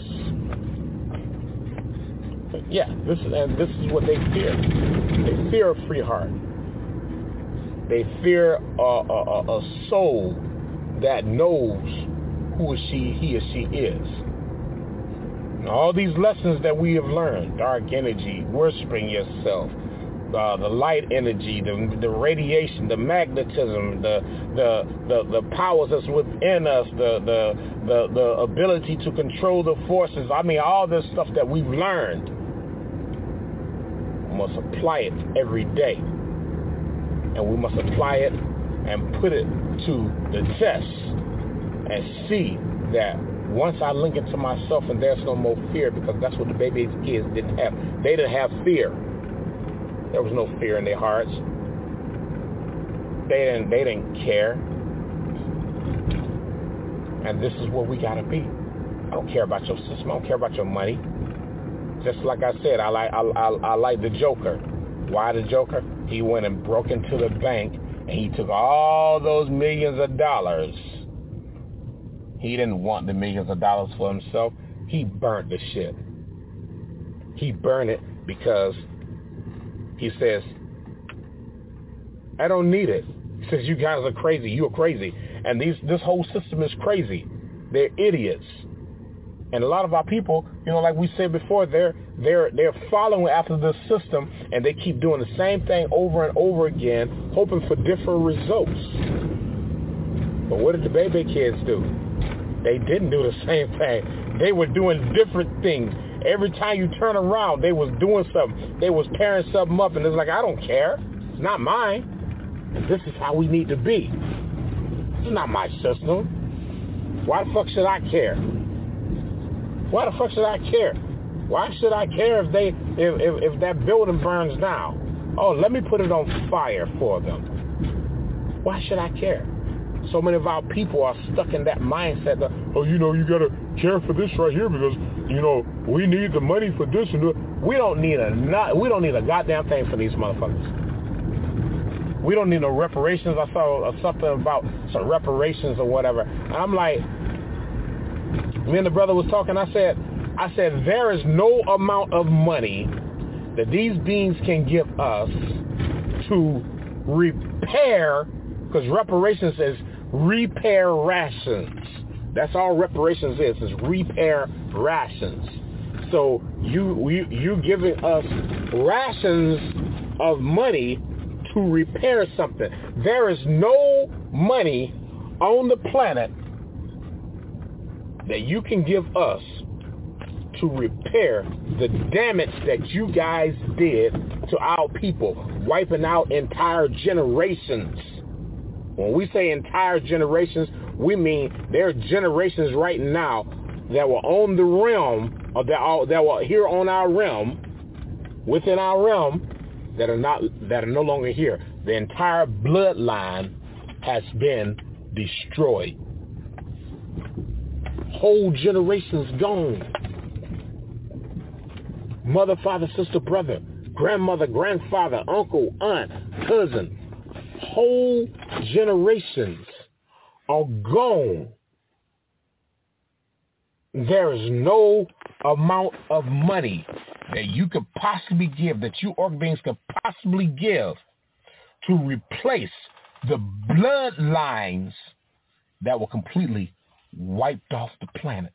But yeah, this is what they fear. They fear a free heart. They fear a soul that knows who he or she is. And all these lessons that we have learned, dark energy, worshiping yourself, the light energy, the radiation, the magnetism, the powers that's within us, the ability to control the forces. I mean, all this stuff that we've learned, we must apply it every day. And we must apply it and put it to the test and see that once I link it to myself and there's no more fear, because that's what the baby kids didn't have. They didn't have fear. There was no fear in their hearts. They didn't care. And this is what we gotta be. I don't care about your system. I don't care about your money. Just like I said, I like the Joker. Why the Joker? He went and broke into the bank and he took all those millions of dollars. He didn't want the millions of dollars for himself. He burnt the shit. He burned it because he says, I don't need it. He says, you guys are crazy. You're crazy. And this whole system is crazy. They're idiots. And a lot of our people, like we said before, they're following after the system, and they keep doing the same thing over and over again, hoping for different results. But what did the baby kids do? They didn't do the same thing. They were doing different things. Every time you turn around, they was doing something. They was tearing something up, and it's like, I don't care. It's not mine. And this is how we need to be. It's not my system. Why the fuck should I care? Why the fuck should I care? Why should I care if that building burns down? Oh, let me put it on fire for them. Why should I care? So many of our people are stuck in that mindset that, you got to care for this right here because, we need the money for this and that. We don't need a goddamn thing for these motherfuckers. We don't need no reparations. I saw something about some reparations or whatever. And I'm like, me and the brother was talking, I said, there is no amount of money that these beings can give us to repair, because reparations is repair rations. That's all reparations is repair rations. So you giving us rations of money to repair something. There is no money on the planet that you can give us to repair the damage that you guys did to our people, wiping out entire generations. When we say entire generations, we mean there are generations right now that were on the realm, or that were here on our realm, within our realm that are no longer here. The entire bloodline has been destroyed. Whole generations gone. Mother, father, sister, brother, grandmother, grandfather, uncle, aunt, cousin. Whole generations are gone. There is no amount of money that you could possibly give, that you orc beings could possibly give to replace the bloodlines that were completely wiped off the planet.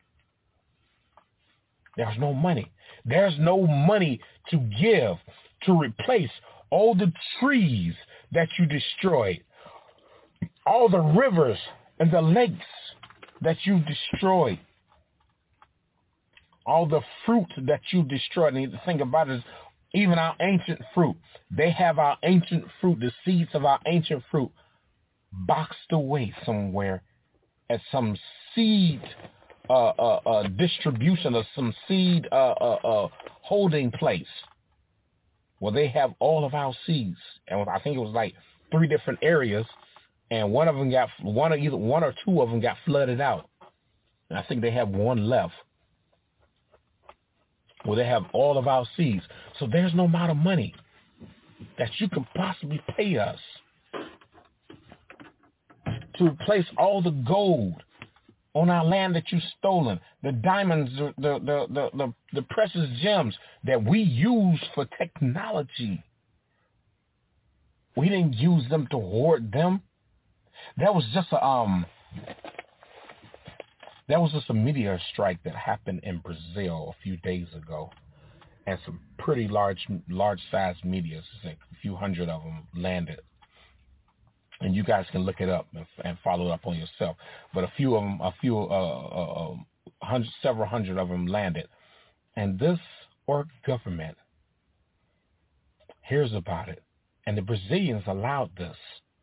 There's no money. There's no money to give to replace all the trees that you destroyed, all the rivers and the lakes that you destroyed, all the fruit that you destroyed. And the thing about it is, even our ancient fruit, they have our ancient fruit, the seeds of our ancient fruit, boxed away somewhere at some seed distribution or some seed holding place. Well, they have all of our seeds, and I think it was like 3 different areas, and one or two of them got flooded out, and I think they have one left. Well, they have all of our seeds, so there's no amount of money that you can possibly pay us to replace all the gold on our land that you've stolen, the diamonds, the precious gems that we use for technology. We didn't use them to hoard them. That was just a meteor strike that happened in Brazil a few days ago, and some pretty large-sized meteors, like a few hundred of them landed. And you guys can look it up and follow it up on yourself. But several hundred of them landed. And this orc government hears about it. And the Brazilians allowed this.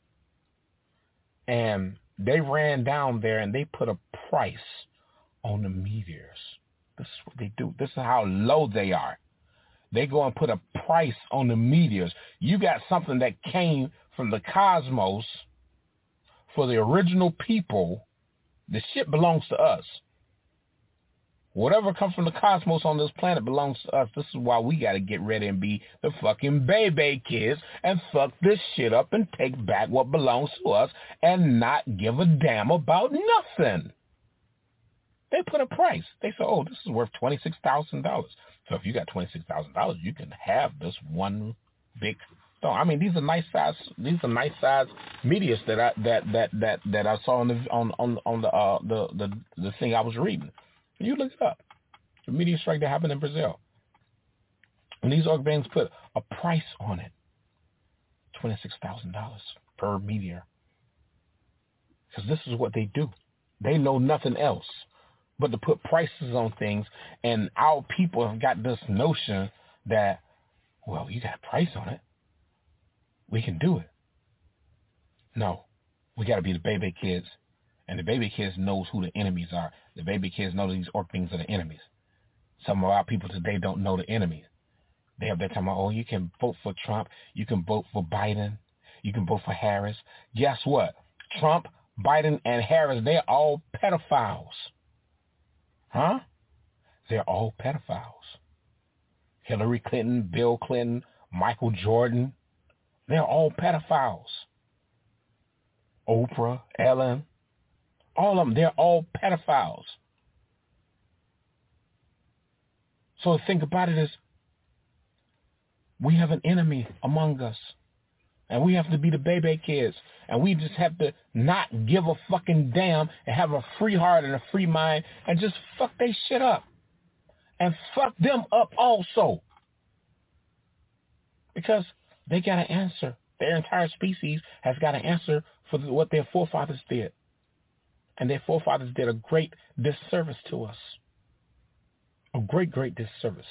And they ran down there and they put a price on the meteors. This is what they do. This is how low they are. They go and put a price on the meteors. You got something that came from the cosmos for the original people. The shit belongs to us. Whatever comes from the cosmos on this planet belongs to us. This is why we got to get ready and be the fucking baby kids and fuck this shit up and take back what belongs to us and not give a damn about nothing. They put a price. They say, oh, this is worth $26,000. So if you got $26,000, you can have this one big. No, I mean these are nice size meteors that I saw on the thing I was reading. You look it up. The meteor strike that happened in Brazil. And these orc beings put a price on it. $26,000 per meteor. Because this is what they do. They know nothing else but to put prices on things, and our people have got this notion that, well, you got a price on it, we can do it. No, we got to be the baby kids, and the baby kids knows who the enemies are. The baby kids know these orc things are the enemies. Some of our people today don't know the enemies. They have that time, oh, you can vote for Trump, you can vote for Biden, you can vote for Harris. Guess what? Trump, Biden, and Harris, they're all pedophiles. Huh? They're all pedophiles. Hillary Clinton, Bill Clinton, Michael Jordan, they're all pedophiles. Oprah, Ellen, all of them, they're all pedophiles. So the thing about it is, we have an enemy among us. And we have to be the baby kids. And we just have to not give a fucking damn and have a free heart and a free mind and just fuck they shit up. And fuck them up also. Because they got to answer. Their entire species has got to answer for what their forefathers did. And their forefathers did a great disservice to us. A great, great disservice.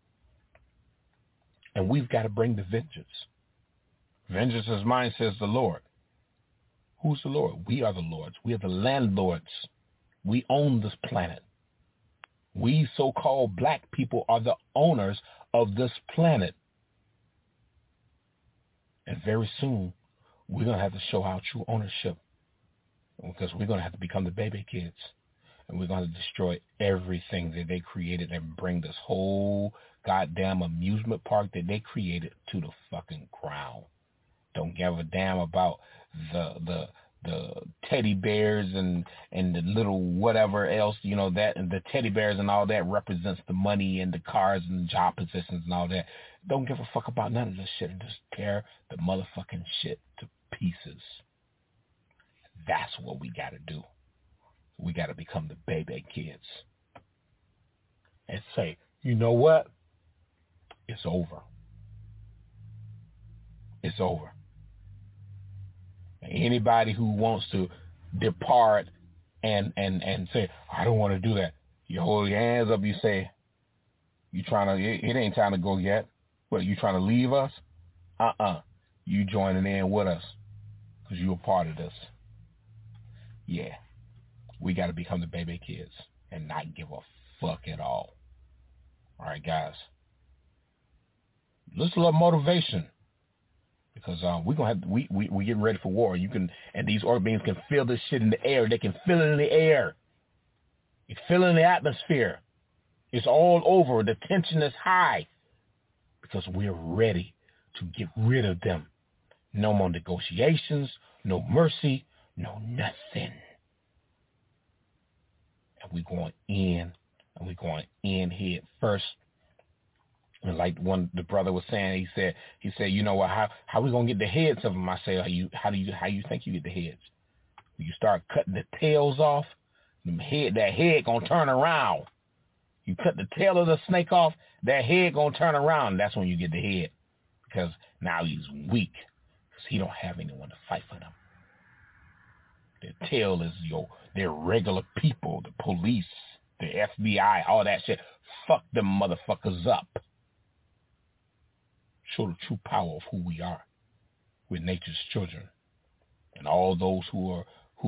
And we've got to bring the vengeance. Vengeance is mine, says the Lord. Who's the Lord? We are the Lords. We are the landlords. We own this planet. We so-called black people are the owners of this planet. And very soon, we're going to have to show our true ownership, because we're going to have to become the baby kids. And we're going to destroy everything that they created and bring this whole goddamn amusement park that they created to the fucking ground. Don't give a damn about the teddy bears and the little whatever else, that, and the teddy bears and all that represents the money and the cars and the job positions and all that. Don't give a fuck about none of this shit and just tear the motherfucking shit to pieces. That's what we got to do. We got to become the baby kids and say, you know what? It's over. It's over. And anybody who wants to depart and say, I don't want to do that, you hold your hands up, you say, it ain't time to go yet. What, you trying to leave us? You joining in with us because you're a part of this. Yeah. We got to become the baby kids and not give a fuck at all. All right, guys. Let's love motivation, because we're gonna have we getting ready for war. And these orc beings can feel this shit in the air. They can feel it in the air. You feel it in the atmosphere. It's all over. The tension is high because we're ready to get rid of them. No more negotiations. No mercy. No nothing. And we're going in, and we're going in head first. And like the brother was saying, he said, you know what? How we gonna get the heads of them? I say, how do you think you get the heads? When you start cutting the tails off, that head gonna turn around. You cut the tail of the snake off, that head gonna turn around. That's when you get the head, because now he's weak, because he don't have anyone to fight for them. Their tail is their regular people, the police, the FBI, all that shit. Fuck them motherfuckers up. Show the true power of who we are. We're nature's children, and all those who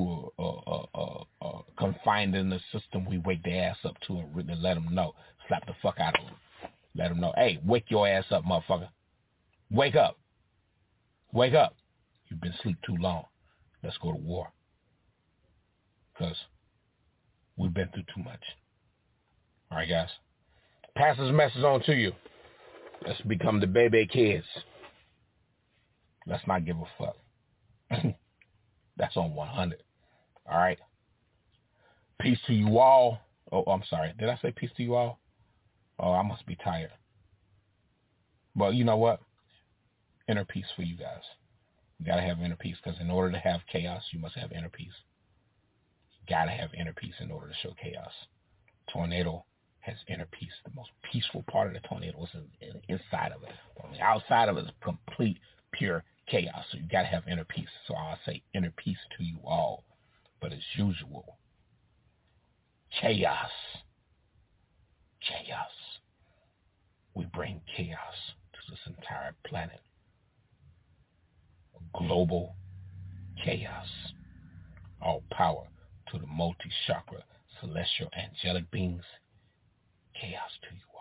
are confined in the system, we wake their ass up to and let them know. Slap the fuck out of them. Let them know, hey, wake your ass up, motherfucker. Wake up. Wake up. You've been asleep too long. Let's go to war. Because we've been through too much. All right, guys. Pass this message on to you. Let's become the baby kids. Let's not give a fuck. That's on 100. All right. Peace to you all. Oh, I'm sorry. Did I say peace to you all? Oh, I must be tired. But you know what? Inner peace for you guys. You got to have inner peace, because in order to have chaos, you must have inner peace. You got to have inner peace in order to show chaos. Tornado has inner peace. The most peaceful part of the tornado is inside of it. On the outside of it is complete, pure chaos. So you got to have inner peace. So I'll say inner peace to you all. But as usual, chaos. Chaos. We bring chaos to this entire planet. Global chaos. All power to the multi-chakra, celestial, angelic beings. Chaos to you